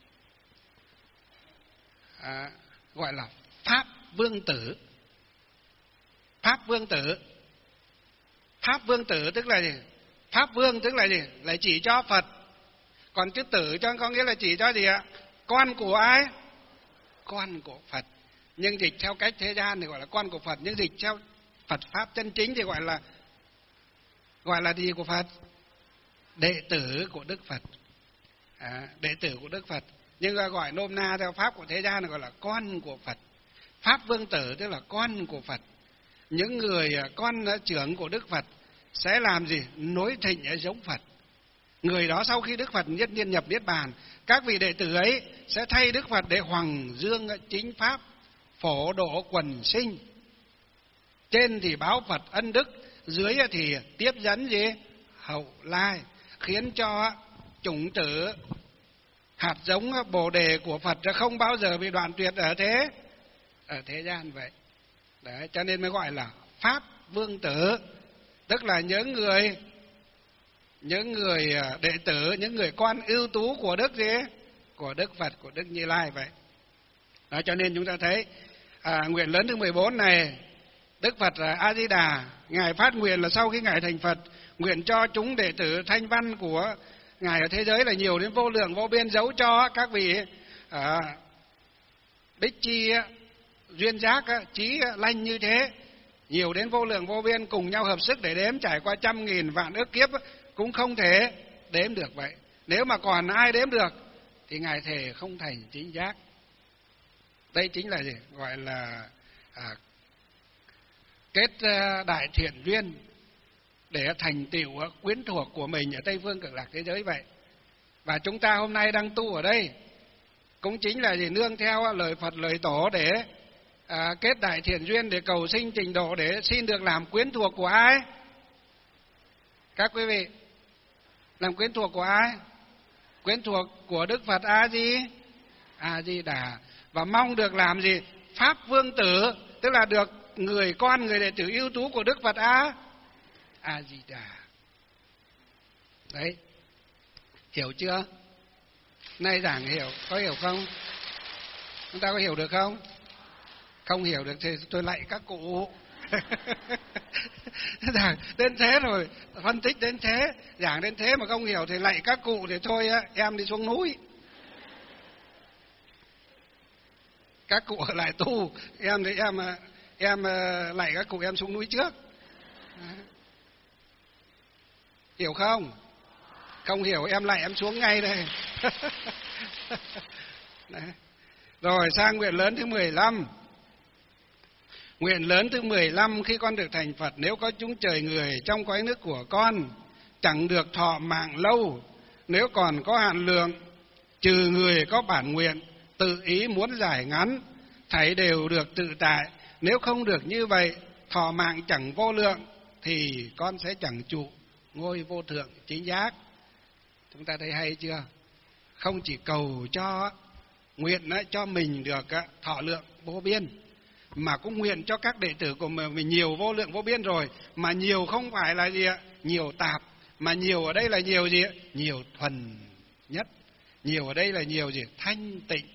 À, gọi là Pháp Vương Tử. Pháp Vương Tử. Pháp Vương Tử tức là gì? Pháp Vương tức là gì? Là chỉ cho Phật. Còn chữ tử cho có nghĩa là chỉ cho gì ạ? Con của ai? Con của Phật. Nhưng dịch theo cách thế gian thì gọi là con của Phật, nhưng dịch theo Phật Pháp chân chính thì gọi là gọi là gì của Phật? Đệ tử của Đức Phật. À, đệ tử của Đức Phật. Nhưng gọi nôm na theo Pháp của thế gian là gọi là con của Phật. Pháp Vương Tử tức là con của Phật. Những người con trưởng của Đức Phật sẽ làm gì? Nối thịnh giống Phật. Người đó sau khi Đức Phật nhất niên nhập Niết Bàn, các vị đệ tử ấy sẽ thay Đức Phật để hoằng dương chính Pháp, phổ độ quần sinh. Trên thì báo Phật ân đức, dưới thì tiếp dẫn gì? Hậu lai, khiến cho chủng tử hạt giống Bồ đề của Phật không bao giờ bị đoạn tuyệt ở thế ở thế gian vậy. Đấy, cho nên mới gọi là Pháp Vương Tử, tức là những người những người đệ tử, những người con ưu tú của Đức gì? Của Đức Phật, của Đức Như Lai vậy. Đó, cho nên chúng ta thấy à, nguyện lớn thứ mười bốn này, Đức Phật A Di Đà ngài phát nguyện là sau khi ngài thành Phật, nguyện cho chúng đệ tử thanh văn của ngài ở thế giới là nhiều đến vô lượng vô biên, dấu cho các vị à, bích chi duyên giác trí lanh như thế nhiều đến vô lượng vô biên, cùng nhau hợp sức để đếm, trải qua trăm nghìn vạn ức kiếp cũng không thể đếm được vậy. Nếu mà còn ai đếm được thì ngài thề không thành chính giác. Đây chính là gì? Gọi là à, kết đại thiện duyên để thành tựu quyến thuộc của mình ở Tây Phương Cực Lạc thế giới vậy. Và chúng ta hôm nay đang tu ở đây cũng chính là gì? Nương theo lời Phật lời Tổ để à, kết đại thiện duyên, để cầu sinh trình độ, để xin được làm quyến thuộc của ai? Các quý vị, làm quyến thuộc của ai? Quyến thuộc của Đức Phật A Di A Di Đà. Và mong được làm gì? Pháp vương tử, tức là được người con, người đệ tử ưu tú của Đức Phật A A Di Đà. Đấy, hiểu chưa? Nay giảng hiểu, có hiểu không? Chúng ta có hiểu được không? Không hiểu được thì tôi lạy các cụ. Giảng đến thế rồi, phân tích đến thế, giảng đến thế mà không hiểu thì lạy các cụ thì thôi em đi xuống núi. Các cụ ở lại tu, em thì em em lạy các cụ em xuống núi trước. Hiểu không? Không hiểu em lạy em xuống ngay đây. Đấy. Rồi sang nguyện lớn thứ mười lăm. Nguyện lớn thứ mười lăm, khi con được thành Phật, nếu có chúng trời người trong cõi nước của con chẳng được thọ mạng lâu, nếu còn có hạn lượng, trừ người có bản nguyện tự ý muốn giải ngắn, thảy đều được tự tại. Nếu không được như vậy, thọ mạng chẳng vô lượng, thì con sẽ chẳng trụ ngôi vô thượng chính giác. Chúng ta thấy hay chưa? Không chỉ cầu cho nguyện cho mình được thọ lượng vô biên, mà cũng nguyện cho các đệ tử của mình nhiều vô lượng vô biên rồi. Mà nhiều không phải là gì ạ? Nhiều tạp, mà nhiều ở đây là nhiều gì ạ? Nhiều thuần nhất. Nhiều ở đây là nhiều gì? Thanh tịnh.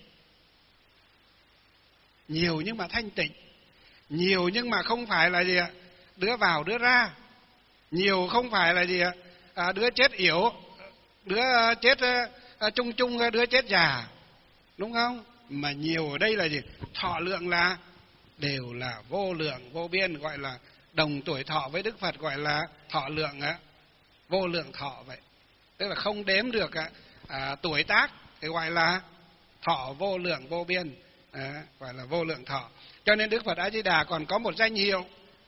Nhiều nhưng mà thanh tịnh. Nhiều nhưng mà không phải là gì ạ? Đứa vào đứa ra. Nhiều không phải là gì ạ? À, đứa chết yểu, đứa chết uh, chung chung, đứa chết già. Đúng không? Mà nhiều ở đây là gì? Thọ lượng là đều là vô lượng vô biên, gọi là đồng tuổi thọ với Đức Phật, gọi là thọ lượng á, vô lượng thọ vậy. Tức là không đếm được à, tuổi tác thì gọi là thọ vô lượng vô biên, à, gọi là vô lượng thọ. Cho nên Đức Phật A Di Đà còn có một danh hiệu,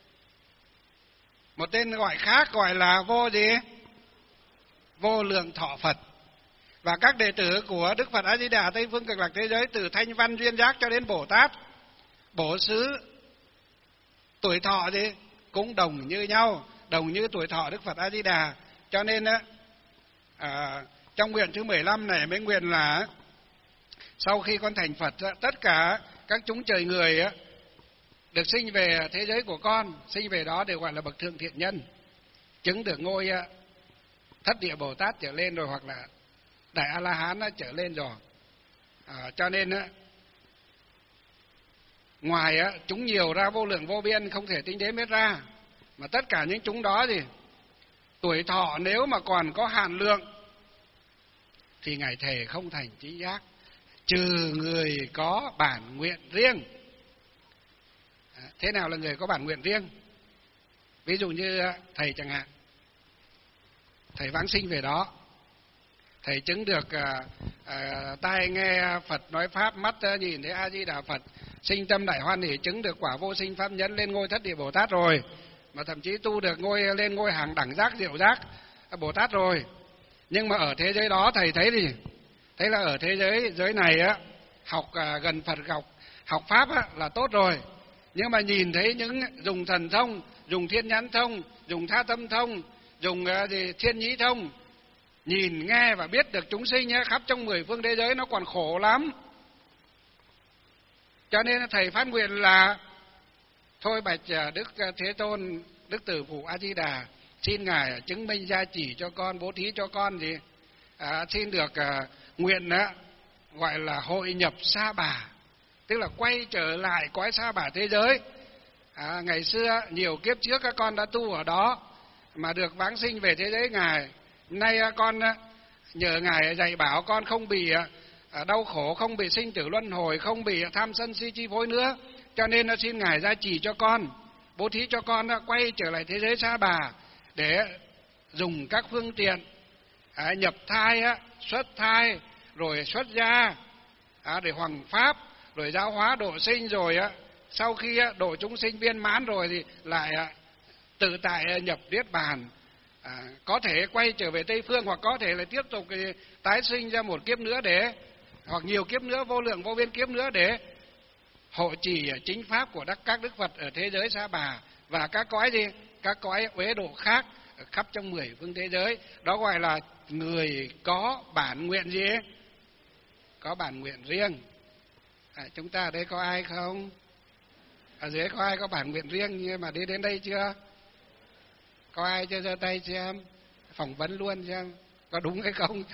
một tên gọi khác gọi là vô gì? Vô lượng thọ Phật. Và các đệ tử của Đức Phật A Di Đà Tây Phương Cực Lạc thế giới, từ Thanh Văn Duyên Giác cho đến Bồ Tát Bổ Xứ, tuổi thọ gì cũng đồng như nhau, đồng như tuổi thọ Đức Phật A Di Đà. Cho nên á, à, trong nguyện thứ mười lăm này mới nguyện là sau khi con thành Phật, tất cả các chúng trời người á, được sinh về thế giới của con, sinh về đó đều gọi là bậc thượng thiện nhân, chứng được ngôi á, Thất Địa Bồ Tát trở lên rồi, hoặc là Đại A La Hán trở lên rồi. À, cho nên á, ngoài á, chúng nhiều ra vô lượng vô biên, không thể tính đếm hết ra. Mà tất cả những chúng đó thì tuổi thọ nếu mà còn có hạn lượng thì ngài thề không thành chính giác, trừ người có bản nguyện riêng. À, thế nào là người có bản nguyện riêng? Ví dụ như thầy chẳng hạn, thầy vãng sinh về đó, thầy chứng được à, à, tai nghe Phật nói pháp, mắt nhìn thấy A Di Đà Phật, sinh tâm đại hoan hỷ, chứng được quả vô sinh pháp nhẫn, lên ngôi Thất Địa Bồ Tát rồi, mà thậm chí tu được ngôi lên ngôi hàng đẳng giác diệu giác Bồ Tát rồi. Nhưng mà ở thế giới đó thầy thấy gì? Thấy là ở thế giới giới này á, học à, gần Phật, học học pháp á, là tốt rồi. Nhưng mà nhìn thấy những dùng thần thông, dùng thiên nhãn thông, dùng tha tâm thông, dùng à, gì, thiên nhĩ thông, nhìn nghe và biết được chúng sinh á, khắp trong mười phương thế giới nó còn khổ lắm. Cho nên thầy phát nguyện là thôi bạch Đức Thế Tôn, Đức Tử Phụ A Di Đà, xin ngài chứng minh gia chỉ cho con, bố thí cho con gì, à, xin được à, nguyện á, gọi là hội nhập Sa Bà, tức là quay trở lại cõi Sa Bà thế giới, À, ngày xưa nhiều kiếp trước các con đã tu ở đó mà được vãng sinh về thế giới Ngài. Nay con nhờ Ngài dạy bảo con không bị đau khổ, không bị sinh tử luân hồi, không bị tham sân si chi phối nữa, cho nên nó xin Ngài gia trì cho con, bố thí cho con quay trở lại thế giới Sa Bà để dùng các phương tiện à, nhập thai, xuất thai, rồi xuất gia à, để hoằng pháp, rồi giáo hóa độ sinh, rồi sau khi độ chúng sinh viên mãn rồi thì lại tự tại nhập niết bàn. À, có thể quay trở về Tây Phương, hoặc có thể là tiếp tục tái sinh ra một kiếp nữa để, hoặc nhiều kiếp nữa, vô lượng vô biên kiếp nữa để hộ trì chính pháp của các đức Phật ở thế giới Sa Bà và các cõi gì, các cõi uế độ khác khắp trong mười phương thế giới. Đó gọi là người có bản nguyện gì ấy? Có bản nguyện riêng. À, chúng ta ở đây có ai không? Ở dưới có ai có bản nguyện riêng nhưng mà đi đến đây chưa? Có ai chưa? Giơ tay xem, phỏng vấn luôn xem có đúng hay không.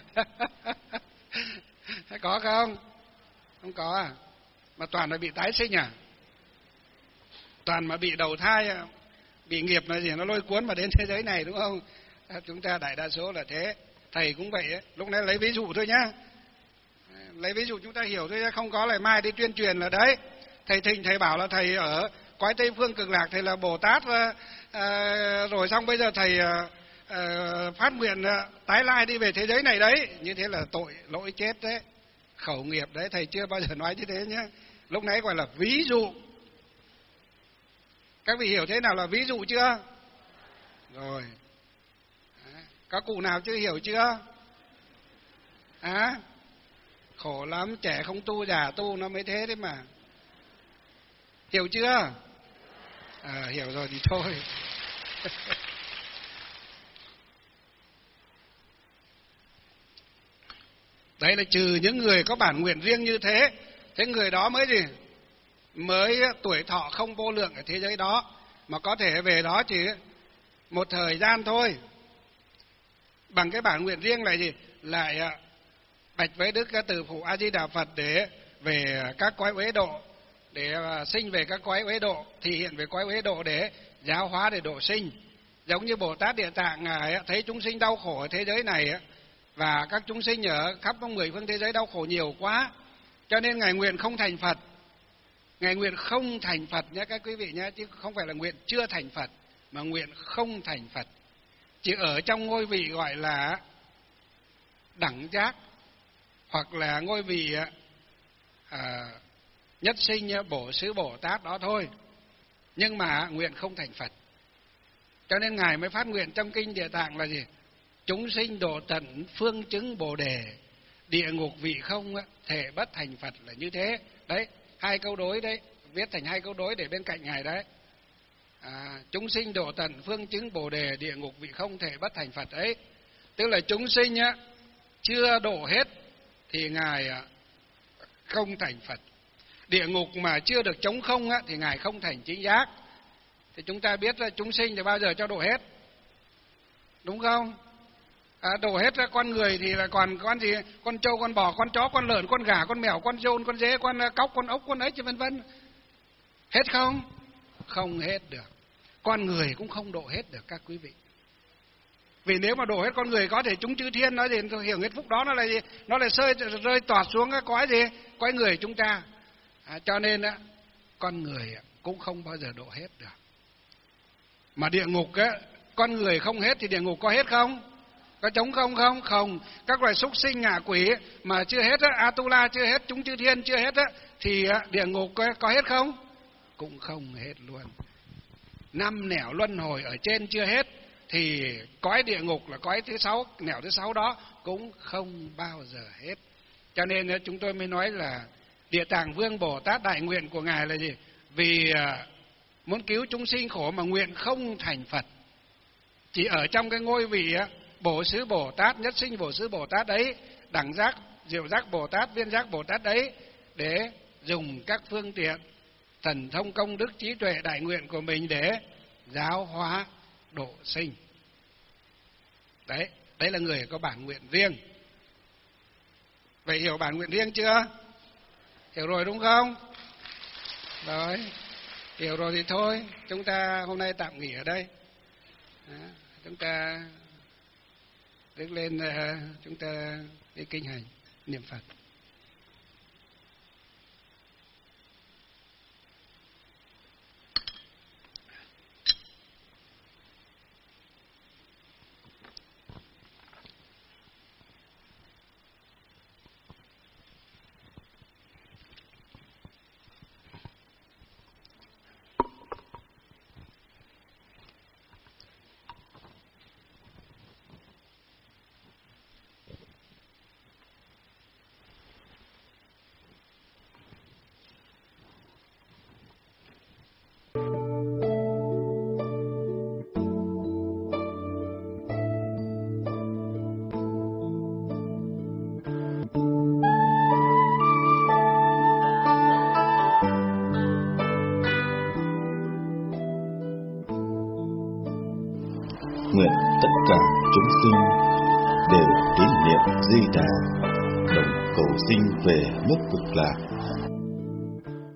Có không? Không có à? Mà toàn là bị tái sinh à? Toàn mà bị đầu thai, bị nghiệp là gì, nó lôi cuốn mà đến thế giới này, đúng không? Chúng ta đại đa số là thế. Thầy cũng vậy ấy. Lúc nãy lấy ví dụ thôi nhá, lấy ví dụ chúng ta hiểu thôi, không có lại mai đi tuyên truyền là đấy, thầy Thịnh thầy bảo là thầy ở cõi Tây Phương Cực Lạc, thầy là Bồ Tát, à, rồi xong bây giờ thầy à, à, phát nguyện à, tái lai đi về thế giới này đấy, như thế là tội lỗi chết đấy, khẩu nghiệp đấy, thầy chưa bao giờ nói như thế nhé. Lúc nãy gọi là ví dụ. Các vị hiểu thế nào là ví dụ chưa? Rồi. Các cụ nào chưa hiểu chưa? À, khổ lắm, trẻ không tu, già tu nó mới thế đấy mà. Hiểu chưa? À, hiểu rồi thì thôi. Đấy là trừ những người có bản nguyện riêng như thế. Thế người đó mới gì? Mới tuổi thọ không vô lượng ở thế giới đó, mà có thể về đó chỉ một thời gian thôi. Bằng cái bản nguyện riêng này gì? Lại bạch với Đức Từ Phụ A Di Đà Phật để về các cõi uế độ, để sinh về các cõi uế độ, thì hiện về cõi uế độ để giáo hóa, để độ sinh. Giống như Bồ Tát Địa Tạng, Ngài thấy chúng sinh đau khổ ở thế giới này, và các chúng sinh ở khắp trong mười phương thế giới đau khổ nhiều quá, cho nên Ngài nguyện không thành Phật. Ngài nguyện không thành Phật nhé các quý vị nhé, chứ không phải là nguyện chưa thành Phật, mà nguyện không thành Phật. Chỉ ở trong ngôi vị gọi là đẳng giác, hoặc là ngôi vị à, nhất sinh bổ xứ Bồ Tát đó thôi, nhưng mà nguyện không thành Phật. Cho nên Ngài mới phát nguyện trong kinh Địa Tạng là gì? Chúng sinh độ tận phương chứng Bồ Đề, địa ngục vị không thể bất thành Phật, là như thế. Đấy, hai câu đối đấy, viết thành hai câu đối để bên cạnh Ngài đấy. À, chúng sinh độ tận phương chứng Bồ Đề, địa ngục vị không thể bất thành Phật ấy. Tức là chúng sinh á, chưa độ hết thì Ngài không thành Phật. Địa ngục mà chưa được trống không á, thì Ngài không thành chính giác. Thì chúng ta biết là chúng sinh thì bao giờ cho độ hết, đúng không? À, đổ hết ra con người thì là còn con gì? Con trâu, con bò, con chó, con lợn, con gà, con mèo, con giôn, con dế, con cóc, con ốc, con ếch, vân vân. Hết không? Không hết được. Con người cũng không độ hết được các quý vị. Vì nếu mà đổ hết con người, có thể chúng chư thiên nói gì hiểu hết phúc đó, nó là gì? Nó là rơi rơi tọt xuống cái cõi gì? Cõi người chúng ta. À, cho nên á, con người cũng không bao giờ độ hết được. Mà địa ngục á, con người không hết thì địa ngục có hết không? Có trống không không? Không. Các loài súc sinh, ngạ quỷ mà chưa hết á, Atula chưa hết, chúng chư thiên chưa hết á, thì địa ngục có, có hết không? Cũng không hết luôn. Năm nẻo luân hồi ở trên chưa hết, thì cõi địa ngục là cõi thứ sáu, nẻo thứ sáu đó cũng không bao giờ hết. Cho nên chúng tôi mới nói là Địa Tạng Vương Bồ Tát đại nguyện của Ngài là gì? Vì muốn cứu chúng sinh khổ mà nguyện không thành Phật. Chỉ ở trong cái ngôi vị Bổ xứ Bồ Tát, nhất sinh Bổ xứ Bồ Tát đấy, đẳng giác, diệu giác Bồ Tát, viên giác Bồ Tát đấy, để dùng các phương tiện thần thông công đức trí tuệ đại nguyện của mình để giáo hóa độ sinh. Đấy, đấy là người có bản nguyện riêng. Vậy hiểu bản nguyện riêng chưa? Hiểu rồi đúng không? Rồi. Hiểu rồi thì thôi, chúng ta hôm nay tạm nghỉ ở đây. Đó, chúng ta đứng lên, chúng ta đi kinh hành niệm Phật. Nguyện tất cả chúng sinh đều tín niệm Di Đà, đồng cầu sinh về nước Cực Lạc.